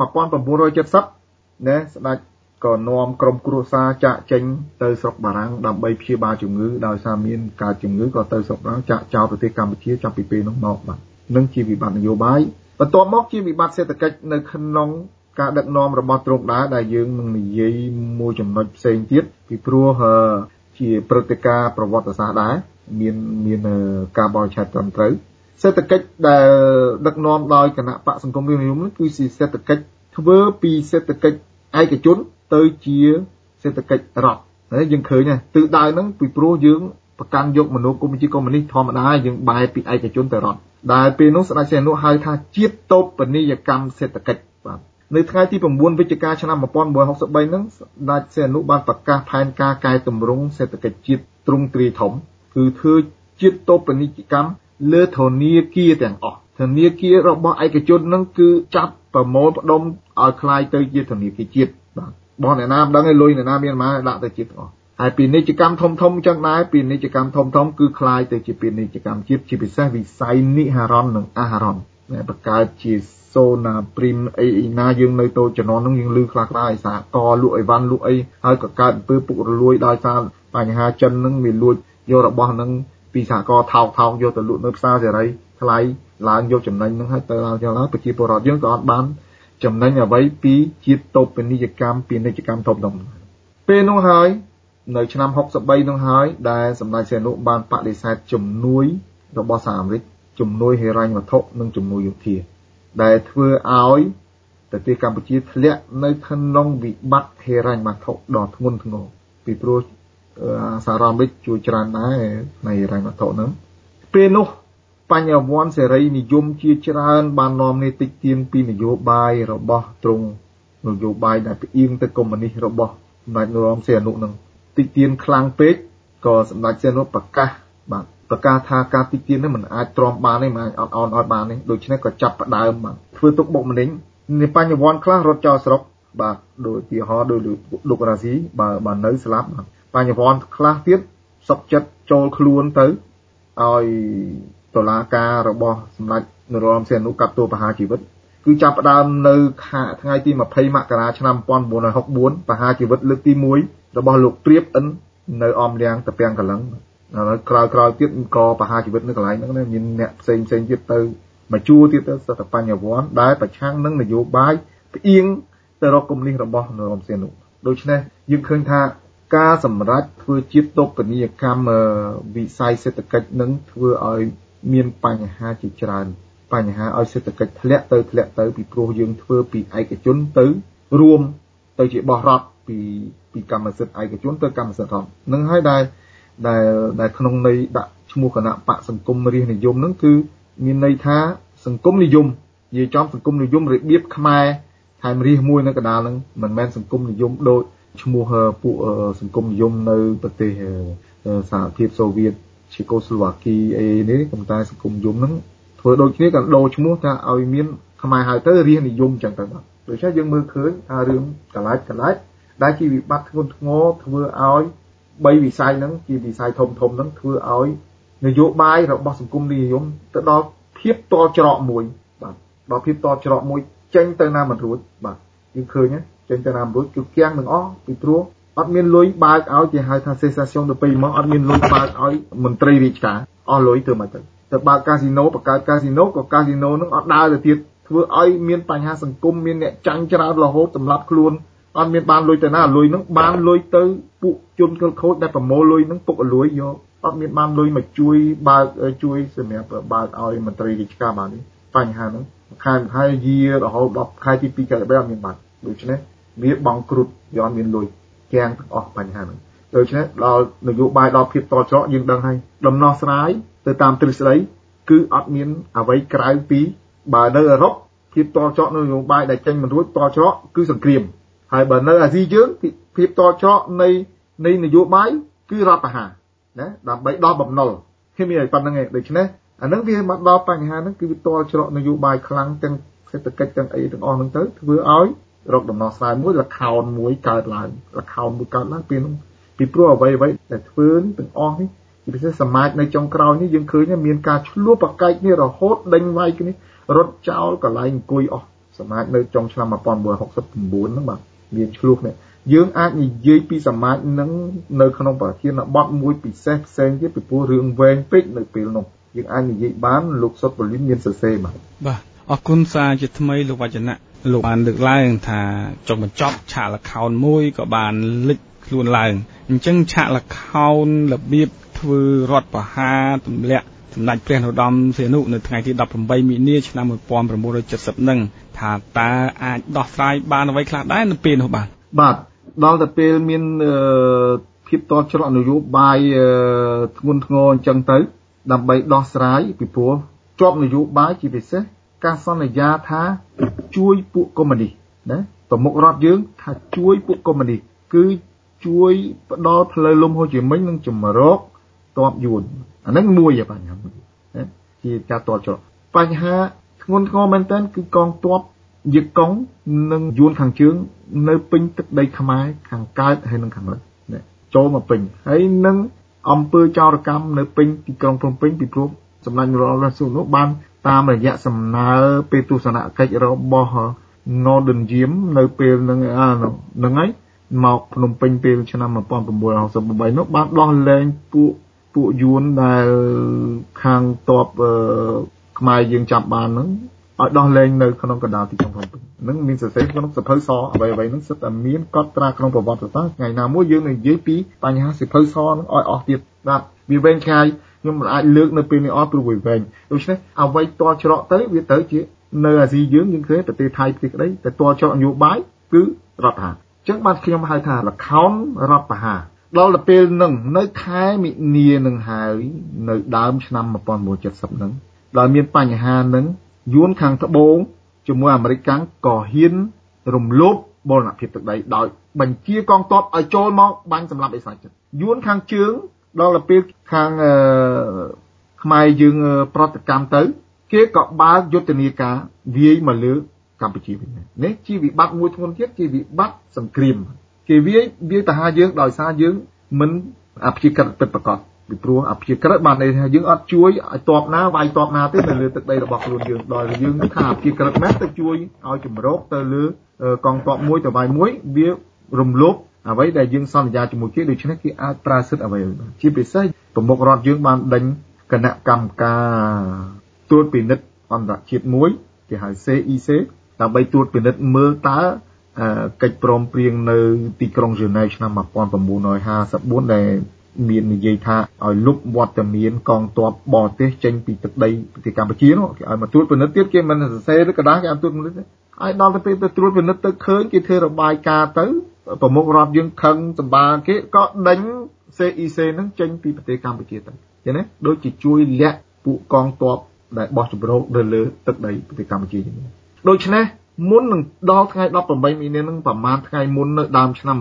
1970ណាស្ដេចក៏នាំក្រុមគ្រួសារចាក់ចេញទៅស្រុកបារាំងដើម្បីព្យាបាលជំងឺដោយសារមានកើតជំងឺក៏ទៅស្រុកបារាំងចាក់ចោលប្រទេសកម្ពុជាចាប់ពីពេលនោះមកបាទនឹងជាវិបត្តិនយោបាយបន្ទាប់មកជាវិបត្តិសេដ្ឋកិច្ចនៅក្នុងការដឹកនាំរបស់ទ្រង់ដែរដែលយើងនឹងនិយាយមួយចំណុចផ្សេងទៀតពីព្រោះជាព្រឹត្តិការណ៍ប្រវត្តិសាស្ត្រដែរមានការបរិច្ឆេទត្រឹមត្រូវសេដ្ឋកិច្ចដែលដឹកនាំដោយគណៈបកសង្គមរាស្ត្រនិយមគឺជាសេដ្ឋកិច្ចធ្វើពីសេដ្ឋកិច្ចឯកជនទៅជាសេដ្ឋកិច្ចរដ្ឋហើយយើងឃើញណាទិសដៅហ្នឹងពីព្រោះយើងប្រកាន់យកមនោគមវិជ្ជាកុម្មុយនីសធម្មតាយើងបែរពីឯកជនទៅរដ្ឋដែលពេលនោះស្ដេចសីហនុហៅថាជាតិតូបនីយកម្មសេដ្ឋកិច្ចបាទនៅថ្ងៃទី9វិច្ឆិកាឆ្នាំ1963ហ្នឹងស្ដេចសីហនុបានប្រកាសផែនការកែតម្រង់សេដ្ឋកិច្ចជាតិទ្រង់ទ្រាយធំគឺធ្វើជាតិតូបនីយកម្មលើធនាគារទាំងអស់ធនាគាររបស់ឯកជនហ្នឹងគឺចាប់ប្រមូលផ្ដុំឲ្យคล้ายទៅជាធនាគារជាតិបាទបងអ្នកណាមិនដឹងឯលុយអ្នកណាមានប៉ុន្មានដាក់ទៅជាតិទាំងអស់ហើយពាណិជ្ជកម្មធំៗចឹងដែរពាណិជ្ជកម្មធំៗគឺคล้ายទៅជាពាណិជ្ជកម្មជាតិជាពិសេសវិស័យនិហរណនិងអាហរណបង្កើតជាសូណាព្រីមអីណាយើងនៅតូចជំនាន់ហ្នឹងយើងឮខ្លះៗឯសាកលក់អីវ៉ាន់លក់អីហើយក៏កើតអំពើពុករលួយដោយសារបញ្ហាចិនហ្នឹងវាលួចយករបស់ហ្នឹងពីសហគមន៍ថោកយកទៅលក់នៅផ្សារសេរីថ្លៃឡើងយកចំណេញហ្នឹងហើយទៅឡើងយ៉ាងណាប្រជាពលរដ្ឋយើងក៏អត់បានចំណេញអ្វីពីជាតិតូបនីយកម្មពាណិជ្ជកម្មធំៗពេលនោះហើយនៅឆ្នាំ63នោះហើយដែលសម្ដេចសីហនុបានបដិសេធជំនួយរបស់សហអាមេរិកជំនួយហិរញ្ញវត្ថុនិងជំនួយយោធាដែលធ្វើឲ្យប្រទេសកម្ពុជាធ្លាក់នៅក្នុងវិបត្តិហិរញ្ញវត្ថុដ៏ធ្ងន់ធ្ងរពីព្រោះសហរដ្ឋអាមេរិកជួយច្រើនដែរនៃហិរញ្ញវត្ថុហ្នឹងពេលនោះបញ្ញវន្តសេរីនិយមជាច្រើនបាននាំគ្នាតិចទៀនពីនយោបាយរបស់ទ្រង់នយោបាយដែលផ្អៀងទៅកុម្មុយនីសរបស់សម្ដេចនរោត្តមសីហនុនឹងតិចទៀនខ្លាំងពេកក៏សម្ដេចសីហនុប្រកាសថាការតិចទៀននេះមិនអាចទ្រាំបានទេមិនអាចអត់អោនឲ្យបានទេដូច្នេះក៏ចាប់ផ្ដើមបានធ្វើទុកបុកម្នេញនេះបញ្ញវន្តខ្លះរត់ចោលស្រុកបាទដោយឧទាហរណ៍ដោយលោករ៉ាស៊ីបើនៅស្លាប់បញ្ញវន្តខ្លះទៀតសុកចិត្តចូលខ្លួនទៅឲ្យតុលាការរបស់សម្ដេចនរោត្តមសីហនុកាត់ទោសប្រហារជីវិតគឺចាប់ផ្ដើមនៅថ្ងៃទី20មករាឆ្នាំ1964ប្រហារជីវិតលើកទី1របស់លោកព្រាបអិននៅអមរាំងតាពាំងកលឹងហើយក្រោយទៀតក៏ប្រហារជីវិតនៅកន្លែងហ្នឹងមានអ្នកផ្សេងទៀតទៅមកជួទៀតទៅសិទ្ធិបញ្ញវន្តដែលប្រឆាំងនឹងនយោបាយផ្អៀងទៅរកកុម្មុយនីសរបស់នរោត្តមសីហនុដូច្នេះយើងឃើញថាការសម្រេចធ្វើជាតិតូបនីយកម្មវិស័យសេដ្ឋកិច្ចនឹងធ្វើឲ្យមានបញ្ហាជាច្រើនបញ្ហាឲ្យសេដ្ឋកិច្ចធ្លាក់ទៅពីព្រោះយើងធ្វើពីឯកជនទៅរួមទៅជាបោះរដ្ឋពីកម្មសិទ្ធិឯកជនទៅកម្មសិទ្ធិរដ្ឋនឹងហើយដែលក្នុងន័យដាក់ឈ្មោះគណៈបកសង្គមរាស្ត្រនិយមហ្នឹងគឺមានន័យថាសង្គមនិយមនិយាយចំសង្គមនិយមរបៀបខ្មែរថែមរាស្ត្រមួយនៅកណ្ដាលហ្នឹងមិនមែនសង្គមនិយមដូចឈ្មោះពួកសង្គមនិយមនៅប្រទេសសហភាពសូវៀតឈេកូស្លូវ៉ាគីអីនេះប៉ុន្តែសង្គមនិយមហ្នឹងធ្វើដូចគ្នាក៏ដូរឈ្មោះថាឲ្យមានខ្មែរហៅទៅរាស្ត្រនិយមចឹងទៅបាទដូច្នេះយើងមើលឃើញថារឿងកន្លែកដែលជាវិបត្តិធ្ងន់ធ្ងរធ្វើឲ្យ3វិស័យហ្នឹងជាវិស័យធំហ្នឹងធ្វើឲ្យនយោបាយរបស់សង្គមនិយមទៅដល់ភាពតល់ច្រកមួយបាទដល់ភាពតល់ច្រកមួយចេញទៅណាមិនរួចបាទយើងឃើញចេញទៅណាមិនរួចគឺគាំងនឹងអស់ពីព្រោះអត់មានលុយបើកឲ្យគេហៅថា cessation ទៅពេលមកអត់មានលុយបើកឲ្យមន្ត្រីរាជការអស់លុយទៅមកទៅបើកកាស៊ីណូបង្កើតកាស៊ីណូក៏កាស៊ីណូនឹងអត់ដើរទៅទៀតធ្វើឲ្យមានបញ្ហាសង្គមមានអ្នកចាញ់ច្រើនរហូតសម្លាប់ខ្លួនអត់មានបានលុយទៅណាលុយនឹងបានលុយទៅពួកជនខិលខូចដែលប្រមូលលុយនឹងពុករលួយយកអត់មានបានលុយមកជួយបើកជួយសម្រាប់បើកឲ្យមន្ត្រីរាជការបាននេះបញ្ហាហ្នឹងខែយារហូតដល់ខែទី2ខែទី3អត់មានបានដូច្នេះវាបង់គ្រុតវាអត់មានលុយគាំងទាំងអស់បញ្ហាហ្នឹងដូច្នេះដល់នយោបាយដល់ភាពតច្រកយើងដឹងហើយដំណោះស្រាយទៅតាមទ្រឹស្ដីគឺអត់មានអ្វីក្រៅពីបើនៅអឺរ៉ុបភាពតច្រកនយោបាយដែលចេញមិនរួចតច្រកគឺសង្គ្រាមហើយបើនៅអាស៊ីយើងភាពតច្រកនៃនយោបាយគឺរដ្ឋប្រហារណាដើម្បីដោះបំណុលគឺមានតែប៉ុណ្្នឹងឯងដូច្នេះអានឹងវាមកដល់បញ្ហាហ្នឹងគឺវាតច្រកនយោបាយខ្លាំងទាំងសេដ្ឋកិច្ចទាំងអីទាំងអស់ហ្នឹងទៅធ្វើឲ្យរកដំណោះស្រាយមួយលខោនមួយកើតឡើងពេលហ្នឹងពីព្រោះអ្វីដែលធ្វើទាំងអស់នេះជាពិសេសសមាជនៅចុងក្រោយនេះយើងឃើញមានការឆ្លោះប្រកែកគ្នារហូតដេញវាយគ្នារត់ចោលកន្លែងអង្គុយអស់សមាជនៅចុងឆ្នាំ1969ហ្នឹងបាទមានឆ្លោះនេះយើងអាចនិយាយពីសមាជនឹងនៅក្នុងប្រធានបទមួយពិសេសផ្សេងទៀតពីព្រោះរឿងវែងពេកនៅពេលនោះយើងអាចនិយាយបានលោកសុតប៉ូលីនមានសរសេរបាទអរគុណសារជាថ្មីលោកវចនៈលោកបានលើកឡើងថាចុងបញ្ចប់ឆាកល្ខោនមួយក៏បានលេចខ្លួនឡើងអញ្ចឹងឆាកល្ខោនរបៀបធ្វើរដ្ឋប្រហារទម្លាក់សម្ដេចព្រះនរោត្តមសីហនុនៅថ្ងៃទី18មីនាឆ្នាំ1970ហ្នឹងថាតើអាចដោះស្រាយបានអ្វីខ្លះដែរនៅពេលនោះបាទដល់តែពេលមានភាពតច្រកនយោបាយធ្ងន់ធ្ងរអញ្ចឹងទៅដើម្បីដោះស្រាយពីព្រោះជាប់នយោបាយជាពិសេសការសន្យាថាជួយពួកកុម្មុយនីសណាប្រមុខរដ្ឋយើងថាជួយពួកកុម្មុយនីសគឺជួយផ្ដល់ផ្លូវលំហូជីមិញនិងជំរកតបយួនអាហ្នឹងមួយបញ្ហាណាជាការតបច្រកបញ្ហាធ្ងន់ធ្ងរមែនទែនគឺកងទ័ពយេកុងនិងយួនខាងជើងនៅពេញទឹកដីខ្មែរខាងកើតហើយនិងខាងលិចចូលមកពេញហើយនឹងអំពើចោរកម្មនៅពេញទីក្រុងភ្នំពេញពីព្រោះសម្ដេចនរោត្តមសីហនុនោះបានតាមរយៈសំណើពេលទស្សនកិច្ចរបស់ Northern Jim នៅពេលហ្នឹងហើយមកភ្នំពេញពេលឆ្នាំ1963នោះបានដោះលែងពួកយួនដែលខាងតបខ្មែរយើងចាប់បានហ្នឹងឲ្យដោះលែងនៅក្នុងកណ្ដាលទីក្រុងភ្នំពេញហ្នឹងមានសរសេរក្នុងសភៅសអ្វីៗហ្នឹងសិតតែមានកត់ត្រាក្នុងប្រវត្តិសាស្ត្រថ្ងៃណាមួយយើងនឹងនិយាយពីបញ្ហាសភៅសហ្នឹងឲ្យអស់ទៀតបាទវាវែងឆ្ងាយខ្ញុំមិនអាចលើកនៅពេលនេះអស់ព្រោះវាវែងដូច្នេះអ្វីតច្រកទៅវាទៅជានៅអាស៊ីយើងឃើញប្រទេសថៃប្រទេសក្តីតែតច្រកនយោបាយគឺរដ្ឋបហាអញ្ចឹងបានខ្ញុំហៅថាល្ខោនរដ្ឋបហាដល់ទៅពេលហ្នឹងនៅខែមិនិនានឹងហើយនៅដើមឆ្នាំ1970ហ្នឹងដល់មានបញ្ហាហ្នឹងយួនខាងត្បូងជាមួយអាមេរិកកាំងក៏ហ៊ានរំលោភបូរណភាពទឹកដីដោយបញ្ជាកងទ័ពឲ្យចូលមកបាញ់សម្លាប់អេសាចិត្តយួនខាងជើងដល់ទៅពេលខាងខ្មែរយើងប្រតិកម្មទៅគេក៏បើកយុទ្ធនាការវាយមកលើកម្ពុជាវិញនេះជាវិបត្តិមួយធ្ងន់ទៀតជាវិបត្តិសង្គ្រាមគេវាយទៅហៅយើងដោយសារយើងមិនអព្យាក្រឹតពិតប្រាកដពីព្រោះអព្យាក្រឹតបានន័យថាយើងអត់ជួយឲ្យតបណាវាយតបណាទេនៅលើទឹកដីរបស់ខ្លួនយើងដល់យើងថាអព្យាក្រឹតមែនទៅជួយឲ្យជំរកទៅលើកងទ័ពមួយទៅវាយមួយវារំលោភអ្វីដែលយើងសន្យាជាមួយគេដូច្នេះគេអាចប្រើសិទ្ធិអ្វីជាពិសេសប្រមុខរដ្ឋយើងបានដេញគណៈកម្មការត្រួតពិនិត្យអន្តរជាតិមួយគេហៅ CIC ដើម្បីត្រួតពិនិត្យមើលតើកិច្ចព្រមព្រៀងនៅទីក្រុងហ្សឺណែវឆ្នាំ1954ដែលមាននិយាយថាឲ្យលុបវត្តមានកងទ័ពបរទេសចេញពីទឹកដីប្រទេសកម្ពុជានោះគេឲ្យមកត្រួតពិនិត្យទៀតគេមិនសរសេរឬកដាស់គេឲ្យត្រួតពិនិត្យទេឲ្យដល់ទៅពេលទៅត្រួតពិនិត្យទៅឃើញគេធ្វើរបាយការណ៍ទៅប្រមុខរដ្ឋយើងខឹងសម្បាគេក៏ដេញ CIC ហ្នឹងចេញពីប្រទេសកម្ពុជាទៅឃើញទេដូចជាជួយលាក់ពួកកងទ័ពដែលបោះជំរកទៅលើទឹកដីប្រទេសកម្ពុជាដូច្នេះមុននឹងដល់ថ្ងៃ18មីនាហ្នឹងប្រហែលថ្ងៃមុននៅដើមឆ្នាំ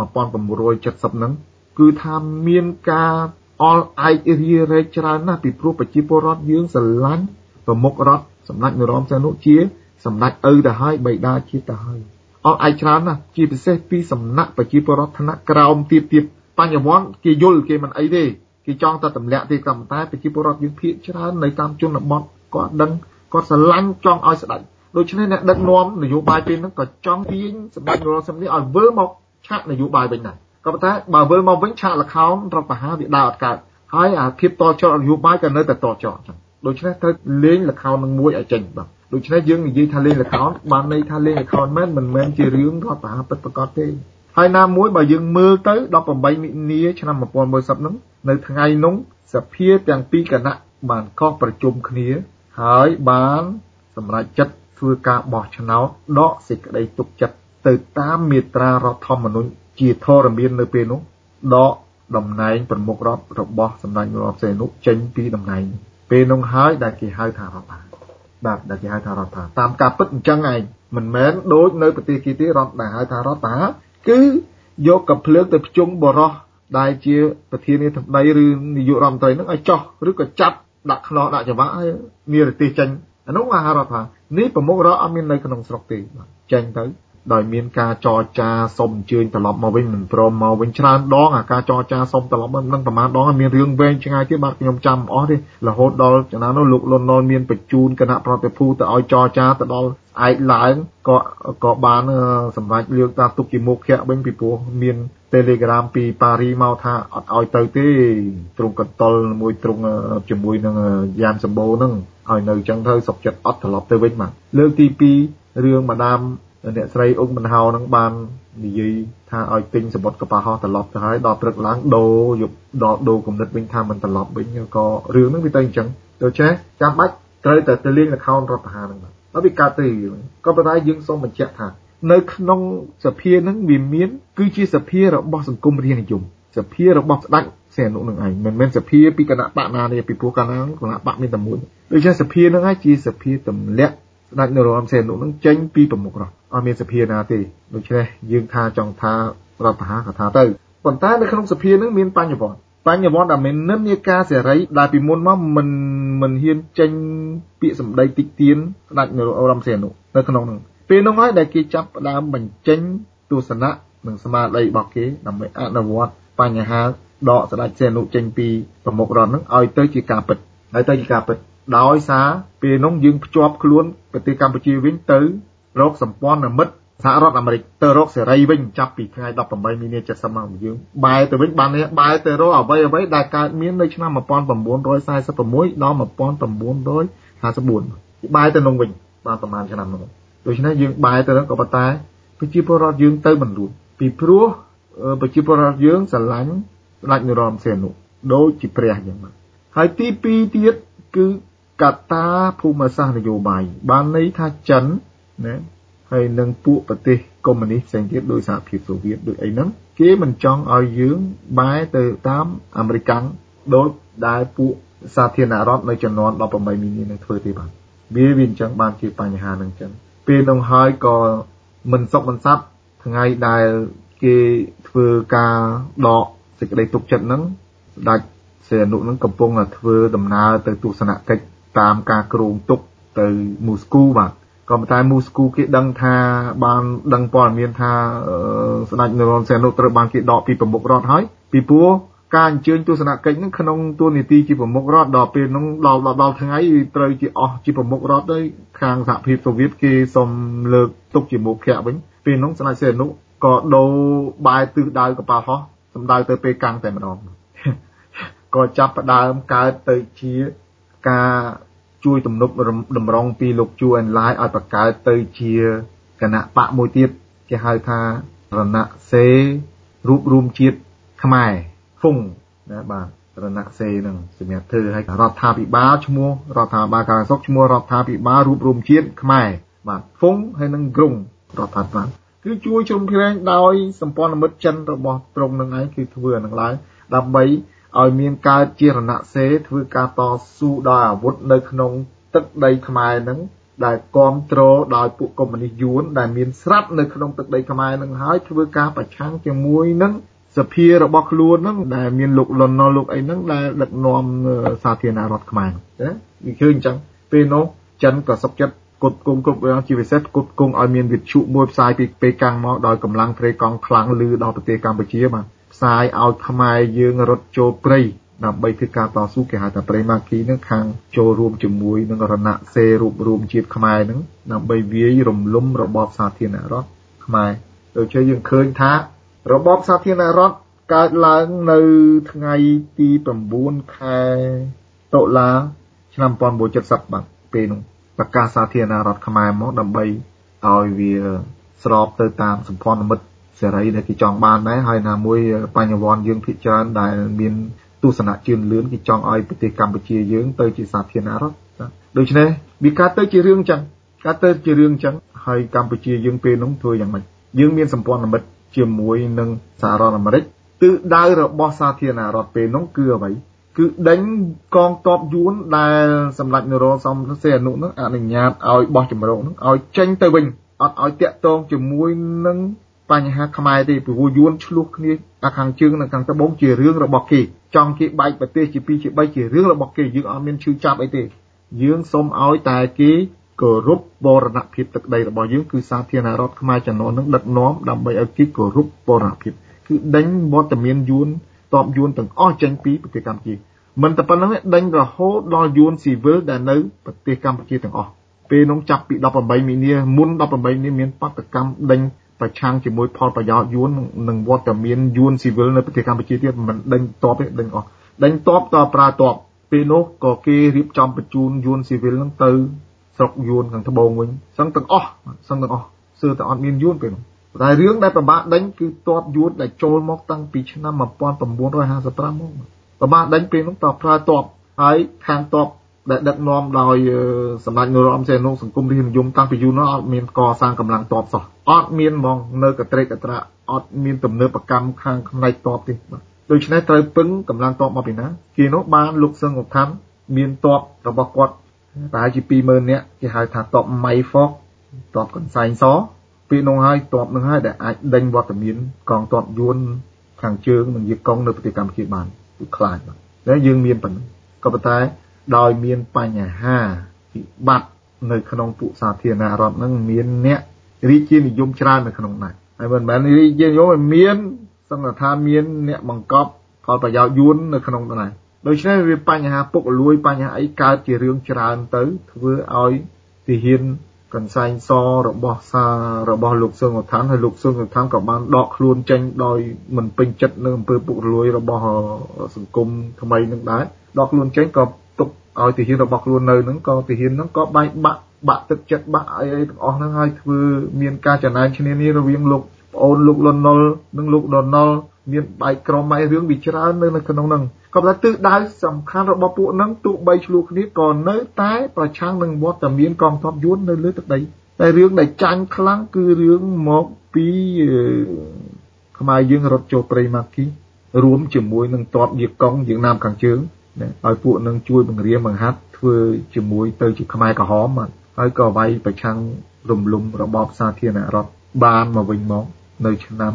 1970ហ្នឹងគឺថាមានការអល់ឯករារែកច្រើនណាស់ពីព្រោះប្រជាពលរដ្ឋយើងស្រឡាញ់ប្រមុខរដ្ឋសម្ដេចនរោត្តមសីហនុជាសម្ដេចឪទៅហើយបិតាជាតិទៅហើយអល់ឯកច្រើនណាស់ជាពិសេសពីសំណាក់ប្រជាពលរដ្ឋថ្នាក់ក្រោមទៀតបញ្ញវន្តគេយល់គេមិនអីទេគេចង់តែទម្លាក់ទេក៏ប៉ុន្តែប្រជាពលរដ្ឋយើងភាគច្រើននៅតាមជនបទគាត់ដឹងគាត់ស្រឡាញ់ចង់ឲ្យស្ដេចដូច្នេះអ្នកដឹកនាំនយោបាយពេលហ្នឹងក៏ចង់ទាញសម្ដេចនរោត្តមសីហនុឲ្យវិលមកឆាកនយោបាយវិញដែរក៏ប៉ុន្តែបើវិលមកវិញឆាកល្ខោនរដ្ឋបហាវាដើរអត់កើតហើយអាភាពតច្រកនយោបាយក៏នៅតែតច្រកអញ្ចឹងដូច្នេះត្រូវលេងល្ខោននឹងមួយឲ្យចេញបាទដូច្នេះយើងនិយាយថាលេងល្ខោនបានន័យថាលេងល្ខោនមិនមែនជារឿងរដ្ឋបហាពិតប្រាកដទេហើយណាមួយបើយើងមើលទៅ18មិនិនាឆ្នាំ1970ហ្នឹងនៅថ្ងៃនោះសភាទាំងពីរគណៈបានកោះប្រជុំគ្នាហើយបានសម្រេចចិត្តធ្វើការបោះឆ្នោតដកសេចក្តីទុកចិត្តទៅតាមមាត្រារដ្ឋធម្មនុញ្ញជាធរមាននៅពេលនោះដកតំណែងប្រមុខរដ្ឋរបស់សម្ដេចនរោត្តមសីហនុចេញពីតំណែងពេលនោះហើយដែលគេហៅថារដ្ឋបហាបាទដែលគេហៅថារដ្ឋបហាតាមការពិតអញ្ចឹងឯងមិនមែនដូចនៅប្រទេសគេទេរដ្ឋដែលហៅថារដ្ឋបហាគឺយកកំភ្លើងទៅភ្ជង់បរោះដែលជាប្រធានាធិបតីឬនាយករដ្ឋមន្ត្រីនឹងឲ្យចោះឬក៏ចាប់ដាក់ខ្នោះដាក់ច្បាក់ឲ្យនិរទេសចេញអានោះអាហារដ្ឋថានេះប្រមុខរដ្ឋអត់មាននៅក្នុងស្រុកទេចេញទៅដោយមានការចរចាសុំអញ្ជើញត្រឡប់មកវិញមិនព្រមមកវិញច្រើនដងអាការចរចាសុំត្រឡប់មកនឹងប្រហែលដងមានរឿងវែងឆ្ងាយទៀតបាទខ្ញុំចាំអស់ទេរហូតដល់ចំណាននោះលោកលន់នល់មានបញ្ជូនគណៈប្រតិភូទៅឲ្យចរចាទៅដល់ឯកឡើងក៏បានសម្រាប់លើកតាទុកជាមុខខៈវិញពីព្រោះមាន Telegram ពីប៉ារីមកថាអត់ឲ្យទៅទេទ្រង់កន្តលមួយទ្រង់ជាមួយនឹងយ៉ានសម្បូរហ្នឹងឲ្យនៅចឹងទៅសុខចិត្តអត់ត្រឡប់ទៅវិញបាទលើកទី2រឿងម្ដាមអ្នកស្រីអ៊ុំបណ្ហោហ្នឹងបាននិយាយថាឲ្យទិញសម្បត្តិកប៉ាល់ហោះត្រឡប់ទៅហើយដល់ព្រឹកឡើងដូរគំនិតវិញថាមិនត្រឡប់វិញក៏រឿងហ្នឹងវាទៅអញ្ចឹងដូច្នេះចាំបាច់ត្រូវតែទៅលេងល្ខោនរដ្ឋបហាហ្នឹងបាទដល់វាកើតទៅក៏ប៉ុន្តែយើងសូមបញ្ជាក់ថានៅក្នុងសភាហ្នឹងវាមានគឺជាសភារបស់សង្គមរាស្ត្រនិយមសភារបស់ស្ដេចសីហនុនឹងឯងមិនមែនសភាពីគណៈបកណាទេពីព្រោះកាលណាគណៈបកមានតែមួយដូច្នេះសភាហ្នឹងឯងជាសភាទម្លាក់ស្ដេចនរោត្តមសីហនុនឹងចេញពីប្រមុខរដ្ឋអត់មានសភាណាទេដូច្នេះយើងថាចង់ថារដ្ឋប្រហារក៏ថាទៅប៉ុន្តែនៅក្នុងសភានឹងមានបញ្ញវន្តដែលមាននិន្នាការសេរីដែលពីមុនមកមិនហ៊ានចេញពាក្យសម្ដីតិចទៀនស្ដេចនរោត្តមសីហនុនៅក្នុងនោះពេលនោះហើយដែលគេចាប់ផ្ដើមបញ្ចេញទស្សនៈនិងស្មារតីរបស់គេដើម្បីអនុវត្តបញ្ហាដកស្ដេចសីហនុចេញពីប្រមុខរដ្ឋនឹងឲ្យទៅជាការពិតដោយសារពេលនោះយើងភ្ជាប់ខ្លួនប្រទេសកម្ពុជាវិញទៅរកសម្ព័ន្ធមិត្តសហរដ្ឋអាមេរិកទៅរកសេរីវិញចាប់ពីថ្ងៃ18មីនា70មកយើងបែរទៅវិញបានបែរទៅរកអ្វីដែលកើតមាននៅឆ្នាំ1946ដល់1954បែរទៅនោះវិញបានប្រហែលឆ្នាំនោះដូច្នេះយើងបែរទៅនឹងក៏ប៉ុន្តែប្រជាពលរដ្ឋយើងទៅមិនរួចពីព្រោះប្រជាពលរដ្ឋយើងស្រឡាញ់ស្ដេចនរោត្តមសីហនុដូចជាព្រះយ៉ាងម៉េចហើយទី2ទៀតគឺកត្តាភូមិសាស្ត្រនយោបាយបានន័យថាចិនណាហើយនឹងពួកប្រទេសកុម្មុយនីសផ្សេងទៀតដោយសហភាពសូវៀតដូចអីហ្នឹងគេមិនចង់ឲ្យយើងបែរទៅតាមអាមេរិកដូចដែលពួកសាធារណរដ្ឋនៅចំនួន18មីនានឹងធ្វើទេបាទវាអញ្ចឹងបានជាបញ្ហានឹងអញ្ចឹងពេលនោះហើយក៏មិនសុខមិនសាប់ថ្ងៃដែលគេធ្វើការដកសេចក្តីទុកចិត្តហ្នឹងស្ដេចសីហនុនឹងកំពុងតែធ្វើដំណើរទៅទស្សនកិច្ចតាមការគ្រោងទុកទៅមូស្គូបាទក៏ប៉ុន្តែមូស្គូគេដឹងថាបានដឹងព័ត៌មានថាស្ដេចនរោត្តមសីហនុត្រូវបានគេដកពីប្រមុខរដ្ឋហើយពីព្រោះការអញ្ជើញទស្សនកិច្ចហ្នឹងក្នុងតួនាទីជាប្រមុខរដ្ឋដល់ពេលហ្នឹងដល់ថ្ងៃត្រូវជាអស់ជាប្រមុខរដ្ឋហើយខាងសហភាពសូវៀតគេសុំលើកទុកជាមុខភ័ក្រវិញពេលហ្នឹងស្ដេចសីហនុក៏ដូរបែរទិសដៅកប៉ាល់ហោះសម្ដៅទៅពេលកាំងតែម្ដងក៏ចាប់ផ្ដើមកើតទៅជាការជួយទំនប់តម្រង់ពីលោកជួអេនឡាយឲ្យបង្កើតទៅជាគណៈបកមួយទៀតគេហៅថារណសេររួបរวมជាតិខ្មែរហ្វុងណាបាទរណសេរនឹងសម្រាប់ធ្វើឲ្យរដ្ឋាភិបាលឈ្មោះរដ្ឋាភិបាលការសុខឈ្មោះរដ្ឋាភិបាលរួបរวมជាតិខ្មែរបាទហ្វុងហើយនឹងក្រុងរដ្ឋាភិបាលគឺជួយជ្រោមជ្រែងដោយសម្ព័ន្ធមិត្តចិនរបស់ត្រង់នឹងឯងគឺធ្វើអានឹងឡើងដើម្បីឲ្យមានកើតជារណសេរធ្វើការតស៊ូដោយអាវុធនៅក្នុងទឹកដីខ្មែរនឹងដែលគ្រប់គ្រងដោយពួកកុម្មុយនីសយួនដែលមានស្រាប់នៅក្នុងទឹកដីខ្មែរនឹងហើយធ្វើការប្រឆាំងជាមួយនឹងសភារបស់ខ្លួននឹងដែលមានលោកលន់ណុលលោកអីហ្នឹងដែលដឹកនាំសាធារណរដ្ឋខ្មែរណាវាឃើញអញ្ចឹងពេលនោះចិនក៏សុខចិត្តគុតគង់គ្រប់យ៉ាងជាពិសេសគុតគង់ឲ្យមានវិទ្យុមួយផ្សាយពីពេលកាំងមកដោយកម្លាំងត្រីកង់ខ្លាំងលឺដល់ប្រទេសកម្ពុជាបាទផ្សាយឲ្យខ្មែរយើងរត់ចូលព្រៃដើម្បីធ្វើការតស៊ូគេហៅថាព្រៃម៉ាគីនឹងខាងចូលរួមជាមួយនឹងរណសេររួបរวมជាតិខ្មែរនឹងដើម្បីវាយរំលំរបបសាធារណរដ្ឋខ្មែរដូចជាយើងឃើញថារបបសាធារណរដ្ឋកើតឡើងនៅថ្ងៃទី9ខែតុលាឆ្នាំ1970បាទពេលនោះប្រកាសសាធារណរដ្ឋខ្មែរមកដើម្បីឲ្យវាស្របទៅតាមសម្ព័ន្ធមិត្តសេរីដែលគេចង់បានដែរហើយណាមួយបញ្ញវន្តយើងភាគច្រើនដែលមានទស្សនៈជឿនលឿនគេចង់ឲ្យប្រទេសកម្ពុជាយើងទៅជាសាធារណរដ្ឋដូច្នេះវាកើតទៅជារឿងអញ្ចឹងហើយកម្ពុជាយើងពេលនោះធ្វើយ៉ាងម៉េចយើងមានសម្ព័ន្ធមិត្តជាមួយនឹងសហរដ្ឋអាមេរិកទិសដៅរបស់សាធារណរដ្ឋពេលនោះគឺអ្វីគឺដេញកងទ័ពយួនដែលសម្ដេចនរោត្តមសីហនុនោះអនុញ្ញាតឲ្យបោះជំរកនោះឲ្យចេញទៅវិញអត់ឲ្យតាក់ទងជាមួយនឹងបញ្ហាខ្មែរទេព្រោះយួនឆ្លោះគ្នាខាងជើងនិងខាងត្បូងជារឿងរបស់គេចង់គេបែកប្រទេសជា2ជា3ជារឿងរបស់គេយើងអត់មានឈឺចាប់អីទេយើងសូមឲ្យតែគេគោរពបរណភាពទឹកដីរបស់យើងគឺសាធារណរដ្ឋខ្មែរចំនួននឹងដឹកនាំដើម្បីឲ្យគេគោរពបរណភាពគឺដេញវត្តមានយួនតបយួនទាំងអស់ចេញពីប្រទេសកម្ពុជាមិនតែប៉ុណ្្នឹងដេញរហូតដល់យួនស៊ីវិលដែលនៅប្រទេសកម្ពុជាទាំងអស់ពេលនោះចាប់ពី18មីនាមុន18មីនាមានបាតកម្មដេញប្រឆាំងជាមួយផលប្រយោជន៍យួននិងវត្តមានយួនស៊ីវិលនៅប្រទេសកម្ពុជាទៀតមិនដេញតបទេដេញអស់ដេញតបតប្រើតបពេលនោះក៏គេរៀបចំបញ្ជូនយួនស៊ីវិលហ្នឹងទៅស្រុកយួនខាងត្បូងវិញសឹងទាំងអស់សឿតែអត់មានយួនពេលនោះតែរឿងដែលប្របាដេញគឺតបយួនដែលចូលមកតាំងពីឆ្នាំ1955មកប្របាដេញពេលនោះតប្រើតបហើយខាងតបដែលដឹកនាំដោយសម្ដេចនរោត្តមសីហនុសង្គមរាស្ត្រនិយមតាំងពីយូរនោះអត់មានកសាងកម្លាំងតបសោះអត់មានហ្មងនៅកត្រេកកត្រាអត់មានទំនើបកម្មខាងផ្នែកតបទេបាទដូច្នេះត្រូវពឹងកម្លាំងតបមកពីណាគេនោះបានលោកសឹងឧទ្ឋានមានតបរបស់គាត់ប្រហែលជា20000នាក់គេហៅថាតបម៉ៃហ្វកតបកន្សែងសពីនោះហើយតបនឹងហើយដែលអាចដេញវត្តមានកងទ័ពយួនខាងជើងនិងយាកុងនៅប្រទេសកម្ពុជាបានគឺខ្លាចបាទតែយើងមានប៉ុណ្ណឹងក៏ប៉ុន្តែដោយមានបញ្ហាវិបត្តិនៅក្នុងពួកសាធារណរដ្ឋហ្នឹងមានអ្នករាជានិយមច្រើននៅក្នុងហ្នឹងហើយមិនមែនរាជានិយមមានសង្ឃថាមានអ្នកបង្កប់ផលប្រយោជន៍យួននៅក្នុងហ្នឹងដូច្នេះវាបញ្ហាពុករលួយបញ្ហាអីកើតជារឿងច្រើនទៅធ្វើឲ្យទាហានកន្សែងសរបស់លោកសឹងឧទ្ធានហើយលោកសឹងឧទ្ធានក៏បានដកខ្លួនចេញដោយមិនពេញចិត្តនឹងអំពើពុករលួយរបស់សង្គមថ្មីនឹងដែរដកខ្លួនចេញក៏ទុកឲ្យទាហានរបស់ខ្លួននៅហ្នឹងក៏ទាហានហ្នឹងក៏បែកបាក់ទឹកចិត្តបាក់អីទាំងអស់ហ្នឹងហើយធ្វើមានការចំណាយឈ្នានីរវាងលោកប្អូនលោកលន់ណុលនិងលោកដណុលមានបែកក្រុមបែករឿងវាច្រើននៅក្នុងហ្នឹងក៏តែទិសដៅសំខាន់របស់ពួកហ្នឹងទោះបីឆ្លោះគ្នាក៏នៅតែប្រឆាំងនឹងវត្តមានកងទ័ពយួននៅលើទឹកដីតែរឿងដែលចាញ់ខ្លាំងគឺរឿងមកពីខ្មែរយើងរត់ចូលព្រៃម៉ាគីរួមជាមួយនឹងទ័ពយាកុងយើងណាមខាងជើងឲ្យពួកនឹងជួយបង្រៀនបង្ហាត់ធ្វើជាមួយទៅជាខ្មែរក្រហមបាទហើយក៏វាយប្រឆាំងរំលំរបបសាធារណរដ្ឋបានមកវិញមកនៅឆ្នាំ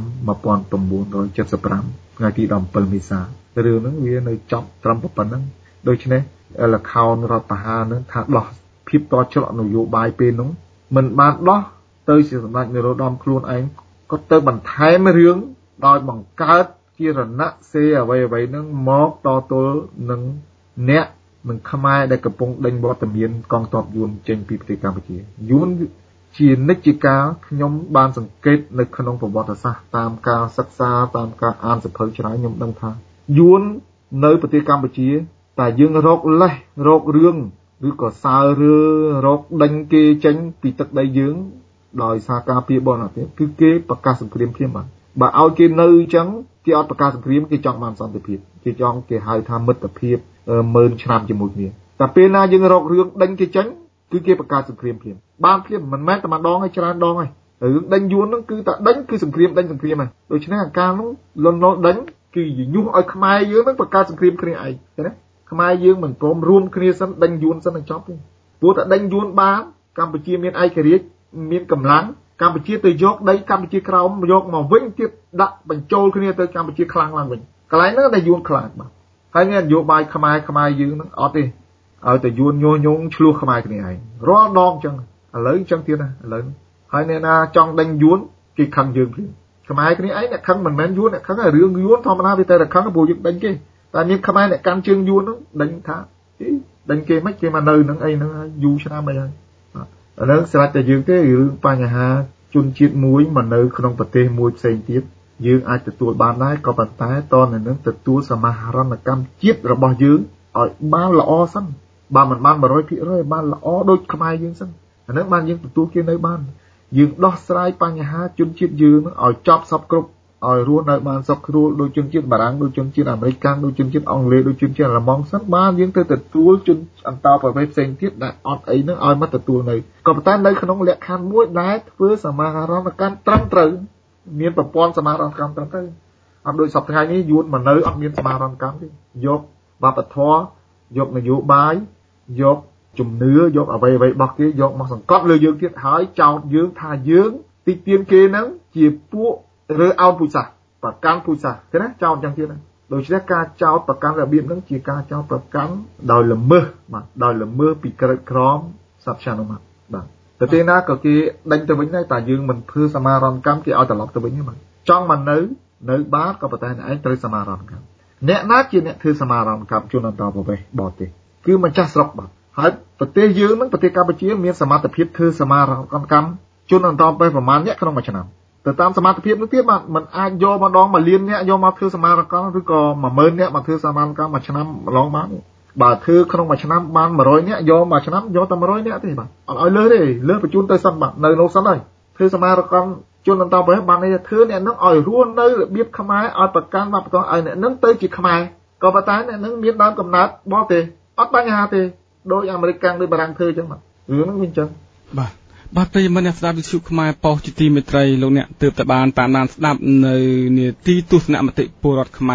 1975ថ្ងៃទី17មេសារឿងហ្នឹងវានៅចប់ត្រឹមប៉ុណ្្នឹងដូច្នេះលខោនរដ្ឋបហានឹងថាដោះភាពតច្រកនយោបាយពេលនោះមិនបានដោះទៅជាសម្ដេចនរោត្តមខ្លួនឯងក៏ទៅបន្ថែមរឿងដោយបង្កើតជារណសេអ្វីហ្នឹងមកតទល់នឹងអ្នកនឹងខ្មែរដែលកំពុងដេញវត្តមានកងទ័ពយួនចេញពីប្រទេសកម្ពុជាយួនជានិច្ចកាលខ្ញុំបានសង្កេតនៅក្នុងប្រវត្តិសាស្ត្រតាមការសិក្សាតាមការអានសភៅច្រើនខ្ញុំដឹងថាយួននៅប្រទេសកម្ពុជាតែយើងរកលេសរករឿងឬក៏សើរើរកដេញគេចេញពីទឹកដីយើងដោយសារការពៀបនអត់ទេគឺគេប្រកាសសង្គ្រាមភ្លាមបាទបើឲ្យគេនៅអញ្ចឹងគេអត់ប្រកាសសង្គ្រាមគេចង់បានសន្តិភាពគេហៅថាមិត្តភាព10000ឆ្នាំជាមួយគ្នាតែពេលណាយើងរករឿងដេញគេចេញគឺគេប្រកាសសង្គ្រាមភ្លាមបានភ្លាមមិនមែនតែម្ដងហើយច្រើនដងហើយរឿងដេញយួនហ្នឹងគឺតែដេញគឺសង្គ្រាមដេញសង្គ្រាមហ្នឹងដូច្នេះអាការហ្នឹងលន់ណុលដេញគឺញុះឲ្យខ្មែរយើងហ្នឹងប្រកាសសង្គ្រាមគ្នាឯងឃើញទេខ្មែរយើងមិនព្រមរួមគ្នាសិនដេញយួនសិនឲ្យចប់ទេព្រោះតែដេញយួនបានកម្ពុជាមានឯករាជ្យមានកម្លាំងកម្ពុជាទៅយកដីកម្ពុជាក្រោមយកមកវិញទៀតដាក់បញ្ចូលគ្នាទៅកម្ពុជាខ្លាំងឡើងវិញកន្លែងហ្នឹងដែលយួនខ្លាំងបាទហើយនយោបាយខ្មែរយើងហ្នឹងអត់ទេឲ្យតែយួនញញងឆ្លោះខ្មែរគ្នាឯងរាល់ដងអញ្ចឹងឥឡូវអញ្ចឹងទៀតណាឥឡូវហើយអ្នកណាចង់ដេញយួនគេខឹងយើងភ្លាមខ្មែរគ្នាឯងអ្នកខឹងមិនមែនយួនអ្នកខឹងរឿងយួនធម្មតាវាតែខឹងព្រោះយើងដេញគេតែមានខ្មែរអ្នកកាន់ជើងយួនហ្នឹងដេញថាដេញគេមិនគេមកនៅនឹងអីហ្នឹងយូរឆ្នាំអីហើយឥឡូវស្រាប់តែយើងទេរឿងបញ្ហាជនជាតិមួយមកនៅក្នុងប្រទេសមួយផ្សេងទៀតយើងអាចទទួលបានដែរក៏ប៉ុន្តែតនៅនឹងទទួលសមាហរណកម្មជាតិរបស់យើងឲ្យបានល្អសិនបើមិនបាន 100% បានល្អដូចខ្មែរយើងសិនអានឹងបានយើងទទួលគេនៅបានយើងដោះស្រាយបញ្ហាជនជាតិយើងឲ្យចប់សពគ្រប់ឲ្យរស់នៅបានសុខស្រួលដូចជនជាតិបារាំងដូចជនជាតិអាមេរិកដូចជនជាតិអង់គ្លេសដូចជនជាតិអាល្លឺម៉ង់សិនបានយើងទៅទទួលជនអន្តោប្រវេសន៍ផ្សេងទៀតដែលអត់អីនឹងឲ្យមកទទួលនៅក៏ប៉ុន្តែនៅក្នុងលក្ខខណ្ឌមួយដែលធ្វើសមាហរណកម្មត្រឹមត្រូវមានប្រព័ន្ធសមាហរណកម្មត្រឹមត្រូវអត់ដូចសប្តាហ៍នេះយួនមកនៅអត់មានសមាហរណកម្មទេយកវប្បធម៌យកនយោបាយយកជំនឿយកអ្វីរបស់គេយកមកសង្កត់លើយើងទៀតហើយចោទយើងថាយើងទីទានគេហ្នឹងជាពួករើអោនពូជសាសន៍ប្រកាន់ពូជសាសន៍ឃើញណាចោទយ៉ាងទៀតណាដូច្នេះការចោទប្រកាន់របៀបហ្នឹងជាការចោទប្រកាន់ដោយល្មើសបាទដោយល្មើសពីក្រិតក្រមសព្វនុម័តបាទទៅពេលណាក៏គេដេញទៅវិញដែរតែយើងមិនធ្វើសមាហរណកម្មគេឲ្យត្រឡប់ទៅវិញទេបាទចង់មកនៅបាតក៏ប៉ុន្តែអ្នកឯងត្រូវសមាហរណកម្មអ្នកណាជាអ្នកធ្វើសមាហរណកម្មជនអន្តោប្រវេសន៍បរទេសគឺម្ចាស់ស្រុកបាទហើយប្រទេសយើងហ្នឹងប្រទេសកម្ពុជាមានសមត្ថភាពធ្វើសមាហរណកម្មជនអន្តោប្រវេសន៍ប្រមាណអ្នកក្នុងមួយឆ្នាំទៅតាមសមត្ថភាពនោះទៀតបាទมันអាចយកម្ដង1លានអ្នកយកមកធ្វើសមាហរណកម្មឬក៏10000អ្នកមកធ្វើសមាហរណកម្មមួយឆ្នាំម្ដងបានបើធ្វើក្នុងមួយឆ្នាំបាន100អ្នកយកមួយឆ្នាំយកតែ100អ្នកទេបាទអត់ឲ្យលើសទេលើសបញ្ជូនទៅសិនបាទនៅនោះសិនហើយធ្វើសមាហរណកម្មជនអន្តោប្រវេសន៍បាននេះធ្វើអ្នកនឹងឲ្យរស់នៅរបៀបខ្មែរឲ្យប្រកាន់វប្បធម៌ឲ្យអ្នកនឹងទៅជាខ្មែរក៏ប៉ុន្តែអ្នកនឹងមានដើមកំណើតបរទេសអត់បញ្ហាទេដោយអាមេរិកកាំងដោយបារាំងធ្វើអញ្ចឹងបាទរឿងហ្នឹងវាអញ្ចឹងបាទប្រិយមិត្តអ្នកស្ដាប់វិទ្យុខ្មែរប៉ុស្តិ៍ជាទីមេត្រីលោកអ្នកទើបតែបានតាមដានស្ដាប់នៅនាទីទស្សនមតិពលរដ្ឋខ្មែរ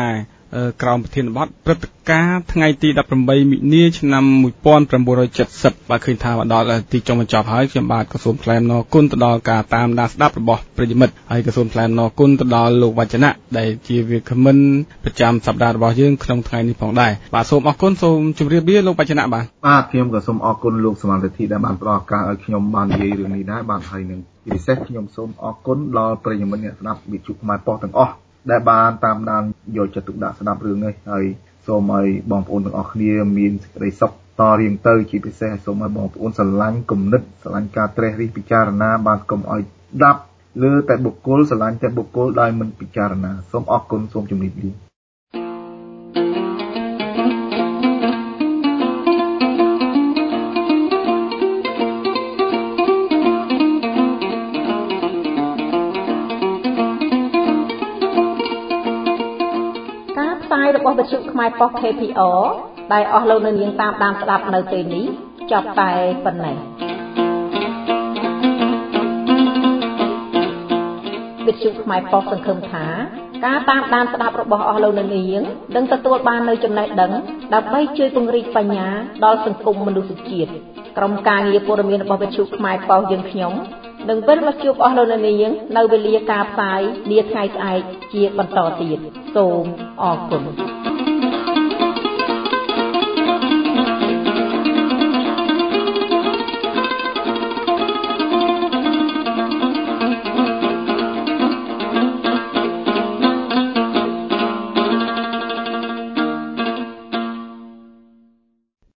ក្រោមប្រធានបទព្រឹត្តិការណ៍ថ្ងៃទី18មិនិនាឆ្នាំ1970បាទឃើញថាមកដល់ទីចុងបញ្ចប់ហើយខ្ញុំបាទក៏សូមថ្លែងអំណរគុណទៅដល់ការតាមដានស្ដាប់របស់ប្រិយមិត្តហើយក៏សូមថ្លែងអំណរគុណទៅដល់លោកវចនៈដែលជាវាគ្មិនប្រចាំសប្ដាហ៍របស់យើងក្នុងថ្ងៃនេះផងដែរបាទសូមអរគុណសូមជម្រាបលាលោកវចនៈបាទខ្ញុំក៏សូមអរគុណលោកសមាជិកដែលបានផ្ដល់ឱកាសឲ្យខ្ញុំបាននិយាយរឿងនេះដែរបាទហើយនឹងពិសេសខ្ញុំសូមអរគុណដល់ប្រិយមិត្តអ្នកស្ដាប់វិទ្យុខ្មែរប៉ុស្តិ៍ទាំងអស់ដែលបានតាមដានយកចិត្តទុកដាក់ស្ដាប់រឿងនេះហើយសូមឲ្យបងប្អូនទាំងអស់គ្នាមានសេចក្តីសុខតរៀងទៅជាពិសេសសូមឲ្យបងប្អូនស្រឡាញ់គំនិតស្រឡាញ់ការត្រិះរិះពិចារណាបានកុំឲ្យដាប់លើតែបុគ្គលស្រឡាញ់តែបុគ្គលដោយមិនពិចារណាសូមអរគុណសូមជម្រាបលារបស់វិទ្យុខ្មែរប៉ុស្តិ៍ KPR ដែលអស់លោកនៅនាងតាមដានស្ដាប់នៅពេលនេះចប់តែប៉ុណ្ណេះវិទ្យុខ្មែរប៉ុស្តិ៍សង្ឃឹមថាការតាមដានស្ដាប់របស់អស់លោកនៅនាងនឹងទទួលបាននូវចំណេះដឹងដើម្បីជួយពង្រីកបញ្ញាដល់សង្គមមនុស្សជាតិក្រុមការងារព័ត៌មានរបស់វិទ្យុខ្មែរប៉ុស្តិ៍យើងខ្ញុំនឹងវិលមកជួបអស់លោកនៅនាងនៅវេលាការផ្សាយនាថ្ងៃស្អែកជាបន្តទៀតសូមអរគុណ